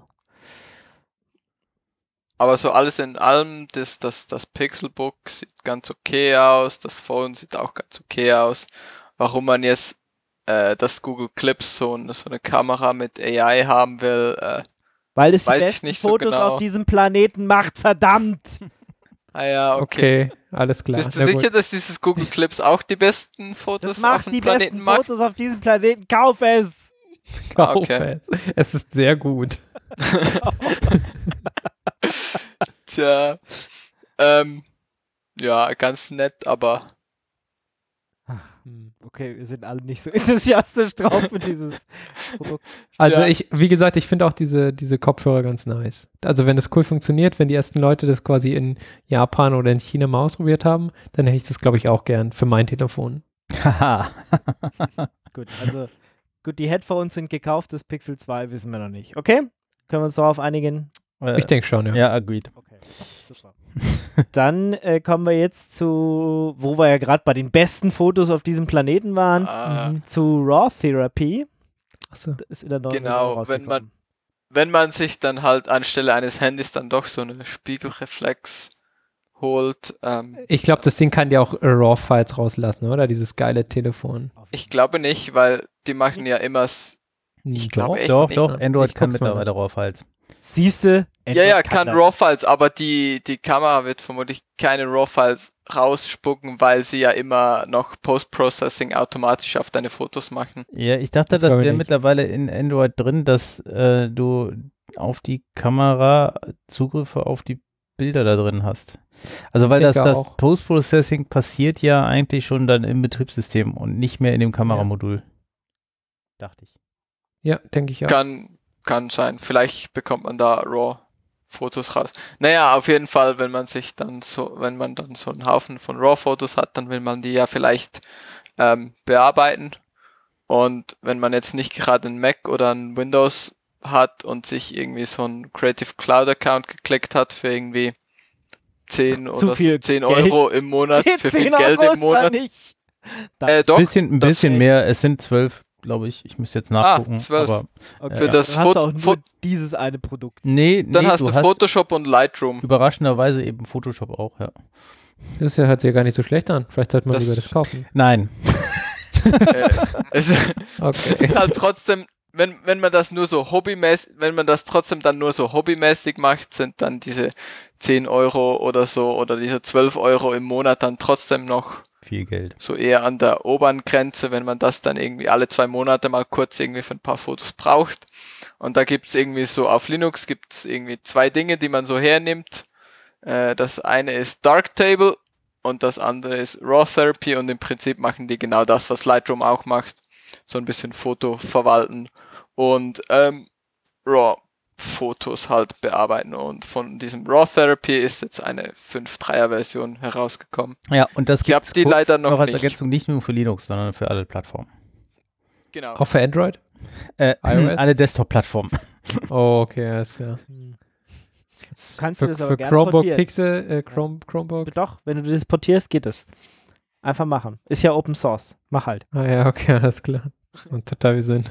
Aber so alles in allem, das, das, das Pixelbook sieht ganz okay aus, das Phone sieht auch ganz okay aus. Warum man jetzt äh, das Google Clips, so, eine- so eine Kamera mit A I haben will, äh, Weil es die Weiß ich besten nicht so Fotos genau. auf diesem Planeten macht, verdammt! ah ja, okay. Okay, alles klar. Bist du Na sicher, gut. dass dieses Google Clips auch die besten Fotos Das auf macht dem die Planeten besten macht? Fotos auf diesem Planeten. Kauf es! Ah, Kauf okay. es. Es ist sehr gut. Tja, ähm, ja, ganz nett, aber Hm, Okay, wir sind alle nicht so enthusiastisch drauf für dieses Produkt. Also Ja. ich, wie gesagt, ich finde auch diese, diese Kopfhörer ganz nice. Also wenn das cool funktioniert, wenn die ersten Leute das quasi in Japan oder in China mal ausprobiert haben, dann hätte ich das, glaube ich, auch gern für mein Telefon. Haha. Gut, also gut, die Headphones sind gekauft, das Pixel zwei wissen wir noch nicht. Okay? Können wir uns darauf einigen? Äh, Ich denke schon, ja. ja, agreed. Okay, super. Dann äh, kommen wir jetzt zu, wo wir ja gerade bei den besten Fotos auf diesem Planeten waren, äh, Mhm. zu Raw Therapy. Achso. Das ist in der neuen Genau, Version wenn man- rausgekommen. wenn man sich dann halt anstelle eines Handys dann doch so eine Spiegelreflex holt, ähm, Ich glaube, das Ding kann ja auch äh, RAW-Files rauslassen, oder? Dieses geile Telefon. ich glaube nicht, weil die machen ja immer, s- Ich glaube echt Doch, nicht, doch, ne? Android Ich kann guck's mal mittlerweile drauf halt. Siehste? ja, ja, kann das. RAW-Files, aber die, die Kamera wird vermutlich keine RAW-Files rausspucken, weil sie ja immer noch Post-Processing automatisch auf deine Fotos machen. Ja, ich dachte, Das das, glaub ich wäre nicht. mittlerweile in Android drin, dass äh, du auf die Kamera Zugriffe auf die Bilder da drin hast. Also weil Ich das, denke das auch. Post-Processing passiert ja eigentlich schon dann im Betriebssystem und nicht mehr in dem Kameramodul. Dachte ich. Ja, denke ich auch. Kann, kann sein. Vielleicht bekommt man da RAW-Fotos raus. Naja, auf jeden Fall, wenn man sich dann so, wenn man dann so einen Haufen von RAW-Fotos hat, dann will man die ja vielleicht ähm, bearbeiten. Und wenn man jetzt nicht gerade einen Mac oder einen Windows hat und sich irgendwie so einen Creative Cloud Account geklickt hat für irgendwie zehn Zu oder viel zehn Geld. Euro im Monat, für viel zehn Geld Euro im ist da Monat. nicht. Da- Äh, Ein doch, bisschen, ein das- bisschen mehr, es sind zwölf, glaube ich. Ich müsste jetzt nachgucken. Ah, zwölf. Aber okay, für das dann hast du Foto- auch nur Fo- dieses eine Produkt. nee, dann nee, hast du, Photoshop und Lightroom. überraschenderweise eben Photoshop auch, ja. Das ist ja, hört sich ja gar nicht so schlecht an. Vielleicht sollte man Das- lieber das kaufen. Nein. äh, es, es Okay. ist halt trotzdem, wenn, wenn man das nur so hobbymäßig, wenn man das trotzdem dann nur so hobbymäßig macht, sind dann diese zehn Euro oder so oder diese zwölf Euro im Monat dann trotzdem noch Viel Geld. so eher an der oberen Grenze, wenn man das dann irgendwie alle zwei Monate mal kurz irgendwie für ein paar Fotos braucht. Und da gibt's irgendwie so, auf Linux gibt's irgendwie zwei Dinge, die man so hernimmt. Äh, das eine ist Darktable und das andere ist Raw Therapy und im Prinzip machen die genau das, was Lightroom auch macht. So ein bisschen Foto verwalten und ähm, RAW-Fotos halt bearbeiten. Und von diesem RAW Therapy ist jetzt eine fünf Punkt drei er-Version herausgekommen. Ja, und das Ich habe gibt's die kurz leider noch als nicht. Ergänzung nicht nur für Linux, sondern für alle Plattformen. Genau. Auch für Android? Äh, iOS? alle Desktop-Plattformen. Oh, okay, alles klar. Jetzt Kannst für, du das aber für gerne Chromebook portieren. Pixel, äh, Chrome, Chromebook? Doch, wenn du das portierst, geht es. Einfach machen. Ist ja Open Source. Mach halt. Ah ja, okay, alles klar. Und total wie Sinn.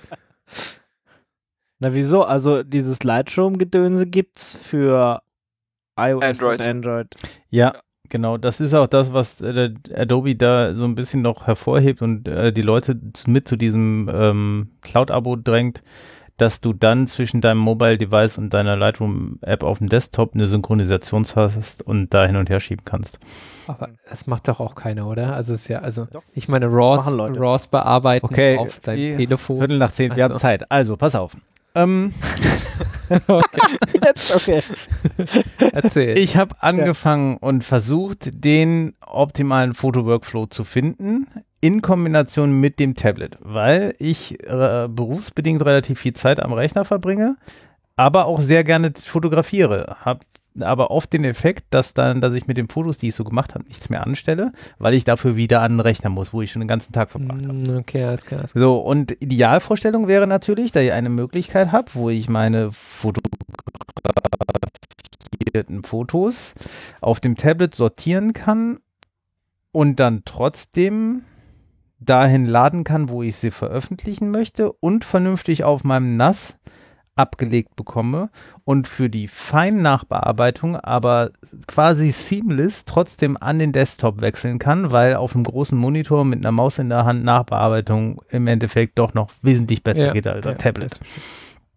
Na wieso? Also dieses Lightroom-Gedönse gibt's für iOS Android. und Android. Ja, genau. Das ist auch das, was äh, Adobe da so ein bisschen noch hervorhebt und äh, die Leute mit zu diesem ähm, Cloud-Abo drängt, dass du dann zwischen deinem Mobile-Device und deiner Lightroom-App auf dem Desktop eine Synchronisation hast und da hin und her schieben kannst. Aber das macht doch auch keiner, oder? Also es ist ja, also Doch. ich meine, RAWs, Machen Leute. RAWs bearbeiten Okay, auf deinem eh, Telefon. Viertel nach zehn, wir Also. haben Zeit. Also, pass auf. Ähm, Okay, Jetzt, okay. erzähl. ich habe angefangen und versucht, den optimalen Foto-Workflow zu finden in Kombination mit dem Tablet, weil ich äh, berufsbedingt relativ viel Zeit am Rechner verbringe, aber auch sehr gerne fotografiere. Habe aber oft den Effekt, dass dann, dass ich mit den Fotos, die ich so gemacht habe, nichts mehr anstelle, weil ich dafür wieder an den Rechner muss, wo ich schon den ganzen Tag verbracht habe. Mm, Okay, alles klar. Alles klar. So, und Idealvorstellung wäre natürlich, dass ich eine Möglichkeit habe, wo ich meine fotografierten Fotos auf dem Tablet sortieren kann und dann trotzdem dahin laden kann, wo ich sie veröffentlichen möchte und vernünftig auf meinem N A S abgelegt bekomme und für die Feinnachbearbeitung aber quasi seamless trotzdem an den Desktop wechseln kann, weil auf einem großen Monitor mit einer Maus in der Hand Nachbearbeitung im Endeffekt doch noch wesentlich besser Ja, geht als ja, ein Tablet. das verstehe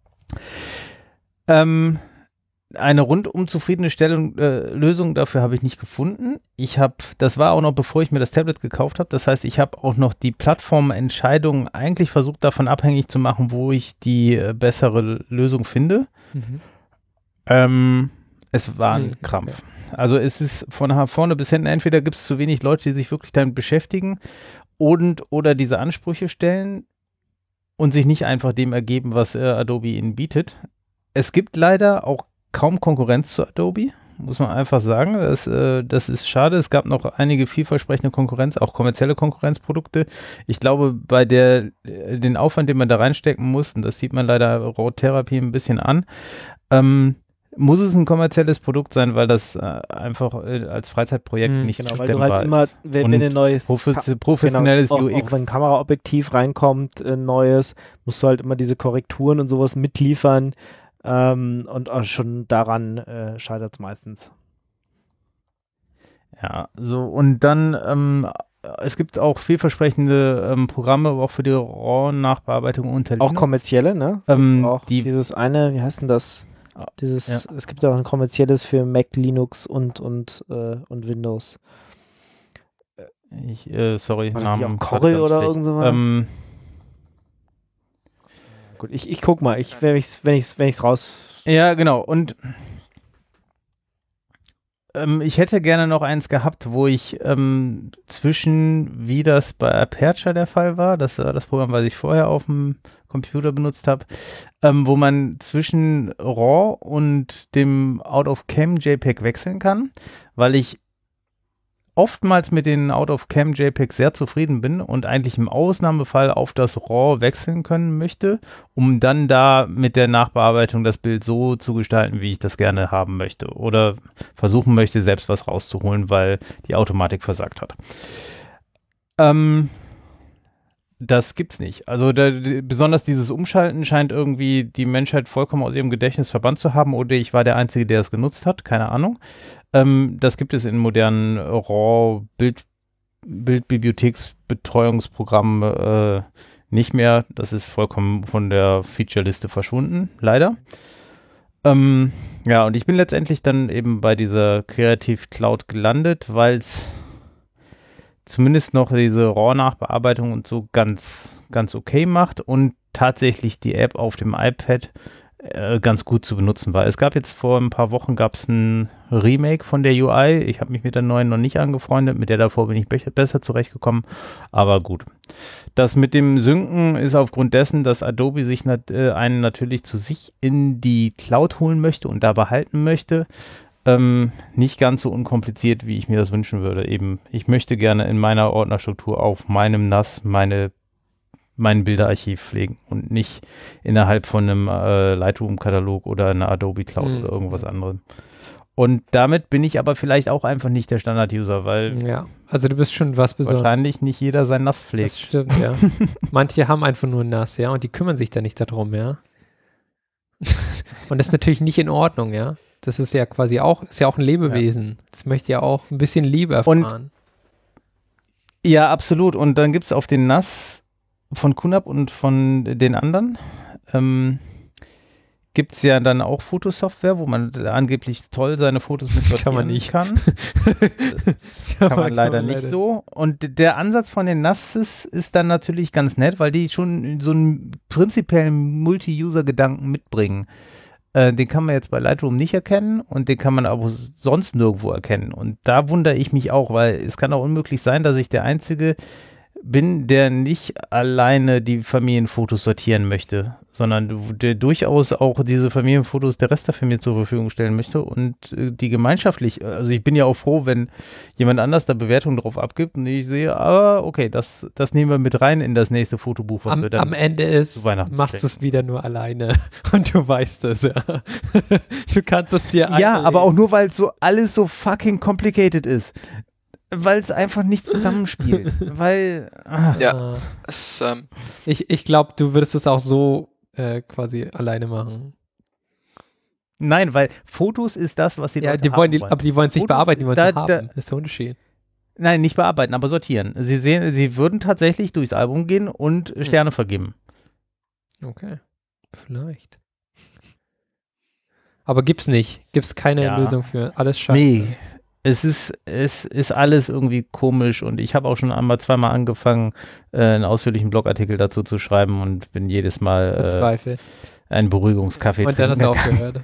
Ähm, eine rundum zufriedene Stellung, äh, Lösung dafür habe ich nicht gefunden. Ich habe, das war auch noch bevor ich mir das Tablet gekauft habe, das heißt, ich habe auch noch die Plattformentscheidung eigentlich versucht davon abhängig zu machen, wo ich die äh, bessere Lösung finde. Mhm. Ähm, es war ein Mhm, Krampf. Also es ist von vorne bis hinten, entweder gibt es zu wenig Leute, die sich wirklich damit beschäftigen und oder diese Ansprüche stellen und sich nicht einfach dem ergeben, was äh, Adobe ihnen bietet. Es gibt leider auch kaum Konkurrenz zu Adobe, muss man einfach sagen. Das, äh, das ist schade. Es gab noch einige vielversprechende Konkurrenz, auch kommerzielle Konkurrenzprodukte. Ich glaube, bei der äh, den Aufwand, den man da reinstecken muss, und das sieht man leider RAW Therapy ein bisschen an, ähm, muss es ein kommerzielles Produkt sein, weil das äh, einfach äh, als Freizeitprojekt Mhm, nicht Genau, weil stemmbar du halt immer, ist. wenn, Und wenn ein neues Profi- professionelles genau, auch, U X. auch wenn ein Kameraobjektiv reinkommt, ein neues, musst du halt immer diese Korrekturen und sowas mitliefern. Ähm, und auch schon daran äh, scheitert es meistens. Ja, so und dann, ähm, es gibt auch vielversprechende ähm, Programme, auch für die RAW-Nachbearbeitung unter Auch Linux. kommerzielle, ne? Ähm, auch die- dieses eine, wie heißt denn das? Dieses, Ja. es gibt auch ein kommerzielles für Mac, Linux und, und, äh, und Windows. Ich, äh, sorry, War das nicht Namen. auch gerade Corel ganz oder schlecht. irgend sowas? Ähm, Gut, ich, ich guck mal, ich, wenn ich's, wenn ich's, wenn ich's raus. ja, genau. Und ähm, ich hätte gerne noch eins gehabt, wo ich ähm, zwischen, wie das bei Aperture der Fall war, das war das Programm, was ich vorher auf dem Computer benutzt habe, ähm, wo man zwischen RAW und dem Out-of-Cam JPEG wechseln kann, weil ich oftmals mit den Out-of-Cam JPEG sehr zufrieden bin und eigentlich im Ausnahmefall auf das RAW wechseln können möchte, um dann da mit der Nachbearbeitung das Bild so zu gestalten, wie ich das gerne haben möchte oder versuchen möchte, selbst was rauszuholen, weil die Automatik versagt hat. Ähm, das gibt's nicht. Also da, die, besonders dieses Umschalten scheint irgendwie die Menschheit vollkommen aus ihrem Gedächtnis verbannt zu haben oder ich war der Einzige, der es genutzt hat, keine Ahnung. Ähm, das gibt es in modernen RAW-Bild, Bildbibliotheksbetreuungsprogrammen äh, nicht mehr. Das ist vollkommen von der Feature-Liste verschwunden, leider. Ähm, ja, und ich bin letztendlich dann eben bei dieser Creative Cloud gelandet, weil es zumindest noch diese RAW-Nachbearbeitung und so ganz, ganz okay macht und tatsächlich die App auf dem iPad äh, ganz gut zu benutzen war. Es gab jetzt vor ein paar Wochen gab es ein Remake von der U I. Ich habe mich mit der neuen noch nicht angefreundet, mit der davor bin ich be- besser zurechtgekommen, aber gut. Das mit dem Synken ist aufgrund dessen, dass Adobe sich nat- äh, einen natürlich zu sich in die Cloud holen möchte und da behalten möchte. Ähm, nicht ganz so unkompliziert, wie ich mir das wünschen würde. Eben, ich möchte gerne in meiner Ordnerstruktur auf meinem N A S meine, mein Bilderarchiv pflegen und nicht innerhalb von einem äh, Lightroom-Katalog oder einer Adobe Cloud Mhm. oder irgendwas anderem. Und damit bin ich aber vielleicht auch einfach nicht der Standard-User, weil Ja, also du bist schon was Besonderes. wahrscheinlich nicht jeder sein N A S Das pflegt. stimmt, ja. Manche haben einfach nur ein N A S, ja, und die kümmern sich da nicht darum, ja. Und das ist natürlich nicht in Ordnung, ja. Das ist ja quasi auch, ist ja auch ein Lebewesen. Das möchte ja auch ein bisschen Liebe erfahren. Ja, absolut. Und dann gibt es auf den N A S von QNAP und von den anderen, ähm, gibt es ja dann auch Fotosoftware, wo man angeblich toll seine Fotos mit sortieren Kann man nicht. kann. Das kann man leider nicht so. Und der Ansatz von den N A S ist dann natürlich ganz nett, weil die schon so einen prinzipiellen Multi-User-Gedanken mitbringen. Äh, den kann man jetzt bei Lightroom nicht erkennen und den kann man aber sonst nirgendwo erkennen. Und da wundere ich mich auch, weil es kann auch unmöglich sein, dass ich der Einzige bin, der nicht alleine die Familienfotos sortieren möchte, sondern der durchaus auch diese Familienfotos der Rest der Familie zur Verfügung stellen möchte und äh, die gemeinschaftlich, also ich bin ja auch froh, wenn jemand anders da Bewertungen drauf abgibt und ich sehe, ah, okay, das, das nehmen wir mit rein in das nächste Fotobuch, was Am, wir dann am Ende ist, zu Weihnachten machst du schenken. es wieder nur alleine und du weißt es, ja. Du kannst es dir Ja, einlegen. aber auch nur, weil so alles so fucking complicated ist. Weil es einfach nicht zusammenspielt. weil, ah. Ja. Ah. Es, ähm, Ich, ich glaube, du würdest es auch so äh, quasi alleine machen. Nein, weil Fotos ist das, was die Ja, Leute die haben wollen die, wollen. aber die wollen es nicht Fotos, bearbeiten, die wollen da- es haben. da- Das ist der Unterschied. Nein, nicht bearbeiten, aber sortieren. Sie sehen, sie würden tatsächlich durchs Album gehen und Sterne vergeben. Okay. Vielleicht. Aber gibt's nicht. Gibt's keine Ja. Lösung für. Alles scheiße. Nee, es ist, es ist alles irgendwie komisch und ich habe auch schon einmal zweimal angefangen, äh, einen ausführlichen Blogartikel dazu zu schreiben und bin jedes Mal äh, Verzweifelt. einen Beruhigungskaffee Und dann hast du trinken. aufgehört.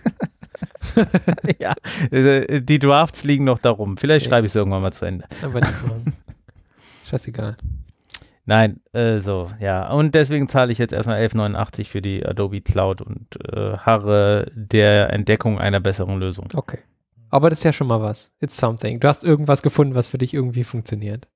Ja, äh, die Drafts liegen noch darum. Vielleicht Okay. schreibe ich es irgendwann mal zu Ende. Aber nicht machen. Scheißegal. Nein, äh, so, ja. Und deswegen zahle ich jetzt erstmal elf neunundachtzig für die Adobe Cloud und äh, harre der Entdeckung einer besseren Lösung. Okay. Aber das ist ja schon mal was. It's something. Du hast irgendwas gefunden, was für dich irgendwie funktioniert.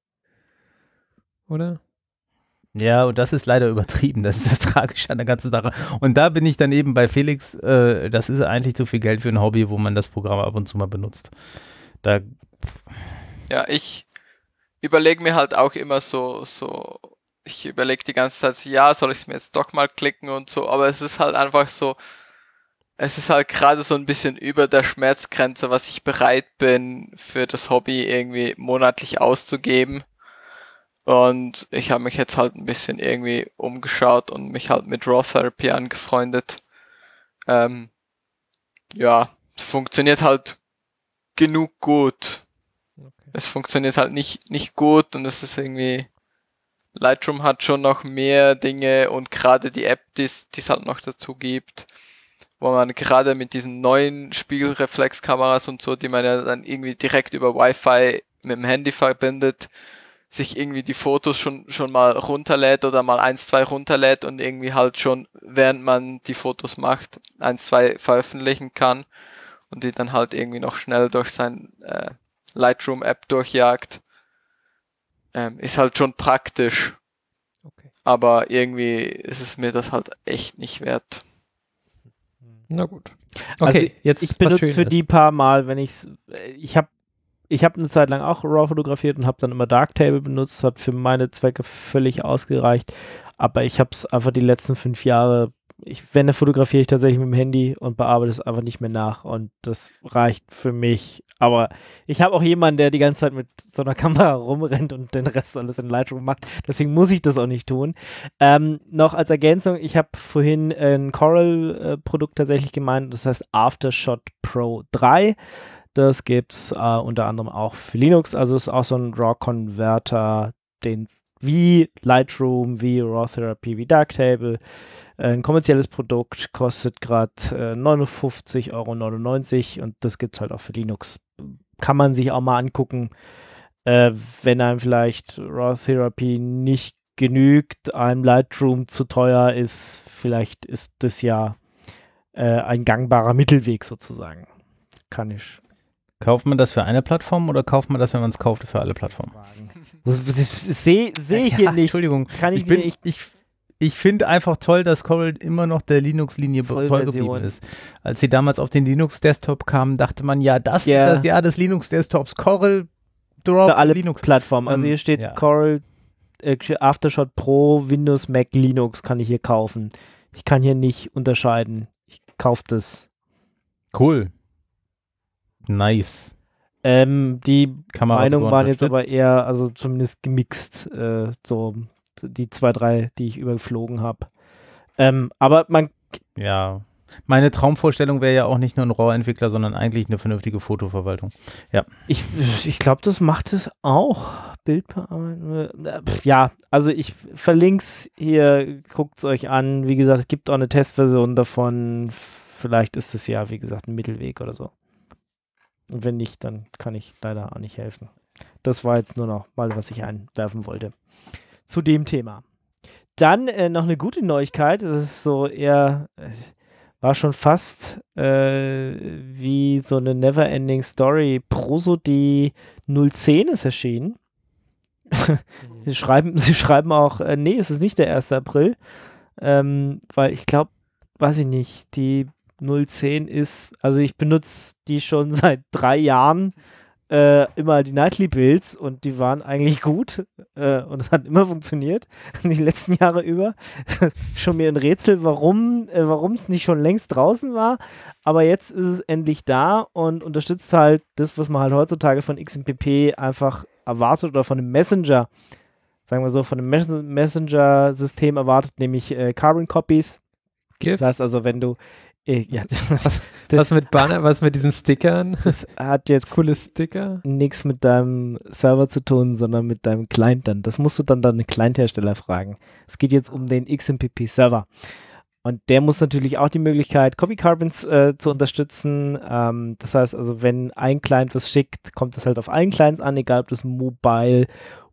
Oder? Ja, und das ist leider übertrieben. Das ist das Tragische an der ganzen Sache. Und da bin ich dann eben bei Felix, äh, das ist eigentlich zu viel Geld für ein Hobby, wo man das Programm ab und zu mal benutzt. Da, ja, ich überlege mir halt auch immer so, so, ich überlege die ganze Zeit, so, ja, soll ich es mir jetzt doch mal klicken und so, aber es ist halt einfach so, es ist halt gerade so ein bisschen über der Schmerzgrenze, was ich bereit bin, für das Hobby irgendwie monatlich auszugeben. Und ich habe mich jetzt halt ein bisschen irgendwie umgeschaut und mich halt mit Raw Therapy angefreundet. Ähm, ja, es funktioniert halt genug gut. Okay. Es funktioniert halt nicht, nicht gut und es ist irgendwie, Lightroom hat schon noch mehr Dinge und gerade die App, die es halt noch dazu gibt, wo man gerade mit diesen neuen Spiegelreflexkameras und so, die man ja dann irgendwie direkt über Wi-Fi mit dem Handy verbindet, sich irgendwie die Fotos schon, schon mal runterlädt oder mal eins, zwei runterlädt und irgendwie halt schon, während man die Fotos macht, eins, zwei veröffentlichen kann und die dann halt irgendwie noch schnell durch sein äh, Lightroom-App durchjagt. Ähm, ist halt schon praktisch. Okay. Aber irgendwie ist es mir das halt echt nicht wert. Na gut. Also Okay, jetzt ich was benutze für Schönes. die paar Mal, wenn ich's, ich habe ich habe eine Zeit lang auch RAW fotografiert und habe dann immer Darktable benutzt, hat für meine Zwecke völlig ausgereicht, aber ich habe es einfach die letzten fünf Jahre, ich, wenn, dann fotografiere ich tatsächlich mit dem Handy und bearbeite es einfach nicht mehr nach und das reicht für mich, aber ich habe auch jemanden, der die ganze Zeit mit so einer Kamera rumrennt und den Rest alles in Lightroom macht, deswegen muss ich das auch nicht tun. Ähm, noch als Ergänzung, ich habe vorhin ein Corel-Produkt tatsächlich gemeint, das heißt Aftershot Pro drei. Das gibt es äh, unter anderem auch für Linux, also ist auch so ein RAW-Converter, den wie Lightroom, wie Raw Therapy, wie Darktable. Ein kommerzielles Produkt kostet gerade äh, neunundfünfzig Euro neunundneunzig und das gibt es halt auch für Linux. Kann man sich auch mal angucken, äh, wenn einem vielleicht Raw Therapy nicht genügt, einem Lightroom zu teuer ist, vielleicht ist das ja äh, ein gangbarer Mittelweg sozusagen. Kann ich. Kauft man das für eine Plattform oder kauft man das, wenn man es kauft, für alle Plattformen? Sehe seh ich ja, hier nicht. Entschuldigung. Kann ich, ich bin, ich, ich, ich finde einfach toll, dass Corel immer noch der Linux-Linie treu geblieben ist. Als sie damals auf den Linux-Desktop kamen, dachte man, ja, das yeah. ist das Jahr des Linux-Desktops. Corel Drop für alle Linux. Plattformen. Also Ähm, hier steht ja. Corel äh, Aftershot Pro, Windows, Mac, Linux kann ich hier kaufen. Ich kann hier nicht unterscheiden. Ich kaufe das. Cool. Nice. Ähm, die Kamera Meinungen sogar waren jetzt aber unterstützt. eher, also zumindest gemixt, äh, so die zwei, drei, die ich überflogen habe. Ähm, aber man, Ja. Meine Traumvorstellung wäre ja auch nicht nur ein RAW-Entwickler, sondern eigentlich eine vernünftige Fotoverwaltung. Ja. ich, ich glaube, das macht es auch. Bildbearbeitung. äh, pf, Ja, also ich verlinke es hier, guckt es euch an. Wie gesagt, es gibt auch eine Testversion davon. Vielleicht ist es ja, wie gesagt, ein Mittelweg oder so. Und wenn nicht, dann kann ich leider auch nicht helfen. Das war jetzt nur noch mal, was ich einwerfen wollte. Zu dem Thema. Dann äh, noch eine gute Neuigkeit. Das ist so eher, äh, war schon fast äh, wie so eine Neverending Story. Prosody null zehn ist erschienen. sie, schreiben, sie schreiben auch, äh, nee, es ist nicht der erste April. Ähm, weil ich glaube, weiß ich nicht, die null zehn ist, also ich benutze die schon seit drei Jahren äh, immer die Nightly Builds und die waren eigentlich gut äh, und es hat immer funktioniert, die letzten Jahre über. Schon mir ein Rätsel, warum äh, warum es nicht schon längst draußen war, aber jetzt ist es endlich da und unterstützt halt das, was man halt heutzutage von X M P P einfach erwartet oder von einem Messenger, sagen wir so, von einem Mes- Messenger-System erwartet, nämlich äh, Carbon Copies. GIFs? Das heißt also, wenn du äh, ja, was, das, was mit Banner, was mit diesen Stickern? das hat jetzt Coole Sticker. nichts mit deinem Server zu tun, sondern mit deinem Client dann. Das musst du dann dann einen Client-Hersteller fragen. Es geht jetzt um den X M P P-Server. Und der muss natürlich auch die Möglichkeit, Copy Carbons äh, zu unterstützen. Ähm, das heißt also, wenn ein Client was schickt, kommt das halt auf allen Clients an, egal ob das Mobile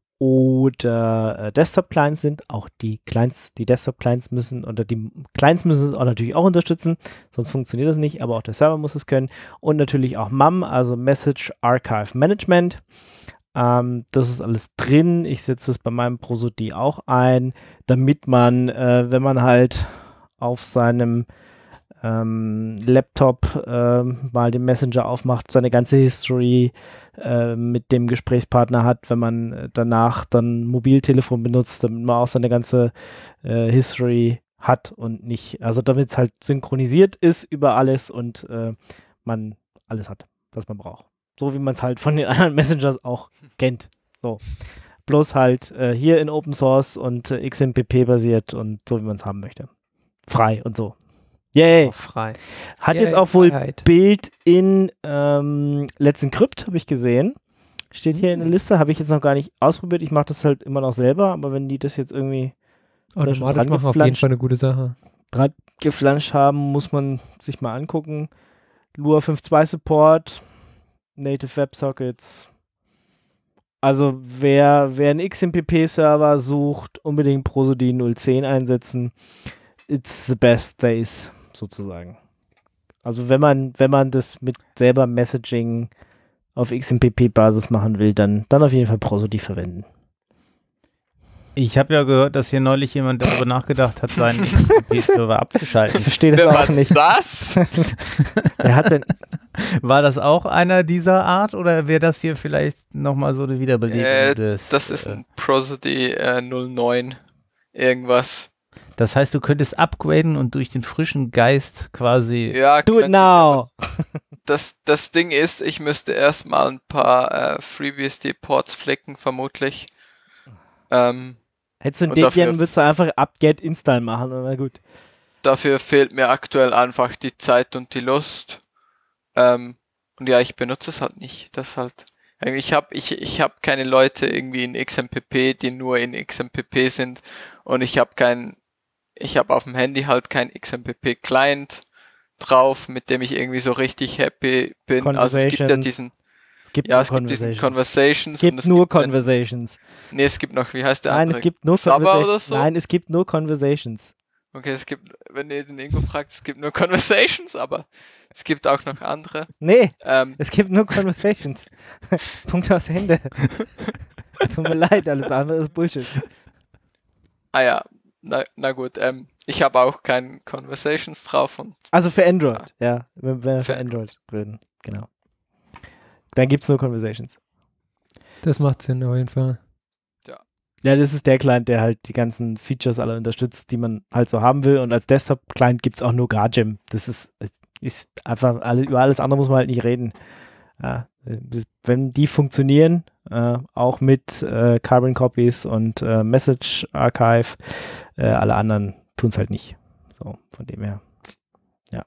oder äh, Desktop-Clients sind. Auch die Clients, die Desktop-Clients müssen, oder die Clients müssen es auch natürlich auch unterstützen, sonst funktioniert das nicht, aber auch der Server muss es können. Und natürlich auch M A M, also Message Archive Management. Ähm, das ist alles drin. Ich setze das bei meinem Prosody auch ein, damit man, äh, wenn man halt auf seinem ähm, Laptop äh, mal den Messenger aufmacht, seine ganze History äh, mit dem Gesprächspartner hat, wenn man äh, danach dann Mobiltelefon benutzt, damit man auch seine ganze äh, History hat und nicht, also damit es halt synchronisiert ist über alles und äh, man alles hat, was man braucht. So wie man es halt von den anderen Messengers auch kennt. So. Bloß halt äh, hier in Open Source und äh, X M P P basiert und so wie man es haben möchte. Frei und so. Yay! Oh, frei. Hat Yay, jetzt auch wohl Freiheit. Bild in ähm, Let's Encrypt, habe ich gesehen. Steht hier in der Liste, habe ich jetzt noch gar nicht ausprobiert. Ich mache das halt immer noch selber, aber wenn die das jetzt irgendwie Automatisch dran machen auf jeden geflanscht. Fall eine gute Sache. dran geflanscht haben, muss man sich mal angucken. Lua fünf Punkt zwei Support, Native WebSockets. Also wer, wer einen X M P P-Server sucht, unbedingt Prosody null zehn einsetzen. It's the best days, sozusagen. Also wenn man, wenn man das mit selber Messaging auf X M P P-Basis machen will, dann, dann auf jeden Fall Prosody verwenden. Ich habe ja gehört, dass hier neulich jemand darüber nachgedacht hat, seinen X M P P-Server Ich abzuschalten. verstehe das Wer auch war nicht. das? Wer hat denn, War das auch einer dieser Art oder wäre das hier vielleicht nochmal so eine Wiederbelebung Äh, des... Das ist äh, ein Prosody äh, null neun irgendwas. Das heißt, du könntest upgraden und durch den frischen Geist quasi... Ja, do it könnte- now! Das, das Ding ist, ich müsste erstmal ein paar äh, FreeBSD-Ports flicken, vermutlich. Ähm, Hättest du einen Und dafür- Debian, würdest du einfach apt-get install machen, na gut. dafür fehlt mir aktuell einfach die Zeit und die Lust. Ähm, und ja, ich benutze es halt nicht. Das ist halt Ich habe ich, ich hab keine Leute irgendwie in X M P P, die nur in X M P P sind und ich habe kein, ich habe auf dem Handy halt kein X M P P-Client drauf, mit dem ich irgendwie so richtig happy bin. Also es gibt ja diesen, es gibt ja, es gibt diesen Conversations. Es gibt und es nur gibt Conversations. Ein, nee, es gibt noch, wie heißt der Nein, andere? es gibt nur Saba oder so? Nein, es gibt nur Conversations. Okay, es gibt, wenn ihr den Ingo fragt, es gibt nur Conversations, aber es gibt auch noch andere. Nee, ähm, es gibt nur Conversations. Punkt aus Ende. Tut mir leid, alles andere ist Bullshit. Ah ja, na, na gut, ähm, ich habe auch keinen Conversations drauf. Und also für Android, ja, ja wenn wir für, für Android reden, genau. Dann gibt es nur Conversations. Das macht Sinn auf jeden Fall. Ja, das ist der Client, der halt die ganzen Features alle unterstützt, die man halt so haben will. Und als Desktop-Client gibt es auch nur GarageM. Das ist, ist einfach, alle, über alles andere muss man halt nicht reden. Ja, wenn die funktionieren, äh, auch mit äh, Carbon Copies und äh, Message Archive, äh, alle anderen tun es halt nicht. So, von dem her. Ja.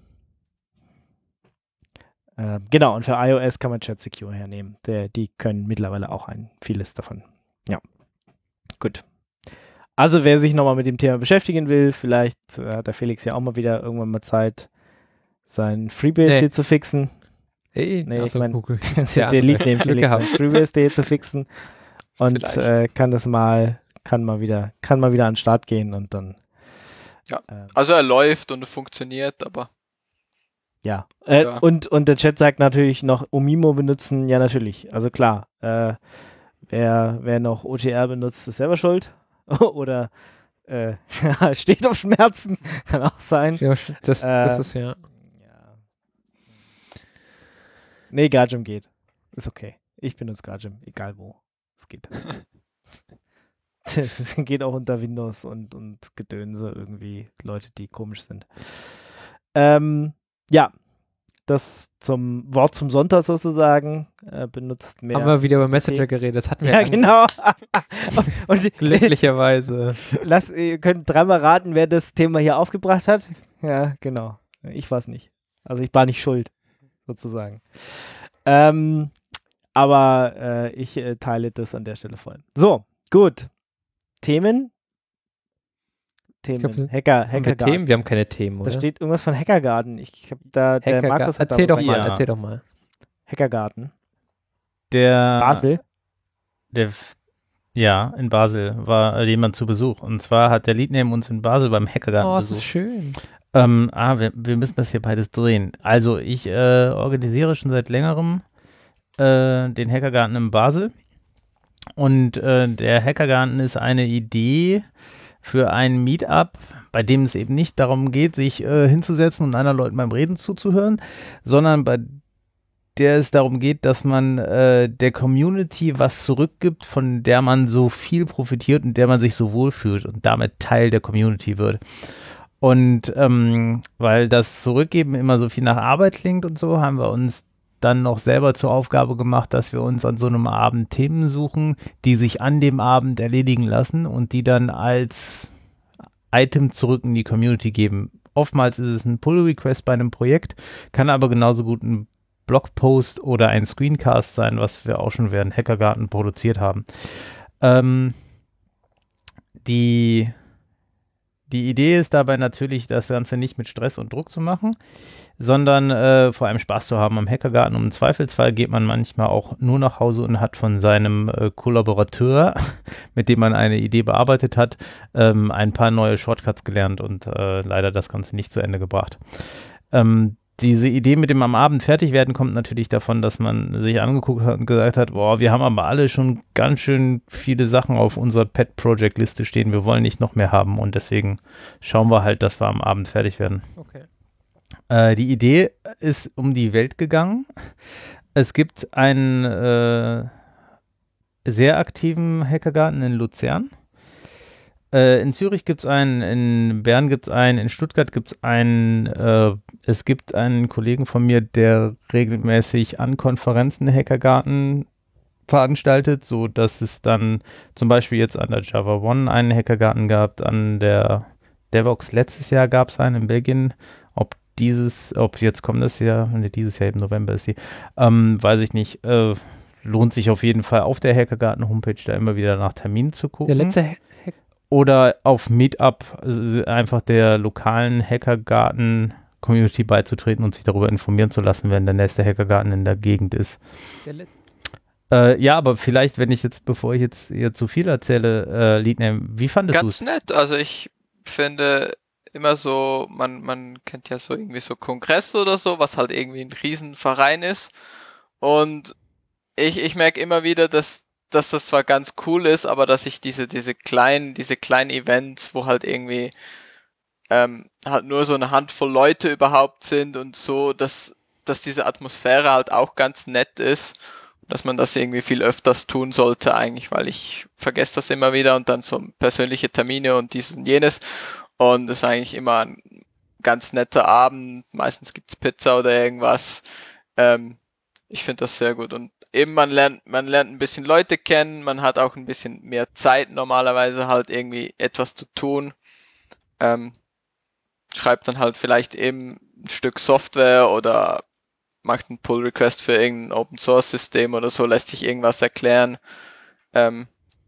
Äh, genau, und für iOS kann man Chat Secure hernehmen. Der, die können mittlerweile auch ein vieles davon. Ja. Gut. Also wer sich nochmal mit dem Thema beschäftigen will, vielleicht äh, hat der Felix ja auch mal wieder irgendwann mal Zeit, sein FreeBSD nee. zu fixen. Ey, nee, also ich mein, Google. der, der liegt neben Felix, sein FreeBSD zu fixen und äh, kann das mal, kann mal wieder, kann mal wieder an den Start gehen und dann. Ja. Äh, also er läuft und funktioniert, aber. Ja. Äh, ja. Und, und der Chat sagt natürlich noch Omimo benutzen, ja natürlich. Also klar, äh, Wer, wer noch O T R benutzt, ist selber schuld. Oder äh, steht auf Schmerzen. Kann auch sein. Ja, das, äh, das ist ja. ja. Nee, GarageM geht. Ist okay. Ich benutze GarageM, egal wo. Es geht. Es geht auch unter Windows und, und Gedönse irgendwie. Leute, die komisch sind. Ähm, ja. Das zum Wort zum Sonntag sozusagen äh, benutzt mehr. Haben wir wieder über Messenger geredet, das hatten wir ja. Ja, genau. und glücklicherweise. Lass, ihr könnt dreimal raten, wer das Thema hier aufgebracht hat. Ja, genau. Ich war es nicht. Also ich war nicht schuld, sozusagen. Ähm, aber äh, ich äh, teile das an der Stelle voll. So, gut. Themen? Themen. Glaub, Hacker, haben wir Themen? Wir haben keine Themen, oder? Da steht irgendwas von Hackergarten. Ich hab da, der Hackerga- Markus hat erzähl da doch mal, ja. erzähl doch mal. Hackergarten. Der Basel. Der, ja, in Basel war äh, jemand zu Besuch. Und zwar hat der Leadname uns in Basel beim Hackergarten Oh, besucht. das ist schön. Ähm, ah, wir, wir müssen das hier beides drehen. Also ich äh, organisiere schon seit längerem äh, den Hackergarten in Basel. Und äh, der Hackergarten ist eine Idee für ein Meetup, bei dem es eben nicht darum geht, sich äh, hinzusetzen und anderen Leuten beim Reden zuzuhören, sondern bei der es darum geht, dass man äh, der Community was zurückgibt, von der man so viel profitiert und der man sich so wohl fühlt und damit Teil der Community wird. Und ähm, weil das Zurückgeben immer so viel nach Arbeit klingt und so, haben wir uns dann noch selber zur Aufgabe gemacht, dass wir uns an so einem Abend Themen suchen, die sich an dem Abend erledigen lassen und die dann als Item zurück in die Community geben. Oftmals ist es ein Pull-Request bei einem Projekt, kann aber genauso gut ein Blogpost oder ein Screencast sein, was wir auch schon während Hackergarten produziert haben. Ähm, die, die Idee ist dabei natürlich, das Ganze nicht mit Stress und Druck zu machen, sondern äh, vor allem Spaß zu haben am Hackergarten. Und im Zweifelsfall geht man manchmal auch nur nach Hause und hat von seinem äh, Kollaborateur, mit dem man eine Idee bearbeitet hat, ähm, ein paar neue Shortcuts gelernt und äh, leider das Ganze nicht zu Ende gebracht. Ähm, Diese Idee mit dem am Abend fertig werden kommt natürlich davon, dass man sich angeguckt hat und gesagt hat, boah, wir haben aber alle schon ganz schön viele Sachen auf unserer Pet-Project-Liste stehen, wir wollen nicht noch mehr haben und deswegen schauen wir halt, dass wir am Abend fertig werden. Okay. Äh, die Idee ist um die Welt gegangen. Es gibt einen äh, sehr aktiven Hackergarten in Luzern. Äh, in Zürich gibt es einen, in Bern gibt es einen, in Stuttgart gibt es einen. Äh, es gibt einen Kollegen von mir, der regelmäßig an Konferenzen Hackergarten veranstaltet, so dass es dann zum Beispiel jetzt an der Java One einen Hackergarten gab, an der Devoxx letztes Jahr gab es einen in Belgien. Ob dieses, ob jetzt kommt das Jahr, ne, dieses Jahr im November ist sie, ähm, weiß ich nicht. Äh, lohnt sich auf jeden Fall auf der Hackergarten-Homepage da immer wieder nach Terminen zu gucken. Der letzte Hack Oder auf Meetup also einfach der lokalen Hackergarten-Community beizutreten und sich darüber informieren zu lassen, wenn der nächste Hackergarten in der Gegend ist. Der Le- Äh, ja, aber vielleicht, wenn ich jetzt, bevor ich jetzt hier zu viel erzähle, äh, Leadname, wie fandest du es? Ganz nett. Also ich finde immer so, man, man kennt ja so irgendwie so Kongress oder so, was halt irgendwie ein Riesenverein ist. Und ich, ich merke immer wieder, dass, dass das zwar ganz cool ist, aber dass ich diese, diese kleinen, diese kleinen Events, wo halt irgendwie ähm, halt nur so eine Handvoll Leute überhaupt sind und so, dass, dass diese Atmosphäre halt auch ganz nett ist. Dass man das irgendwie viel öfters tun sollte eigentlich, weil ich vergesse das immer wieder und dann so persönliche Termine und dies und jenes und es ist eigentlich immer ein ganz netter Abend, meistens gibt's Pizza oder irgendwas. Ähm, ich finde das sehr gut und eben man lernt, man lernt ein bisschen Leute kennen, man hat auch ein bisschen mehr Zeit normalerweise halt irgendwie etwas zu tun. Ähm, schreibt dann halt vielleicht eben ein Stück Software oder macht einen Pull-Request für irgendein Open-Source-System oder so, lässt sich irgendwas erklären. Ähm,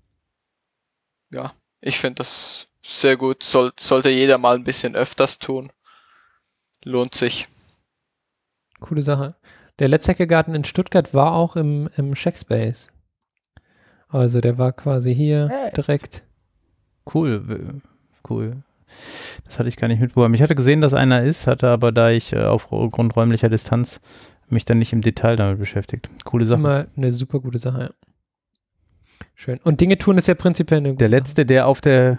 ja, ich finde das sehr gut. Soll, sollte jeder mal ein bisschen öfters tun. Lohnt sich. Coole Sache. Der letzte Hackergarten in Stuttgart war auch im, im Shackspace. Also der war quasi hier Echt? direkt. Cool, cool. Das hatte ich gar nicht mitbekommen. Ich hatte gesehen, dass einer ist, hatte aber, da ich äh, aufgrund räumlicher Distanz mich dann nicht im Detail damit beschäftigt. Coole Sache. Immer eine super gute Sache, ja. Schön. Und Dinge tun ist ja prinzipiell eine gute Der letzte, der auf der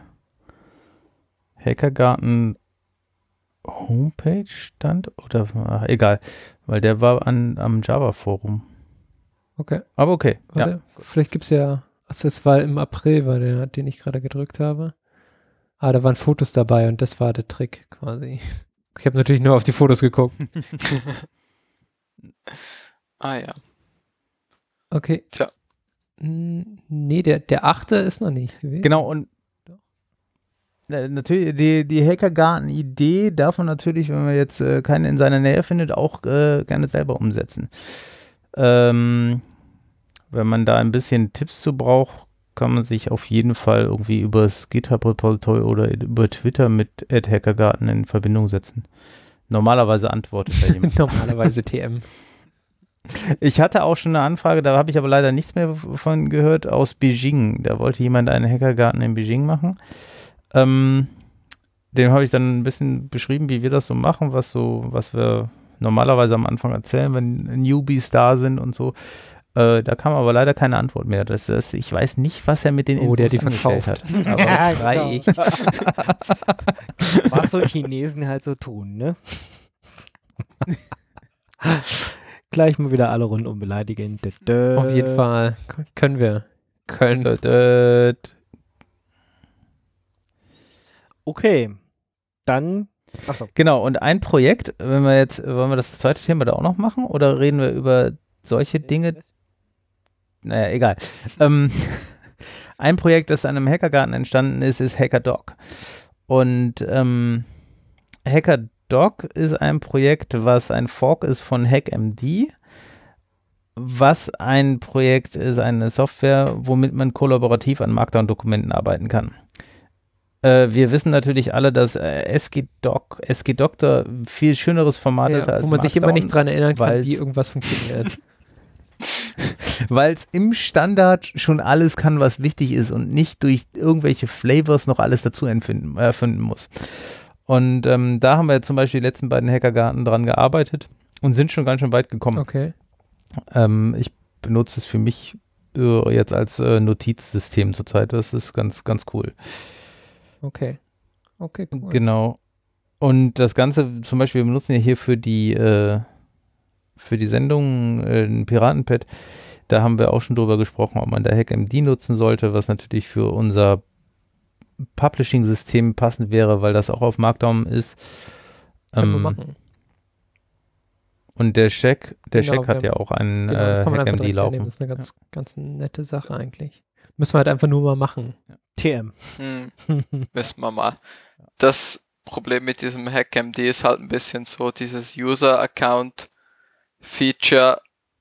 Hackergarten Homepage stand, oder ach, egal, weil der war an, am Java-Forum. Okay. Aber okay. Warte, Ja. vielleicht gibt es ja, also das war im April, war der, den ich gerade gedrückt habe. Ah, da waren Fotos dabei und das war der Trick quasi. Ich habe natürlich nur auf die Fotos geguckt. Ah ja. Okay. Tja. N- Nee, der, der achte ist noch nicht gewesen. Genau, und äh, natürlich, die, die Hackergarten-Idee darf man natürlich, wenn man jetzt äh, keinen in seiner Nähe findet, auch äh, gerne selber umsetzen. Ähm, wenn man da ein bisschen Tipps zu braucht, kann man sich auf jeden Fall irgendwie über das GitHub-Repository oder über Twitter mit @hackergarten in Verbindung setzen. Normalerweise antwortet da jemand. Normalerweise T M. Ich hatte auch schon eine Anfrage, da habe ich aber leider nichts mehr von gehört, aus Beijing. Da wollte jemand einen Hackergarten in Beijing machen. Ähm, dem habe ich dann ein bisschen beschrieben, wie wir das so machen, was so, was wir normalerweise am Anfang erzählen, wenn Newbies da sind und so. Äh, da kam aber leider keine Antwort mehr. Das ist, ich weiß nicht, was er mit den Oh, der hat die Infos angestellt verkauft. hat. Aber Ja, Jetzt frei genau. Was so Chinesen halt so tun, ne? Gleich mal wieder alle rundum beleidigen. Dö, dö. Auf jeden Fall. K- Können wir. Können. Död, död. Okay, dann. Achso. Genau, und ein Projekt, wenn wir jetzt, wollen wir das zweite Thema da auch noch machen oder reden wir über solche Dinge? Naja, egal. ähm, ein Projekt, das an einem Hackergarten entstanden ist, ist HackerDoc. Und ähm, HackerDoc ist ein Projekt, was ein Fork ist von HackMD, was ein Projekt ist, eine Software, womit man kollaborativ an Markdown-Dokumenten arbeiten kann. Äh, wir wissen natürlich alle, dass äh, SGDoc, SGDoctor ein viel schöneres Format ist Ja, als wo man sich immer Markdown, nicht dran erinnern kann, weil's- wie irgendwas funktioniert. weil es im Standard schon alles kann, was wichtig ist und nicht durch irgendwelche Flavors noch alles dazu erfinden, erfinden muss. Und ähm, da haben wir zum Beispiel die letzten beiden Hackergarten dran gearbeitet und sind schon ganz schön weit gekommen. Okay. Ähm, ich benutze es für mich äh, jetzt als äh, Notizsystem zurzeit. Das ist ganz, ganz cool. Okay. Okay, cool. Genau. Und das Ganze, zum Beispiel, wir benutzen ja hier für die äh, für die Sendung äh, ein Piratenpad. Da haben wir auch schon drüber gesprochen, ob man da HackMD nutzen sollte, was natürlich für unser Publishing-System passend wäre, weil das auch auf Markdown ist. Können wir Ähm, machen. und der Shack, der Genau, Shack hat wir- ja auch einen Genau, das äh, kann man einfach HackMD direkt laufen. hernehmen. Das ist eine ganz, ganz nette Sache eigentlich. Müssen wir halt einfach nur mal machen. T M. Hm, wissen wir mal. Das Problem mit diesem HackMD ist halt ein bisschen so dieses User-Account-Feature.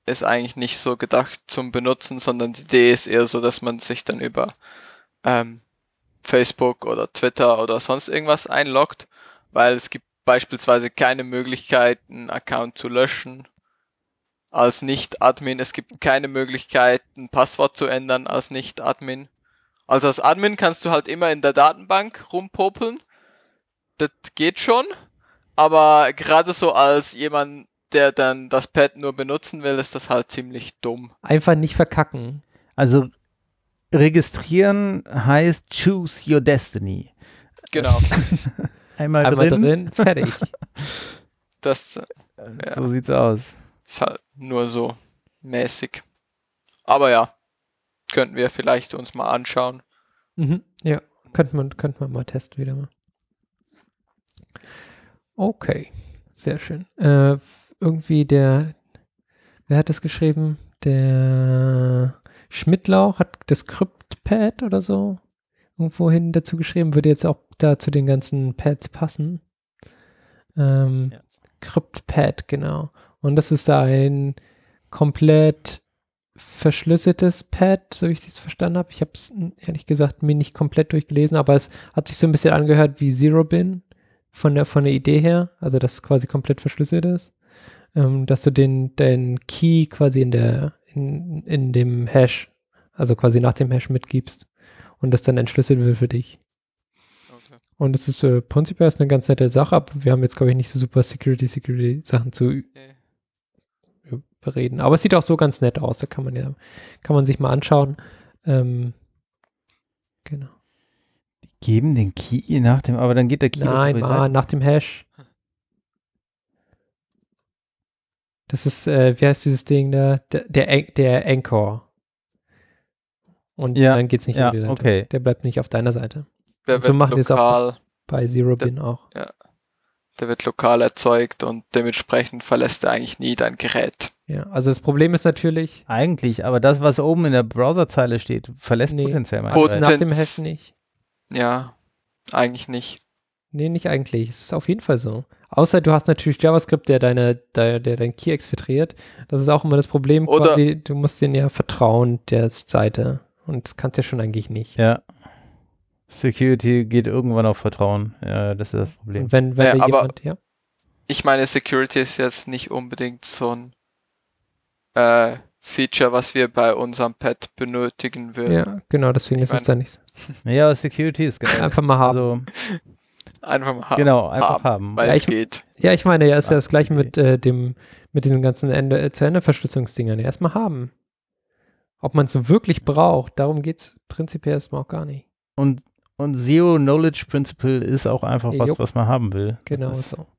ist eigentlich nicht so gedacht zum Benutzen, sondern die Idee ist eher so, dass man sich dann über ähm, Facebook oder Twitter oder sonst irgendwas einloggt, weil es gibt beispielsweise keine Möglichkeit, einen Account zu löschen als Nicht-Admin. Es gibt keine Möglichkeit, ein Passwort zu ändern als Nicht-Admin. Also als Admin kannst du halt immer in der Datenbank rumpopeln. Das geht schon. Aber gerade so als jemand, der dann das Pad nur benutzen will, ist das halt ziemlich dumm. Einfach nicht verkacken. Also registrieren heißt choose your destiny. Genau. Einmal, Einmal drin. drin, fertig. Das Ja. So sieht's aus. ist halt nur so mäßig. Aber ja, könnten wir vielleicht uns mal anschauen. Mhm. Ja, könnte man, könnte man mal testen wieder mal. Okay, sehr schön. Äh, irgendwie der, wer hat das geschrieben? Der Schmidtlauch hat das CryptPad oder so irgendwo hin dazu geschrieben. Würde jetzt auch da zu den ganzen Pads passen. Ähm, Ja. CryptPad, genau. Und das ist da ein komplett verschlüsseltes Pad, so wie ich es verstanden habe. Ich habe es ehrlich gesagt mir nicht komplett durchgelesen, aber es hat sich so ein bisschen angehört wie ZeroBin von der, von der Idee her, also dass es quasi komplett verschlüsselt ist, ähm, dass du den, den Key quasi in der, in, in dem Hash, also quasi nach dem Hash mitgibst und das dann entschlüsselt wird für dich. Okay. Und das ist äh, prinzipiell ist eine ganz nette Sache, aber wir haben jetzt, glaube ich, nicht so super Security-Security-Sachen zu Okay. bereden. Aber es sieht auch so ganz nett aus, da kann man ja, kann man sich mal anschauen. Ähm, genau. Geben den Key nach dem, aber dann geht der Key Nein, doch mal nach dem Hash. Das ist, äh, wie heißt dieses Ding da? Der, der, An- der Anchor. Und Ja, dann geht's nicht ja, über die Leitung. okay. Der bleibt nicht auf deiner Seite. Der Und so wird machen die es auch lokal, bei ZeroBin auch. der wird lokal erzeugt und dementsprechend verlässt er eigentlich nie dein Gerät. Ja, also das Problem ist natürlich, Eigentlich, aber das, was oben in der Browserzeile steht, verlässt Nee. potenziell mein Post- Gerät. nach dem Potenz- Hash nicht. Ja, eigentlich nicht. Nee, nicht eigentlich. Es ist auf jeden Fall so. Außer du hast natürlich JavaScript, der deine, der, der dein Key exfiltriert. Das ist auch immer das Problem. Oder- Quasi, du musst denen ja vertrauen, der Seite. Und das kannst du ja schon eigentlich nicht. Ja. Security geht irgendwann auf Vertrauen. Ja, das ist das Problem. Und wenn, wenn Ja, da aber- jemand, ja. Ich meine, Security ist jetzt nicht unbedingt so ein äh, Feature, was wir bei unserem Pad benötigen würden. Ja, genau, deswegen Ich ist es mein- da nicht so. Ja, Security ist genau. Einfach mal haben. Also, Einfach mal haben, genau, einfach haben, haben. weil Ja, es ich- geht. Ja, ich meine, ja, ist ja Ah, das gleiche okay. mit äh, dem, mit diesen ganzen Ende, äh, zu Ende Verschlüsselungsdingern. Erstmal haben. Ob man es so wirklich braucht, darum geht es prinzipiell erstmal auch gar nicht. Und, und Zero Knowledge Principle ist auch einfach was, Jupp. was man haben will. Genau Das ist, so.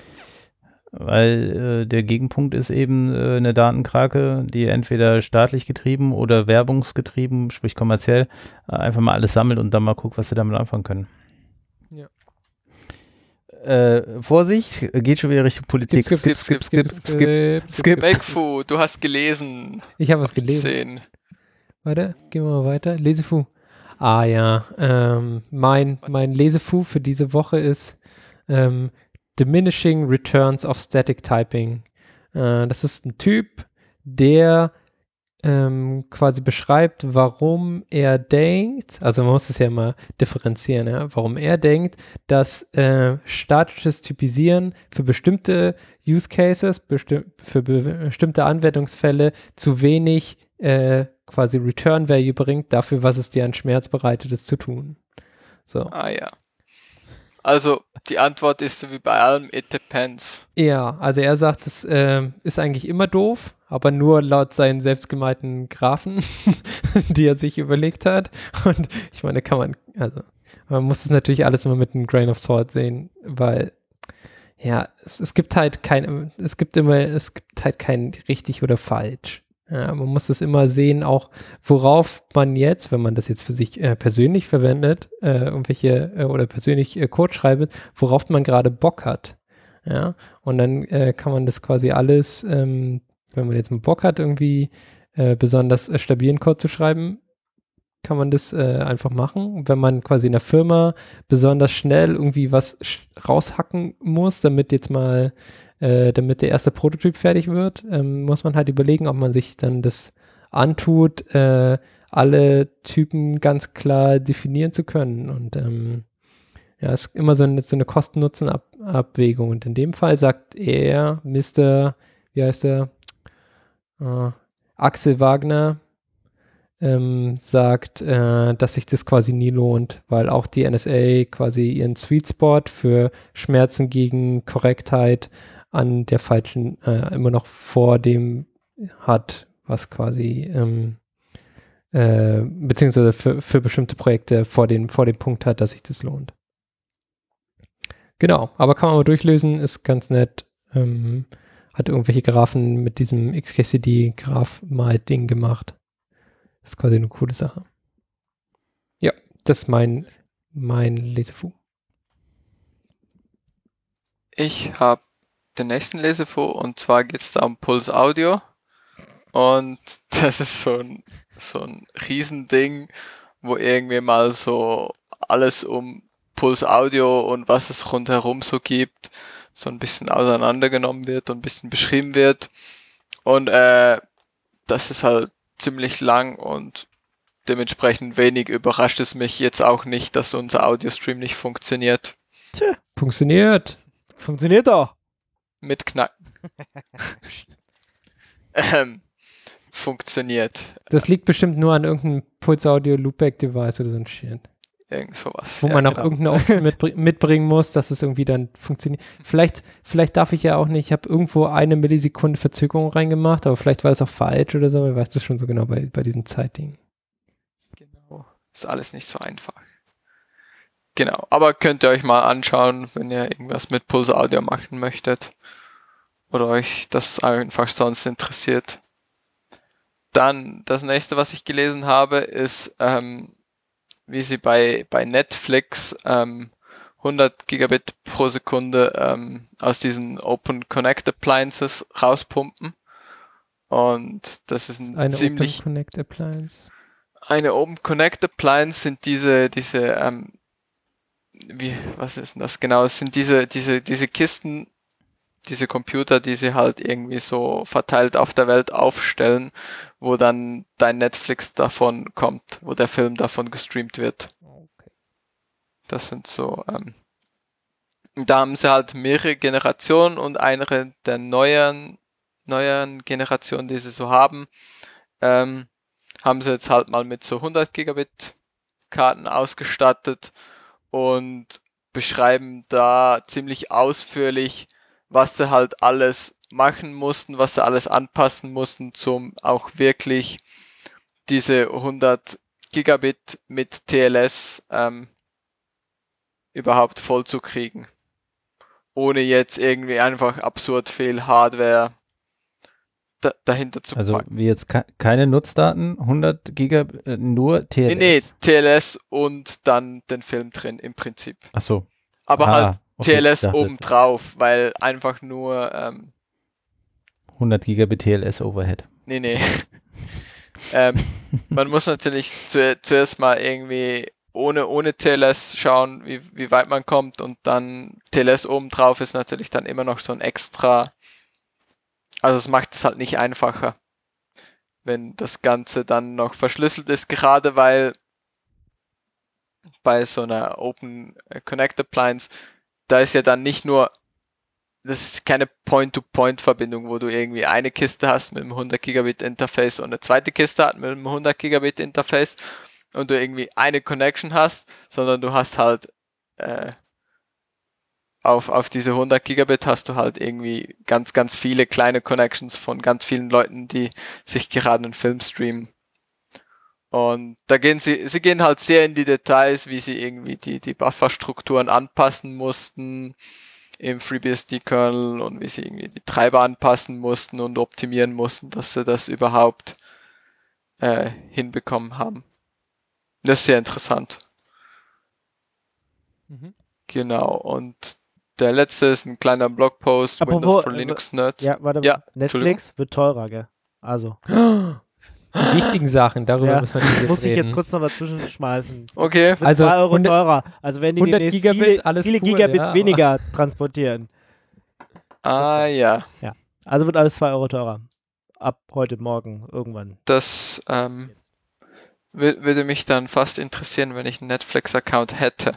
Weil äh, der Gegenpunkt ist eben äh, eine Datenkrake, die entweder staatlich getrieben oder werbungsgetrieben, sprich kommerziell, äh, einfach mal alles sammelt und dann mal guckt, was sie damit anfangen können. Ja. Äh, Vorsicht, geht schon wieder Richtung Politik. skip, skip, skip, skip, skip. skip. Makefu, du hast gelesen. Ich habe was Hab ich gelesen. gesehen. Warte, gehen wir mal weiter. Lesefu. Ah ja, ähm, mein, mein Lesefu für diese Woche ist ähm, Diminishing Returns of Static Typing. Äh, das ist ein Typ, der ähm, quasi beschreibt, warum er denkt, also man muss es ja immer differenzieren, ja, warum er denkt, dass äh, statisches Typisieren für bestimmte Use Cases, besti- für be- bestimmte Anwendungsfälle zu wenig äh, quasi Return Value bringt, dafür, was es dir an Schmerz bereitet, es zu tun. So. Ah ja. Also, die Antwort ist so wie bei allem, it depends. Ja, also er sagt, es äh, ist eigentlich immer doof, aber nur laut seinen selbstgemeinten Graphen, die er sich überlegt hat. Und ich meine, kann man, also man muss es natürlich alles immer mit einem Grain of Salt sehen, weil ja, es, es gibt halt kein, es gibt immer, es gibt halt kein richtig oder falsch. Ja, man muss das immer sehen, auch worauf man jetzt, wenn man das jetzt für sich äh, persönlich verwendet, äh, irgendwelche äh, oder persönlich äh, Code schreibt, worauf man gerade Bock hat. Ja, und dann äh, kann man das quasi alles, ähm, wenn man jetzt mal Bock hat, irgendwie äh, besonders äh, stabilen Code zu schreiben, kann man das äh, einfach machen. Wenn man quasi in der Firma besonders schnell irgendwie was raushacken muss, damit jetzt mal, äh, damit der erste Prototyp fertig wird, ähm, muss man halt überlegen, ob man sich dann das antut, äh, alle Typen ganz klar definieren zu können. Und ähm, ja, es ist immer so eine, so eine Kosten-Nutzen-Abwägung. Und in dem Fall sagt er, Mister, wie heißt er, äh, Axel Wagner, ähm, sagt, äh, dass sich das quasi nie lohnt, weil auch die N S A quasi ihren Sweet Spot für Schmerzen gegen Korrektheit an der falschen, äh, immer noch vor dem hat, was quasi ähm, äh, beziehungsweise für, für bestimmte Projekte vor, den, vor dem Punkt hat, dass sich das lohnt. Genau, aber kann man mal durchlösen, ist ganz nett. Ähm, hat irgendwelche Graphen mit diesem X K C D-Graph-Mal-Ding gemacht. Das ist quasi eine coole Sache. Ja, das ist mein, mein Lesefu. Ich habe den nächsten Lesefu und zwar geht es da um Pulse Audio. Und das ist so ein, so ein Riesending, wo irgendwie mal so alles um Pulse Audio und was es rundherum so gibt, so ein bisschen auseinandergenommen wird und ein bisschen beschrieben wird. Und äh, das ist halt ziemlich lang und dementsprechend wenig überrascht es mich jetzt auch nicht, dass unser Audio-Stream nicht funktioniert. Tja, Funktioniert. funktioniert doch. Mit Knacken. ähm, funktioniert. Das liegt bestimmt nur an irgendeinem Pulse Audio Loopback Device oder so ein Shit. Irgend sowas. Wo ja, man auch genau. irgendeine Option mitbr- mitbringen muss, dass es irgendwie dann funktioniert. Vielleicht, vielleicht darf ich ja auch nicht, ich habe irgendwo eine Millisekunde Verzögerung reingemacht, aber vielleicht war das auch falsch oder so, wer weiß das schon so genau bei, bei diesen Zeitdingen. Genau. Ist alles nicht so einfach. Genau. Aber könnt ihr euch mal anschauen, wenn ihr irgendwas mit Pulse Audio machen möchtet. Oder euch das einfach sonst interessiert. Dann, das nächste, was ich gelesen habe, ist, ähm, wie sie bei, bei Netflix ähm, hundert Gigabit pro Sekunde ähm, aus diesen Open Connect Appliances rauspumpen. Und das ist ein Eine ziemlich... Open Connect Appliance. Eine Open Connect Appliance sind diese, diese, ähm, wie, was ist denn das genau? Es sind diese, diese, diese Kisten, diese Computer, die sie halt irgendwie so verteilt auf der Welt aufstellen, wo dann dein Netflix davon kommt, wo der Film davon gestreamt wird. Okay. Das sind so, ähm, da haben sie halt mehrere Generationen und eine der neueren, neueren Generationen, die sie so haben, ähm, haben sie jetzt halt mal mit so hundert Gigabit Karten ausgestattet und beschreiben da ziemlich ausführlich, was sie halt alles machen mussten, was sie alles anpassen mussten, zum auch wirklich diese hundert Gigabit mit T L S ähm, überhaupt voll zu kriegen. Ohne jetzt irgendwie einfach absurd viel Hardware da, dahinter zu Also packen. wie jetzt ke- keine Nutzdaten, hundert Gigabit, äh, nur T L S? Nee, nee, T L S und dann den Film drin im Prinzip. Ach so. Aber Ah, halt okay, T L S ich dachte- obendrauf, weil einfach nur, ähm, hundert Gigabit T L S Overhead. nee, nee. ähm, man muss natürlich zu, zuerst mal irgendwie ohne, ohne T L S schauen, wie, wie weit man kommt, und dann T L S obendrauf ist natürlich dann immer noch so ein extra, also es macht es halt nicht einfacher, wenn das Ganze dann noch verschlüsselt ist, gerade weil bei so einer Open Connect Appliance, da ist ja dann nicht nur, das ist keine Point-to-Point-Verbindung, wo du irgendwie eine Kiste hast mit einem hundert Gigabit Interface und eine zweite Kiste hat mit einem hundert Gigabit Interface und du irgendwie eine Connection hast, sondern du hast halt äh, auf, auf diese hundert Gigabit hast du halt irgendwie ganz, ganz viele kleine Connections von ganz vielen Leuten, die sich gerade einen Film streamen. Und da gehen sie, sie gehen halt sehr in die Details, wie sie irgendwie die, die Bufferstrukturen anpassen mussten im FreeBSD-Kernel und wie sie irgendwie die Treiber anpassen mussten und optimieren mussten, dass sie das überhaupt äh, hinbekommen haben. Das ist sehr interessant. Mhm. Genau, und der letzte ist ein kleiner Blogpost, Apropos, Windows for äh, Linux Nerds. Ja, warte, Ja, Netflix wird teurer, gell? Also, Die wichtigen Sachen, darüber Ja. müssen wir nicht Muss ich jetzt reden. kurz noch dazwischen schmeißen. Okay. Wird Also zwei Euro hundert teurer. Also wenn die hundert demnächst Gigabit, viele, alles viele cool, Gigabits ja. weniger transportieren. Ah ja, Also wird alles zwei Euro teurer. Ab heute Morgen irgendwann. das ähm, wür- würde mich dann fast interessieren, wenn ich einen Netflix-Account hätte.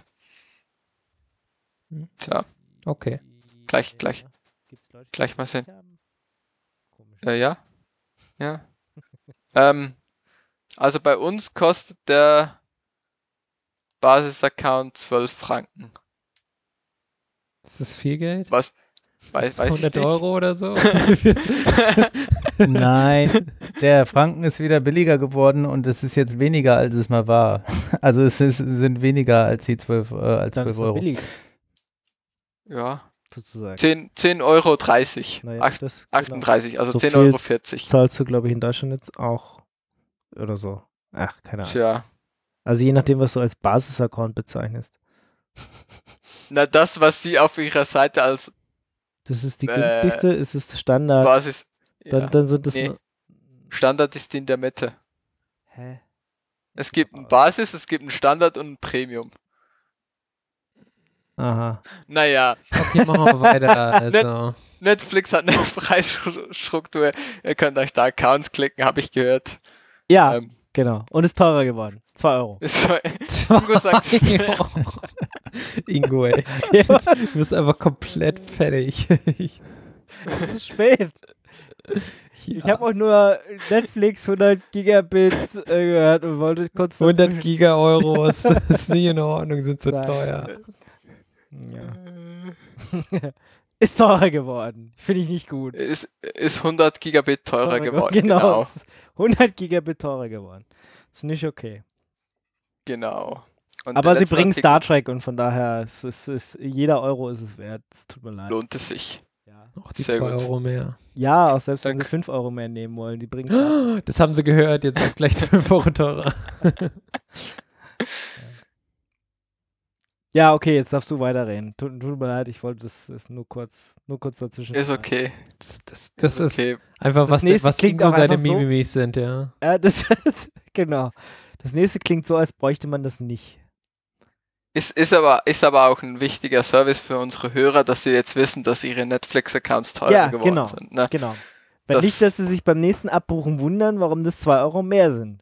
Hm. Tja, Okay. Gleich- gleich- Gibt's Leute, die gleich mal das sehen. nicht haben? Komisch. äh, ja. Ja. ähm, also bei uns kostet der Basis-Account zwölf Franken. Das ist viel Geld? Was? Das Weiß- ist weiß ich hundert nicht. Euro oder so? Nein, der Franken ist wieder billiger geworden und es ist jetzt weniger, als es mal war. Also es ist, sind weniger als die zwölf, äh, als Dann ist zwölf es Euro. billig, Ja, sozusagen. zehn Euro dreißig. Naja, Ach, das, genau. achtunddreißig, also So zehn viel Euro vierzig. Zahlst du, glaube ich, in Deutschland jetzt auch oder so. Ach, keine Ahnung. Tja. Also je nachdem, was du als Basis-Account bezeichnest. Na, das, was sie auf ihrer Seite als Das ist die Äh, günstigste, ist es Standard. Basis. dann, Ja. dann sind das Nee. nur. Standard ist in der Mitte. Hä? Es gibt ein Basis, es gibt ein Standard und ein Premium. Aha. Naja, Okay, machen wir weiter. Also, Netflix hat eine Preisstruktur. Ihr könnt euch da Accounts klicken, habe ich gehört. Ja, Ähm, genau. Und ist teurer geworden. zwei Euro. ist so, Ingo sagt es mir. Ingo, ey. Du bist einfach komplett fertig. Ich, Es ist spät. Ich habe auch nur Netflix hundert Gigabit äh, gehört und wollte kurz. hundert dazwischen- Giga Euro ist, ist nicht in Ordnung, sind so Nein. teuer. Ja. Ist teurer geworden. Finde ich nicht gut. Ist, ist hundert Gigabit teurer geworden. Genau. Genau. ist hundert Gigabit teurer geworden. Ist nicht okay. genau. Und Aber der sie letzte bringen Artikel Star Trek und von daher ist es ist, jeder Euro ist es wert. Es tut mir leid. lohnt es sich. Ja, Auch die Sehr zwei gut. Euro mehr. ja auch selbst wenn Dank. sie fünf Euro mehr nehmen wollen, die bringen. Das haben sie gehört, jetzt ist es gleich zwölf Euro teurer. Ja, okay, jetzt darfst du weiterreden. Tut, tut mir leid, ich wollte das ist nur kurz, nur kurz dazwischen. Ist okay. Das, das, das ist okay. einfach, Das was, nächste was klingt Ingo auch seine einfach so. Mimimis sind, ja. Ja, das genau. Das nächste klingt so, als bräuchte man das nicht. Ist, ist, aber, ist aber auch ein wichtiger Service für unsere Hörer, dass sie jetzt wissen, dass ihre Netflix-Accounts teurer Ja, geworden genau. sind. Ne? Genau. Weil Das- nicht, dass sie sich beim nächsten Abbuchen wundern, warum das zwei Euro mehr sind.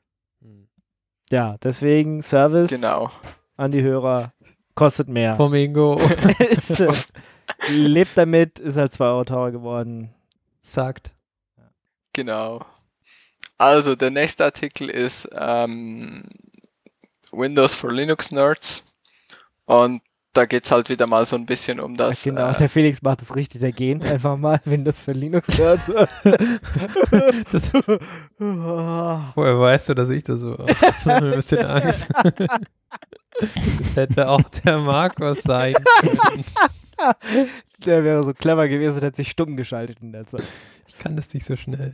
Ja, deswegen Service Genau. an die Hörer kostet mehr. Vom Ingo Ist, äh, lebt damit, ist halt zwei Euro teurer geworden. sagt. Genau. Also, der nächste Artikel ist ähm, Windows for Linux Nerds. Und da geht es halt wieder mal so ein bisschen um das. Genau, äh, der Felix macht das richtig, der geht einfach mal, wenn das für Linux hört. So. Das, woher weißt du, dass ich das so mache? Das hat mir ein bisschen Angst. Jetzt hätte auch der Marc was sein können. Der wäre so clever gewesen und hätte sich stumm geschaltet in der Zeit. Ich kann das nicht so schnell.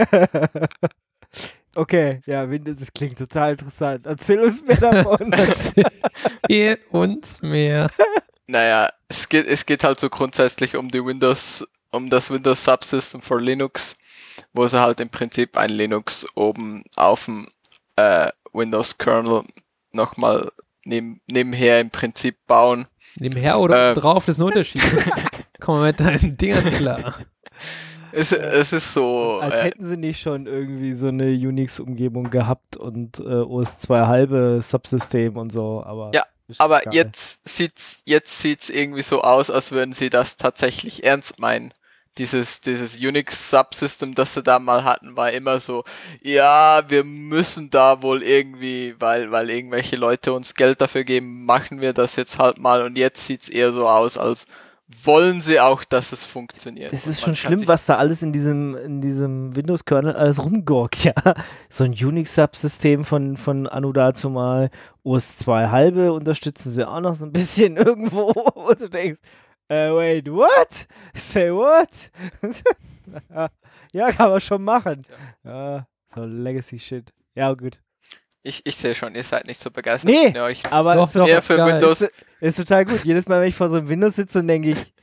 Okay, ja, Windows, das klingt total interessant. Erzähl uns mehr davon. Erzähl uns mehr. Naja, es geht, es geht halt so grundsätzlich um die Windows, um das Windows Subsystem for Linux, wo sie halt im Prinzip ein Linux oben auf dem äh, Windows Kernel nochmal neben, nebenher im Prinzip bauen. Nebenher oder Ähm. drauf, das ist ein Unterschied. Komm mal mit deinen Dingern klar. Es, es ist so, Als äh, hätten sie nicht schon irgendwie so eine Unix-Umgebung gehabt und äh, O S zwei halbe Subsystem und so, aber. Ja, ist aber egal. jetzt sieht's, jetzt sieht's irgendwie so aus, als würden sie das tatsächlich ernst meinen. Dieses, dieses Unix-Subsystem, das sie da mal hatten, war immer so, ja, wir müssen da wohl irgendwie, weil, weil irgendwelche Leute uns Geld dafür geben, machen wir das jetzt halt mal. Und jetzt sieht's eher so aus, als wollen sie auch, dass es funktioniert. Das Und ist man schon kann schlimm, sich- was da alles in diesem, in diesem Windows-Kernel alles rumgurkt, ja. So ein Unix-Subsystem von, von Anno dazu mal, O S zwei halbe unterstützen sie auch noch so ein bisschen irgendwo, wo du denkst, äh, wait, what? Say what? Ja, kann man schon machen. Ja, so Legacy-Shit. Ja, gut. Ich, ich sehe schon, ihr seid nicht so begeistert. Nee, wenn ihr euch Aber Doch, ist, doch, eher ist für geil. Windows. ist, ist total gut. Jedes Mal, wenn ich vor so einem Windows sitze und denke ich,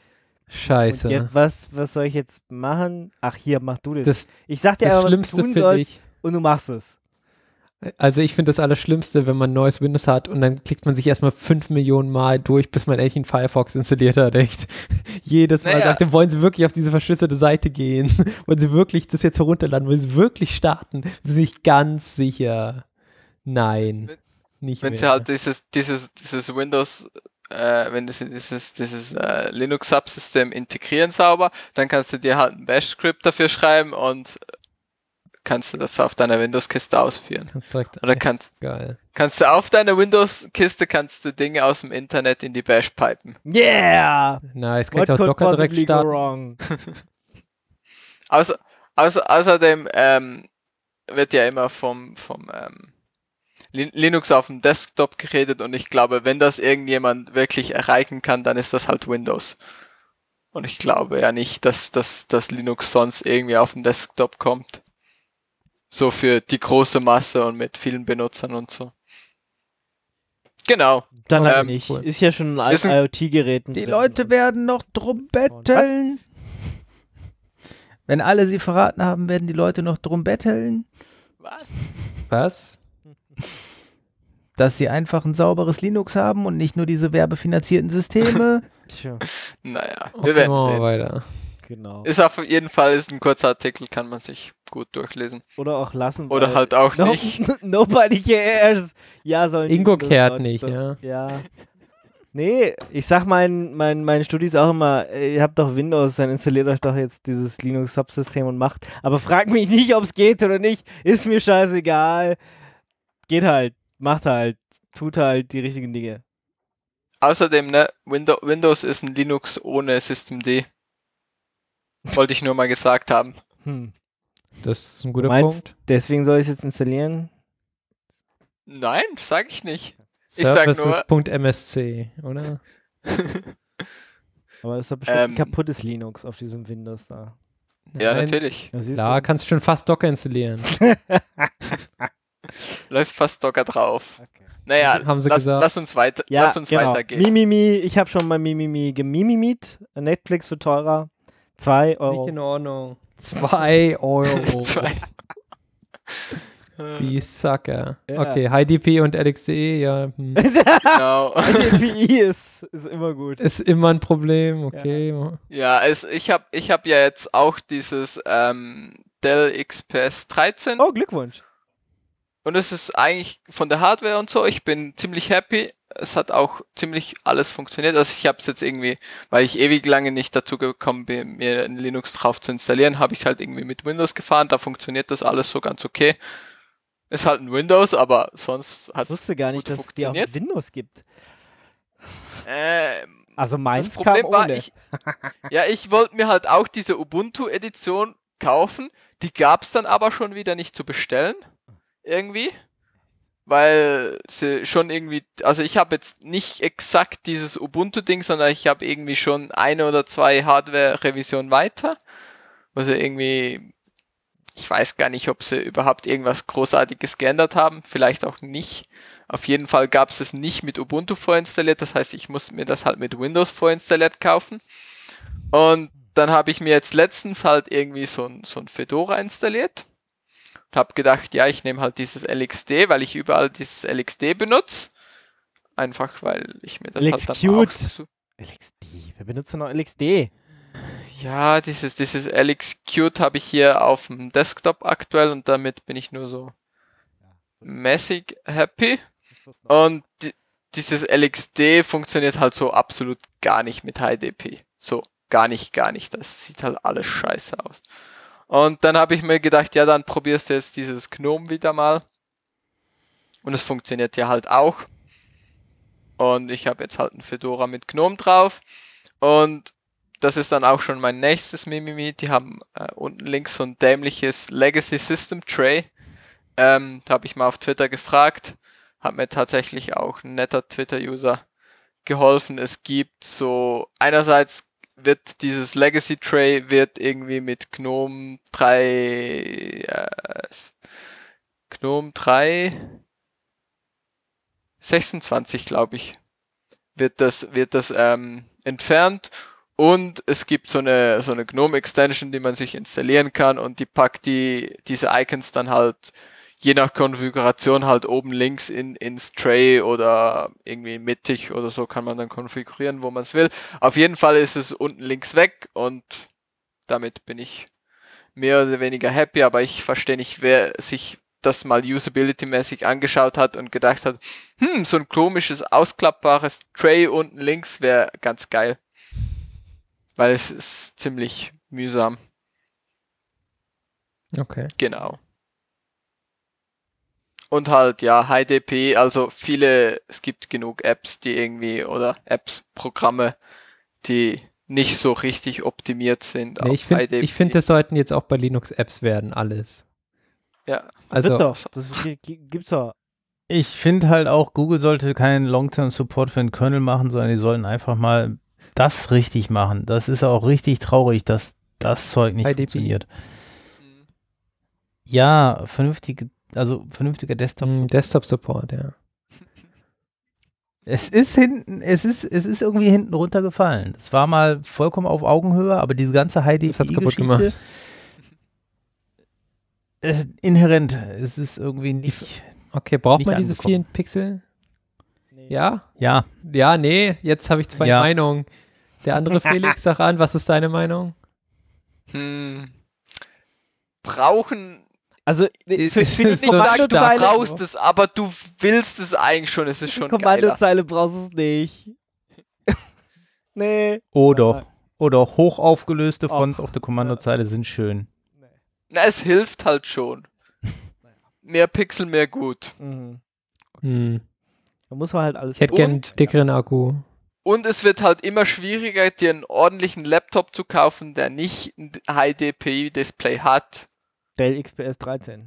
Scheiße. und jetzt, was, was soll ich jetzt machen? Ach, hier, mach du das. Das, Ich sag dir das aber, was Schlimmste du tun finde sollst. ich. und du machst es. Also ich finde das Allerschlimmste, wenn man ein neues Windows hat und dann klickt man sich erstmal fünf Millionen Mal durch, bis man endlich einen Firefox installiert hat, echt. Jedes Mal Naja. sagt er, wollen Sie wirklich auf diese verschlüsselte Seite gehen? Wollen Sie wirklich das jetzt herunterladen? Wollen Sie wirklich starten? Sie sind nicht ganz sicher. Nein, Wenn- nicht Wenn mehr. sie halt dieses, dieses, dieses Windows, äh, wenn sie dieses, dieses äh, Linux-Subsystem integrieren sauber, dann kannst du dir halt ein Bash-Script dafür schreiben und kannst du das auf deiner Windows-Kiste ausführen. Kannst direkt, Oder kannst, geil. kannst du auf deiner Windows-Kiste kannst du Dinge aus dem Internet in die Bash pipen. Yeah! Nice, What kannst du auch could Docker direkt possibly go starten. wrong? Außer, außer, außerdem ähm, wird ja immer vom, vom ähm, Lin- Linux auf dem Desktop geredet und ich glaube, wenn das irgendjemand wirklich erreichen kann, dann ist das halt Windows. Und ich glaube ja nicht, dass, dass, dass Linux sonst irgendwie auf den Desktop kommt. So für die große Masse und mit vielen Benutzern und so. Genau. Dann halt Ähm, nicht. cool. Ist ja schon ein Ist ein- IoT-Geräten. Die drin. Leute werden noch drum betteln. Wenn alle sie verraten haben, werden die Leute noch drum betteln, Was? Was? dass sie einfach ein sauberes Linux haben und nicht nur diese werbefinanzierten Systeme. Tja, Naja, wir Okay, werden machen wir sehen. weiter. genau. Ist auf jeden Fall ist ein kurzer Artikel, kann man sich gut durchlesen. Oder auch lassen. Oder weil- halt auch no, nicht. Nobody cares. Ja, sollen die Ingo das- kehrt das- nicht, das- Ja. Nee, ich sag meinen mein, mein Studis auch immer, ihr habt doch Windows, dann installiert euch doch jetzt dieses Linux-Subsystem und macht. Aber fragt mich nicht, ob es geht oder nicht. Ist mir scheißegal. Geht halt. Macht halt. Tut halt die richtigen Dinge. Außerdem, ne, Windows, Windows ist ein Linux ohne Systemd. Wollte ich nur mal gesagt haben. Hm. Das ist ein Du guter meinst, Punkt. deswegen soll ich es jetzt installieren? Nein, sag ich nicht. Ich sag nur- Services.msc, oder? Aber es ist doch bestimmt Ähm. ein kaputtes Linux auf diesem Windows da. Ja, Nein, natürlich. Da siehst Da du. kannst du schon fast Docker installieren. Läuft fast Docker drauf. Okay. Naja, Haben sie lass, gesagt. lass uns weiter, Ja, lass uns genau. weitergehen. Mimimi, ich habe schon mal Mimimi gemimimit. Netflix für teurer. Zwei Euro. Nicht in Ordnung. Zwei Euro. Zwei. Die Sucker. Ja. Okay, HiDP und L X D, ja. Hm. Genau. D P I ist, ist immer gut. Ist immer ein Problem, okay. Ja, es, ich habe ich hab ja jetzt auch dieses ähm, Dell X P S dreizehn Oh, Glückwunsch. und es ist eigentlich von der Hardware und so, ich bin ziemlich happy. Es hat auch ziemlich alles funktioniert. Also ich habe es jetzt irgendwie, weil ich ewig lange nicht dazu gekommen bin, mir ein Linux drauf zu installieren, habe ich es halt irgendwie mit Windows gefahren. Da funktioniert das alles so ganz okay. Ist halt ein Windows, aber sonst hat Ich es wusste gar nicht, gut dass es die auch funktioniert. Windows gibt. Ähm, Also meins das Problem kam war, ohne. ich, ja, ich wollte mir halt auch diese Ubuntu-Edition kaufen. Die gab es dann aber schon wieder nicht zu bestellen. Irgendwie. Weil sie schon irgendwie, also ich habe jetzt nicht exakt dieses Ubuntu-Ding, sondern ich habe irgendwie schon eine oder zwei Hardware-Revisionen weiter. Also irgendwie, ich weiß gar nicht, ob sie überhaupt irgendwas Großartiges geändert haben. Vielleicht auch nicht. Auf jeden Fall gab es es nicht mit Ubuntu vorinstalliert. Das heißt, ich muss mir das halt mit Windows vorinstalliert kaufen. Und dann habe ich mir jetzt letztens halt irgendwie so ein, so ein Fedora installiert. Und habe gedacht, ja, ich nehme halt dieses L X D, weil ich überall dieses L X D benutze. Einfach, weil ich mir das L X halt dann auch Qt. so, L X D. Wer benutzt denn noch L X D? ja, dieses, dieses L X Qt habe ich hier auf dem Desktop aktuell und damit bin ich nur so mäßig happy. Und di dieses L X D funktioniert halt so absolut gar nicht mit H I D P. So, gar nicht, gar nicht. Das sieht halt alles scheiße aus. Und dann habe ich mir gedacht, ja, dann probierst du jetzt dieses Gnome wieder mal. Und es funktioniert ja halt auch. Und ich habe jetzt halt ein Fedora mit Gnome drauf. Und das ist dann auch schon mein nächstes Mimimi. Die haben äh, unten links so ein dämliches Legacy System Tray. Ähm, da habe ich mal auf Twitter gefragt. Hat mir tatsächlich auch ein netter Twitter-User geholfen. Es gibt so, einerseits wird dieses Legacy Tray wird irgendwie mit Gnome drei äh, Gnome drei sechsundzwanzig, glaube ich, wird das, wird das ähm, entfernt Und es gibt so eine, so eine GNOME-Extension, die man sich installieren kann und die packt die, diese Icons dann halt je nach Konfiguration halt oben links in, ins Tray oder irgendwie mittig oder so kann man dann konfigurieren, wo man es will. Auf jeden Fall ist es unten links weg und damit bin ich mehr oder weniger happy, aber ich verstehe nicht, wer sich das mal usability-mäßig angeschaut hat und gedacht hat, hm, so ein komisches, ausklappbares Tray unten links wäre ganz geil. Weil es ist ziemlich mühsam. Okay. Genau. Und halt, ja, H D P I, also viele, es gibt genug Apps, die irgendwie, oder Apps, Programme, die nicht so richtig optimiert sind Nee, auf ich finde, H D P I. ich find, das sollten jetzt auch bei Linux-Apps werden, alles. Ja. Also, Wird doch. Das gi- gibt's doch. Ich finde halt auch, Google sollte keinen Long-Term-Support für den Kernel machen, sondern die sollten einfach mal das richtig machen. Das ist auch richtig traurig, dass das Zeug nicht H D P I. funktioniert. Ja, vernünftige, also vernünftiger Desktop. mh, Desktop-Support, ja. Es ist hinten, es ist, es ist irgendwie hinten runtergefallen. Es war mal vollkommen auf Augenhöhe, aber diese ganze H D P Das hat's kaputt I-Geschichte, gemacht. äh, inhärent. Es ist irgendwie nicht. Okay, braucht Nicht man diese angekommen. vielen Pixel? Ja? Ja, Ja, nee, jetzt habe ich zwei Ja. Meinungen. Der andere Felix, sag an, was ist deine Meinung? Hm. Brauchen, Also, Ist- für, ist für die es ich so sag, du stark? Kommandozeile, brauchst es, aber du willst es eigentlich schon, es ist die schon geiler. Kommandozeile brauchst du es nicht. Nee. oh doch. Oder hoch aufgelöste Och. Fonts auf der Kommandozeile sind schön. Na, es hilft halt schon. Mehr Pixel, mehr gut. Mhm. Hm. Da muss man halt alles. Ich hätte gern einen Und- dickeren Akku. Und es wird halt immer schwieriger, dir einen ordentlichen Laptop zu kaufen, der nicht ein H D P I-Display hat. Dell X P S dreizehn.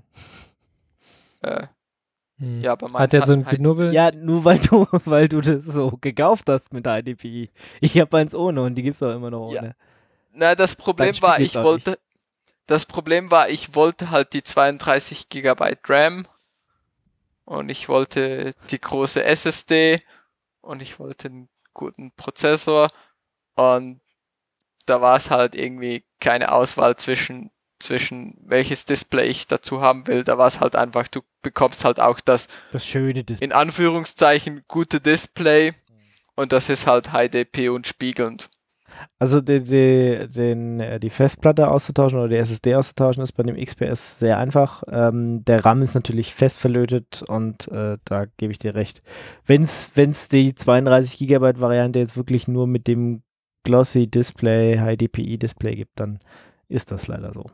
Äh, Hm. ja, aber man Hat der hat so ein halt- Knubbel? Ja, nur weil du, weil du das so gekauft hast mit H D P I. Ich habe eins ohne und die gibt's auch immer noch Ja. ohne. Na, das Problem Dein war, Spiel ich gibt's auch wollte, das Problem war, ich wollte halt die zweiunddreißig Gigabyte RAM und ich wollte die große S S D und ich wollte einen guten Prozessor und da war es halt irgendwie keine Auswahl zwischen, zwischen welches Display ich dazu haben will. Da war es halt einfach, du bekommst halt auch das Das schöne Display. in Anführungszeichen gute Display und das ist halt H D P I und spiegelnd. Also die, die, den, äh, die Festplatte auszutauschen oder die S S D auszutauschen ist bei dem X P S sehr einfach. Ähm, der RAM ist natürlich fest verlötet und äh, da gebe ich dir recht. Wenn es die zweiunddreißig Gigabyte Variante jetzt wirklich nur mit dem Glossy Display, H D P I Display gibt, dann ist das leider so.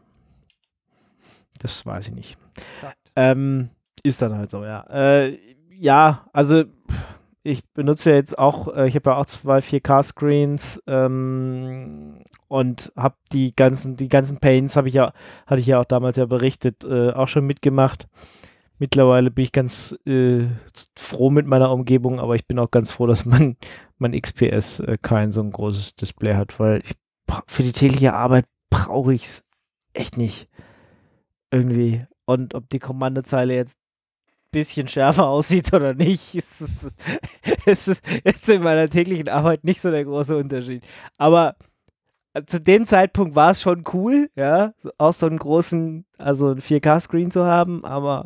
Das weiß ich nicht. Ähm, ist dann halt so, ja. Äh, ja, also ich benutze ja jetzt auch, äh, ich habe ja auch zwei vier K Screens ähm, und habe die ganzen, die ganzen Pains habe ich ja, hatte ich ja auch damals ja berichtet, äh, auch schon mitgemacht. Mittlerweile bin ich ganz äh, froh mit meiner Umgebung, aber ich bin auch ganz froh, dass mein, mein X P S äh, kein so ein großes Display hat, weil ich, bra- für die tägliche Arbeit brauche ich es echt nicht. Irgendwie. Und ob die Kommandozeile jetzt ein bisschen schärfer aussieht oder nicht, ist, ist, ist, ist, ist in meiner täglichen Arbeit nicht so der große Unterschied. Aber äh, zu dem Zeitpunkt war es schon cool, ja, so, auch so einen großen, also einen vier K Screen zu haben, aber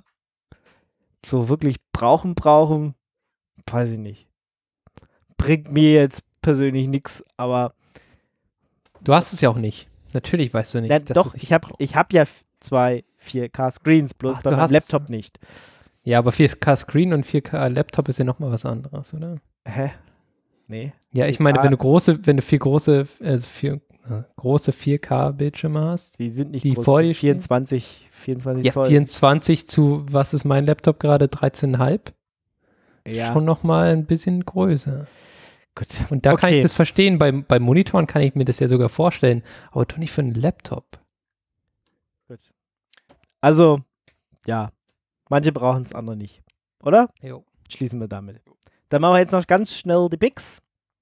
so wirklich brauchen, brauchen, weiß ich nicht. Bringt mir jetzt persönlich nichts, aber Du hast es ja auch nicht. Natürlich weißt du nicht. ja, dass doch, du's nicht ich habe brauchst. ich hab ja f- zwei vier K Screens, bloß Ach, bei du meinem hast- Laptop nicht. Ja, aber vier K Screen und vier K Laptop ist ja nochmal was anderes, oder? Hä? Nee. Ja, ich vier K meine, wenn du große, wenn du vier große, also vier, äh, große vier K Bildschirme hast, Die sind nicht Die groß, vor dir stehen? vierundzwanzig, vierundzwanzig ja, Zoll. vierundzwanzig zu, was ist mein Laptop gerade, dreizehn Komma fünf? Ja, Schon nochmal ein bisschen größer. gut. Und da kann Okay. ich das verstehen. Bei, bei Monitoren kann ich mir das ja sogar vorstellen, aber doch nicht für einen Laptop. Gut. Also, ja, manche brauchen es, andere nicht. Oder? Jo. Schließen wir damit. Dann machen wir jetzt noch ganz schnell die Picks.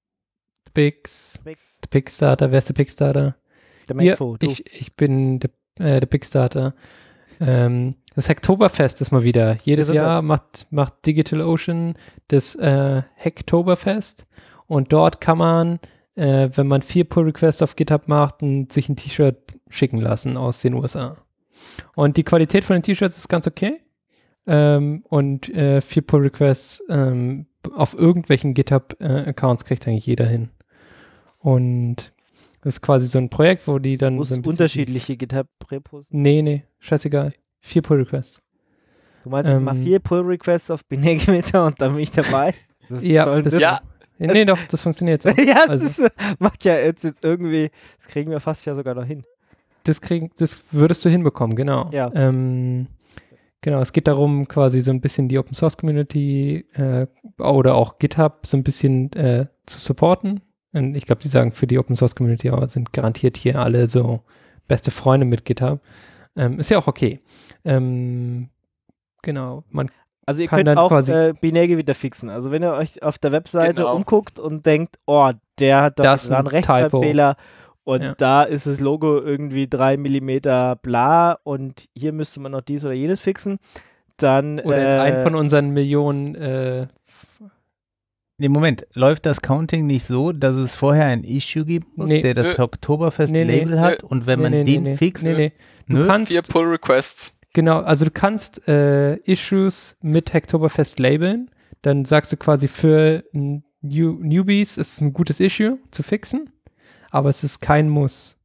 Pix, der Pixstarter, wer ist der Pixstarter? Der Hier, Macfo, du. ich, ich bin der, äh, der Pixstarter. Ähm, das Hacktoberfest ist mal wieder. Jedes Gesundheit. Jahr macht, macht DigitalOcean das äh, Hacktoberfest und dort kann man äh, wenn man vier Pull-Requests auf GitHub macht und sich ein T-Shirt schicken lassen aus den U S A. Und die Qualität von den T-Shirts ist ganz okay. Ähm, und äh, vier Pull-Requests ähm, auf irgendwelchen GitHub-Accounts kriegt eigentlich jeder hin. Und das ist quasi so ein Projekt, wo die dann Muss so ein bisschen unterschiedliche GitHub-Repos. Nee, nee, scheißegal. Vier Pull-Requests. Du meinst, ich mach Ähm, vier Pull-Requests auf Binärgemeter und dann bin ich dabei? Das ist Ja, toll. das- Ja, Nee, doch, das funktioniert so. ja, das Also- ist, äh, macht ja jetzt, jetzt irgendwie, das kriegen wir fast ja sogar noch hin. Das, kriegen, das würdest du hinbekommen, genau. Ja. Ähm, genau, es geht darum, quasi so ein bisschen die Open Source Community äh, oder auch GitHub so ein bisschen äh, zu supporten. Und ich glaube, die sagen für die Open Source Community, aber sind garantiert hier alle so beste Freunde mit GitHub. Ähm, ist ja auch okay. Ähm, genau, man Also ihr Kann könnt dann auch quasi- äh, Binärgewitter fixen. Also wenn ihr euch auf der Webseite Genau. umguckt und denkt, oh, der hat doch Das ist da ein einen Rechtschreibfehler und Ja. da ist das Logo irgendwie drei Millimeter bla und hier müsste man noch dies oder jenes fixen, dann oder äh, ein von unseren Millionen äh, Nee, Moment, läuft das Counting nicht so, dass es vorher ein Issue gibt, Nee. der das Nö. Oktoberfest-Label Nee, nee. hat und wenn nee, man nee, den nee, nee. fixt, Nee, nee. Du Nö. kannst vier Pull-Requests. Genau, also du kannst äh, Issues mit Hacktoberfest labeln. Dann sagst du quasi für New Newbies ist es ein gutes Issue zu fixen, aber es ist kein Muss.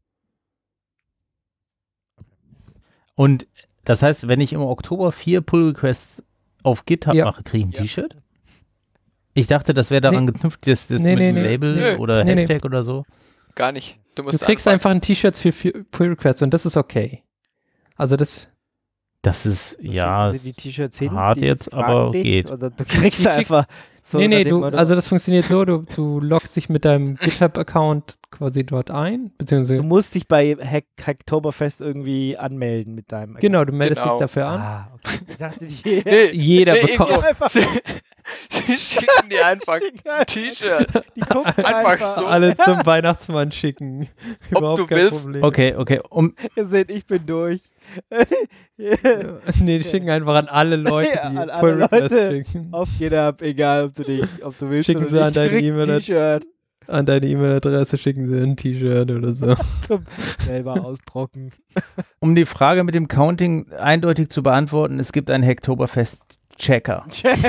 und das heißt, wenn ich im Oktober vier Pull-Requests auf GitHub Ja. mache, kriege ich ein Ja. T-Shirt? Ich dachte, das wäre daran geknüpft, das, das Nee, mit nee, dem nee. Label Nee. oder Nee, nee. Hashtag oder so. Gar nicht. Du Du musst kriegst einfach ein T-Shirt für vier Pull-Requests und das ist okay. Also das, Das ist, wo ja, schicken sie die T-Shirts hin, hart die jetzt, fragen aber dich, geht. Oder du kriegst Die krieg- einfach so nee, nee, unter dem du, Motto, also das funktioniert so, du, du loggst dich mit deinem GitHub-Account quasi dort ein, beziehungsweise, du musst dich bei Hack Hacktoberfest irgendwie anmelden mit deinem Account. genau, du meldest Genau. dich dafür an. Ah, okay. Ich dachte, die Nee, Jeder nee, bekommt, irgendwo- einfach, Sie, sie schicken dir einfach ein T-Shirt. die gucken Einfach so. alle zum Weihnachtsmann schicken. Ob Überhaupt du kein willst. Problem. Okay, okay, um, Ihr seht, ich bin durch. Nee, die schicken einfach an alle Leute, Ja, die an alle Pull-Requests Leute. schicken. Auf GitHub, egal ob du dich, ob du willst Schicken oder sie nicht, an deine du kriegst ein E-Mail- T-Shirt An deine E-Mail-Adresse schicken sie ein T-Shirt oder so. zum selber ausdrucken. um die Frage mit dem Counting eindeutig zu beantworten, es gibt einen Hacktoberfest-Checker.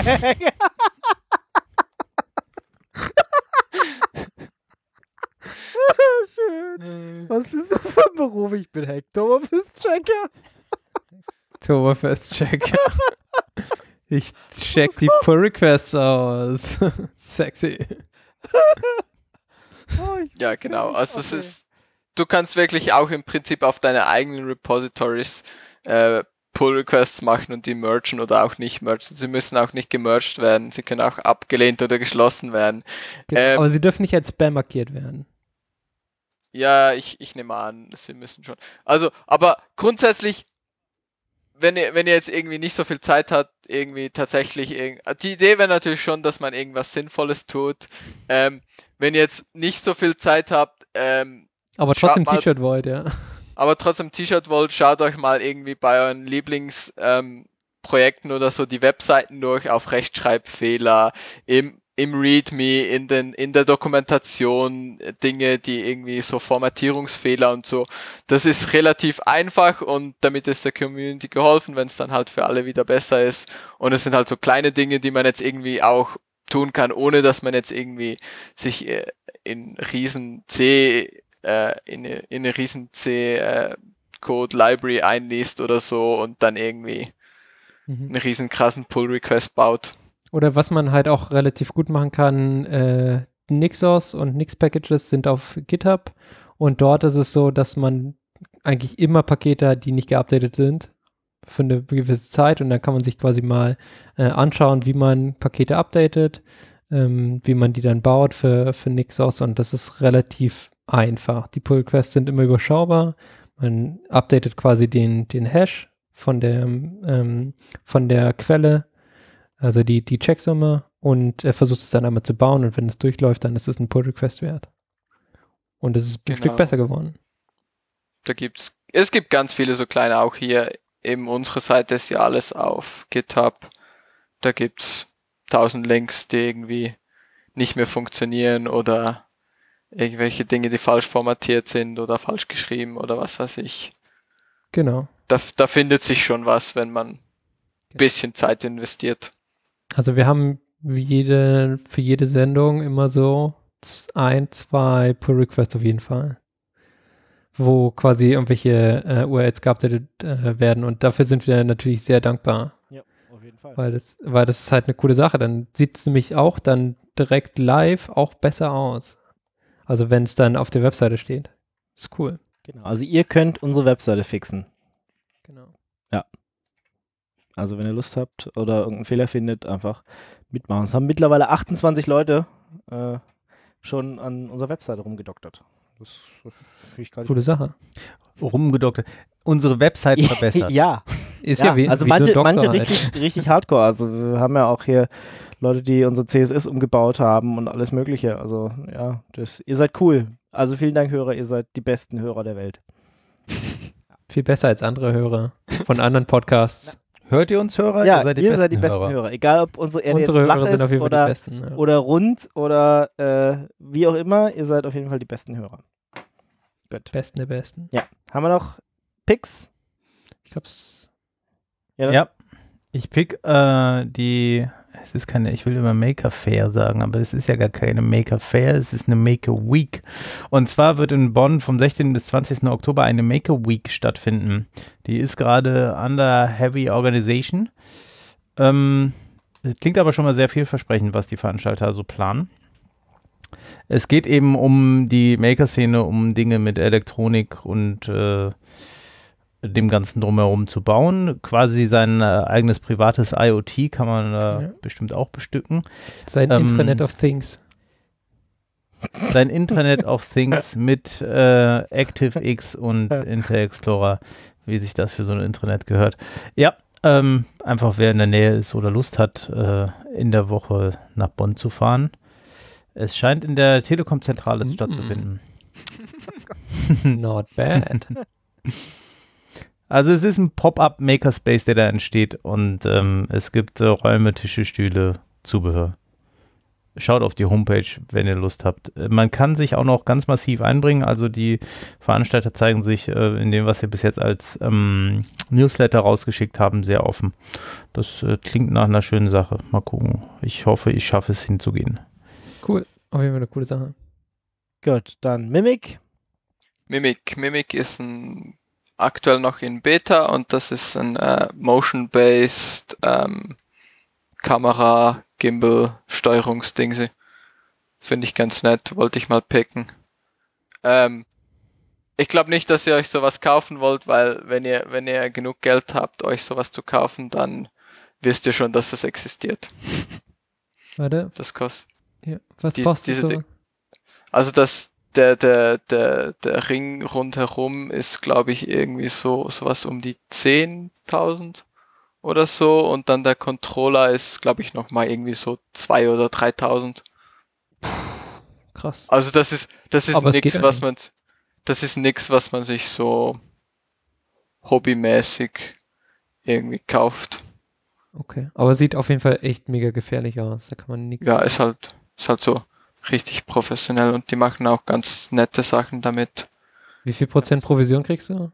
Schön. Was bist du für ein Beruf? Ich bin Hacktoberfest-Checker. Oktoberfest-Check. Ich check die Pull-Requests aus. Sexy. Oh, ich- Ja, genau. Also es Okay. ist, du kannst wirklich auch im Prinzip auf deine eigenen Repositories äh, Pull-Requests machen und die mergen oder auch nicht mergen. Sie müssen auch nicht gemerged werden. Sie können auch abgelehnt oder geschlossen werden. Genau. Ähm, Aber sie dürfen nicht als Spam markiert werden. Ja, ich, ich nehme an, sie müssen schon. Also, aber grundsätzlich, wenn ihr, wenn ihr jetzt irgendwie nicht so viel Zeit habt, irgendwie tatsächlich, irg- die Idee wäre natürlich schon, dass man irgendwas Sinnvolles tut. Ähm, wenn ihr jetzt nicht so viel Zeit habt, ähm, Aber Schaut trotzdem mal- T-Shirt wollt, ja. aber trotzdem T-Shirt wollt, schaut euch mal irgendwie bei euren Lieblingsprojekten ähm, Projekten oder so die Webseiten durch auf Rechtschreibfehler, im, im README, in, den, in der Dokumentation, äh, Dinge, die irgendwie so Formatierungsfehler und so. Das ist relativ einfach und damit ist der Community geholfen, wenn es dann halt für alle wieder besser ist. Und es sind halt so kleine Dinge, die man jetzt irgendwie auch tun kann, ohne dass man jetzt irgendwie sich äh, in riesen C äh, in, eine- in eine riesen C äh, Code Library einliest oder so und dann irgendwie Mhm. einen riesen krassen Pull Request baut. Oder was man halt auch relativ gut machen kann, äh, Nixos und Nix-Packages sind auf GitHub und dort ist es so, dass man eigentlich immer Pakete hat, die nicht geupdatet sind für eine gewisse Zeit und dann kann man sich quasi mal äh, anschauen, wie man Pakete updatet, ähm, wie man die dann baut für, für Nixos und das ist relativ einfach. Die Pull-Requests sind immer überschaubar. Man updatet quasi den, den Hash von der, ähm, von der Quelle, also die, die Checksumme und er versucht es dann einmal zu bauen und wenn es durchläuft, dann ist es ein Pull-Request wert. Und es ist ein Genau. Stück besser geworden. Da gibt's, es gibt ganz viele so kleine, auch hier eben unsere Seite ist ja alles auf GitHub. Da gibt's tausend Links, die irgendwie nicht mehr funktionieren oder irgendwelche Dinge, die falsch formatiert sind oder falsch geschrieben oder was weiß ich. Genau. Da, da findet sich schon was, wenn man ein bisschen Zeit investiert. Also wir haben jede, für jede Sendung immer so ein, zwei Pull-Requests auf jeden Fall, wo quasi irgendwelche äh, U R Ls geupdatet äh, werden und dafür sind wir natürlich sehr dankbar. Ja, auf jeden Fall. Weil das, weil das ist halt eine coole Sache. Dann sieht es nämlich auch dann direkt live auch besser aus. Also wenn es dann auf der Webseite steht. Ist cool. Genau. Also ihr könnt unsere Webseite fixen. Genau. Also wenn ihr Lust habt oder irgendeinen Fehler findet, einfach mitmachen. Es haben mittlerweile achtundzwanzig Leute äh, schon an unserer Webseite rumgedoktert. Das, das finde ich gerade Coole Sache. Rumgedoktert. Unsere Website verbessert. Ja, Ist ja, ja, wie, also wie manche, so ein Doktor manche halt. richtig, richtig hardcore. Also wir haben ja auch hier Leute, die unser C S S umgebaut haben und alles mögliche. Also ja, das, ihr seid cool. Also vielen Dank, Hörer, ihr seid die besten Hörer der Welt. Viel besser als andere Hörer von anderen Podcasts. Hört ihr uns, Hörer? Ja, ihr seid die, ihr besten, seid die besten Hörer. Hörer. Egal, ob unsere Erde Unsere jetzt flach Hörer sind ist auf jeden Fall oder, die besten. Ja. oder rund oder äh, wie auch immer, ihr seid auf jeden Fall die besten Hörer. Gut. Besten der Besten. Ja. Haben wir noch Picks? Ich glaube, es dann- Ja, ich pick äh, die, es ist keine, ich will immer Maker Fair sagen, aber es ist ja gar keine Maker Fair, es ist eine Maker Week. Und zwar wird in Bonn vom sechzehnten bis zwanzigsten Oktober eine Maker Week stattfinden. Die ist gerade under heavy organization. Ähm, es klingt aber schon mal sehr vielversprechend, was die Veranstalter so planen. Es geht eben um die Maker-Szene, um Dinge mit Elektronik und äh, dem Ganzen drumherum zu bauen. Quasi sein äh, eigenes privates IoT kann man äh, Ja. bestimmt auch bestücken. sein Ähm, Internet of Things. Sein Internet of Things mit äh, ActiveX und Internet Explorer, wie sich das für so ein Internet gehört. Ja, ähm, einfach wer in der Nähe ist oder Lust hat, äh, in der Woche nach Bonn zu fahren. Es scheint in der Telekom-Zentrale Mhm. stattzufinden. Not bad. Also es ist ein Pop-up-Makerspace, der da entsteht und ähm, es gibt äh, Räume, Tische, Stühle, Zubehör. Schaut auf die Homepage, wenn ihr Lust habt. Äh, Man kann sich auch noch ganz massiv einbringen, also die Veranstalter zeigen sich äh, in dem, was sie bis jetzt als ähm, Newsletter rausgeschickt haben, sehr offen. Das äh, klingt nach einer schönen Sache. Mal gucken. Ich hoffe, ich schaffe es hinzugehen. Cool. Auf jeden Fall eine coole Sache. Gut, dann Mimic. Mimic. Mimic ist ein, aktuell noch in Beta und das ist ein äh, Motion-based ähm, Kamera, Gimbal, Steuerungsdingse. Finde ich ganz nett, wollte ich mal picken. Ähm, ich glaube nicht, dass ihr euch sowas kaufen wollt, weil wenn ihr, wenn ihr genug Geld habt, euch sowas zu kaufen, dann wisst ihr schon, dass es existiert. Warte. Das kostet. Ja. Was Die- kostet diese so? Ding- Also das, der, der, der, der Ring rundherum ist, glaube ich, irgendwie so sowas um die zehntausend oder so und dann der Controller ist, glaube ich, nochmal irgendwie so zweitausend oder dreitausend. Krass. Also das ist, das ist Aber es nix, geht was man, das ist nix, was man sich so hobbymäßig irgendwie kauft. Okay. Aber sieht auf jeden Fall echt mega gefährlich aus. Da kann man nichts. Ja, ist halt, ist halt so richtig professionell und die machen auch ganz nette Sachen damit. Wie viel Prozent Provision kriegst du?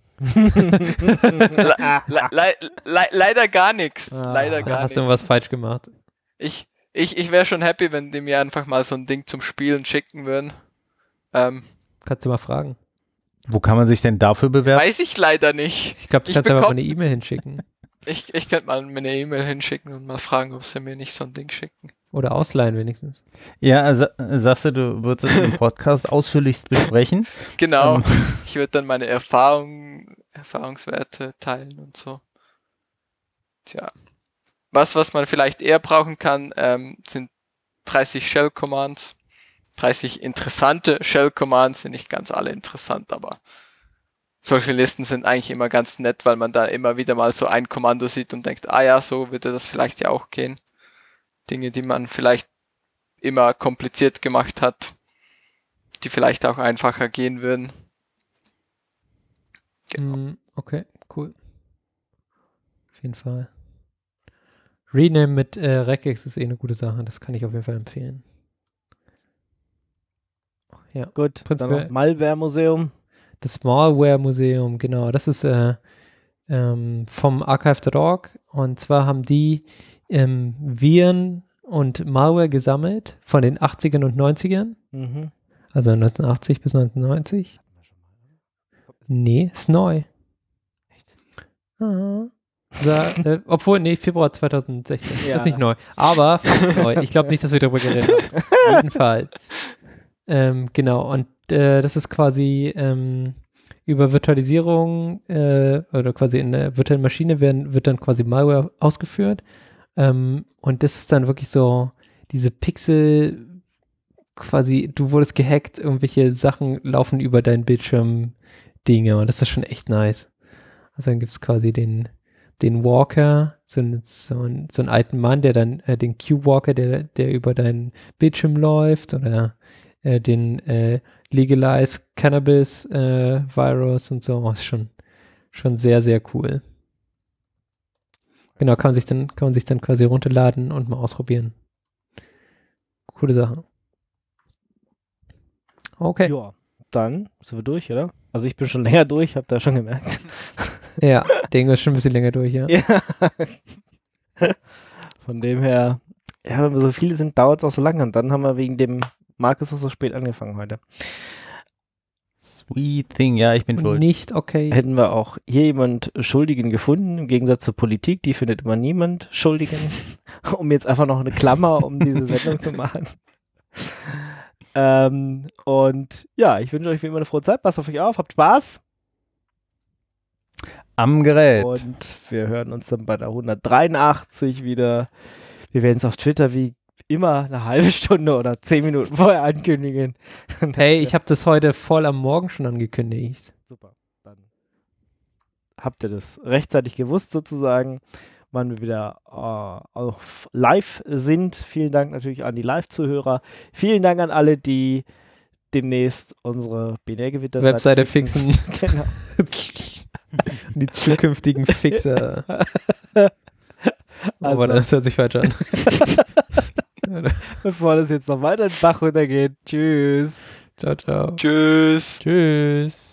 Le le le le leider gar nichts. Ah, leider Da gar hast nichts. du irgendwas falsch gemacht. Ich, ich, ich wäre schon happy, wenn die mir einfach mal so ein Ding zum Spielen schicken würden. Ähm, Kannst du mal fragen. Wo kann man sich denn dafür bewerben? weiß ich leider nicht. Ich glaube, du Ich kannst einfach mal bekomm- eine E-Mail hinschicken. Ich, ich könnte mal eine E-Mail hinschicken und mal fragen, ob sie mir nicht so ein Ding schicken. Oder ausleihen wenigstens. Ja, also, sagst du, du würdest es im Podcast ausführlichst besprechen. Genau. Ähm. Ich würde dann meine Erfahrung, Erfahrungswerte teilen und so. Tja. Was, was man vielleicht eher brauchen kann, ähm, sind dreißig Shell-Commands. dreißig interessante Shell-Commands, sind nicht ganz alle interessant, aber solche Listen sind eigentlich immer ganz nett, weil man da immer wieder mal so ein Kommando sieht und denkt, ah ja, so würde das vielleicht ja auch gehen. Dinge, die man vielleicht immer kompliziert gemacht hat, die vielleicht auch einfacher gehen würden. Genau. Mm, okay, cool. Auf jeden Fall. Rename mit äh, Regex ist eh eine gute Sache. Das kann ich auf jeden Fall empfehlen. ja. Gut, dann Prinzipiell- noch Malware-Museum. Das Malware-Museum, genau. Das ist äh, ähm, vom archive punkt org und zwar haben die ähm, Viren und Malware gesammelt von den achtzigern und neunzigern, Mhm. also neunzehnhundertachtzig bis neunzehnhundertneunzig. Nee, ist neu. Ah. Da, äh, obwohl, nee, Februar zweitausendsechzehn. Ja. Das ist nicht neu. Aber fast neu. Ich glaube nicht, dass wir darüber geredet haben. Jedenfalls. Ähm, genau. Und äh, das ist quasi ähm, über Virtualisierung äh, oder quasi in der virtuellen Maschine werden, wird dann quasi Malware ausgeführt. Ähm, und das ist dann wirklich so diese Pixel quasi, du wurdest gehackt, irgendwelche Sachen laufen über deinen Bildschirm Dinge und das ist schon echt nice. Also dann gibt es quasi den den Walker, so, ein, so, ein, so einen alten Mann, der dann, äh, den Q-Walker, der, der über deinen Bildschirm läuft oder äh, den äh, Legalize Cannabis äh, Virus und so. Oh, ist schon, schon sehr, sehr cool. Genau, kann man sich dann, kann man sich dann quasi runterladen und mal ausprobieren. Coole Sache. Okay. Ja, dann sind wir durch, oder? Also ich bin schon länger durch, habt ihr schon gemerkt. Ja, Dingo ist schon ein bisschen länger durch, ja. Ja. Von dem her, ja, wenn wir so viele sind, dauert es auch so lange. Und dann haben wir wegen dem Markus auch so spät angefangen heute. Sweet thing, ja, ich bin Und schuld. nicht okay. Hätten wir auch hier jemand Schuldigen gefunden, im Gegensatz zur Politik, die findet immer niemand Schuldigen, um jetzt einfach noch eine Klammer um diese Sendung zu machen. Ähm, und ja, ich wünsche euch wie immer eine frohe Zeit, passt auf euch auf, habt Spaß. Am Gerät. Und wir hören uns dann bei der hundertdreiundachtzig wieder. Wir werden es auf Twitter wie immer eine halbe Stunde oder zehn Minuten vorher ankündigen. Und Hey, ich habe das heute voll am Morgen schon angekündigt. Super, dann habt ihr das rechtzeitig gewusst sozusagen, wann wir wieder äh, auf live sind. Vielen Dank natürlich an die Live-Zuhörer. Vielen Dank an alle, die demnächst unsere Binärgewitter Webseite fixen. Genau. Die zukünftigen Fixer. Also, Aber das hört sich falsch an. bevor das jetzt noch weiter in den Bach runtergeht. Tschüss. Ciao, ciao. Tschüss. Tschüss.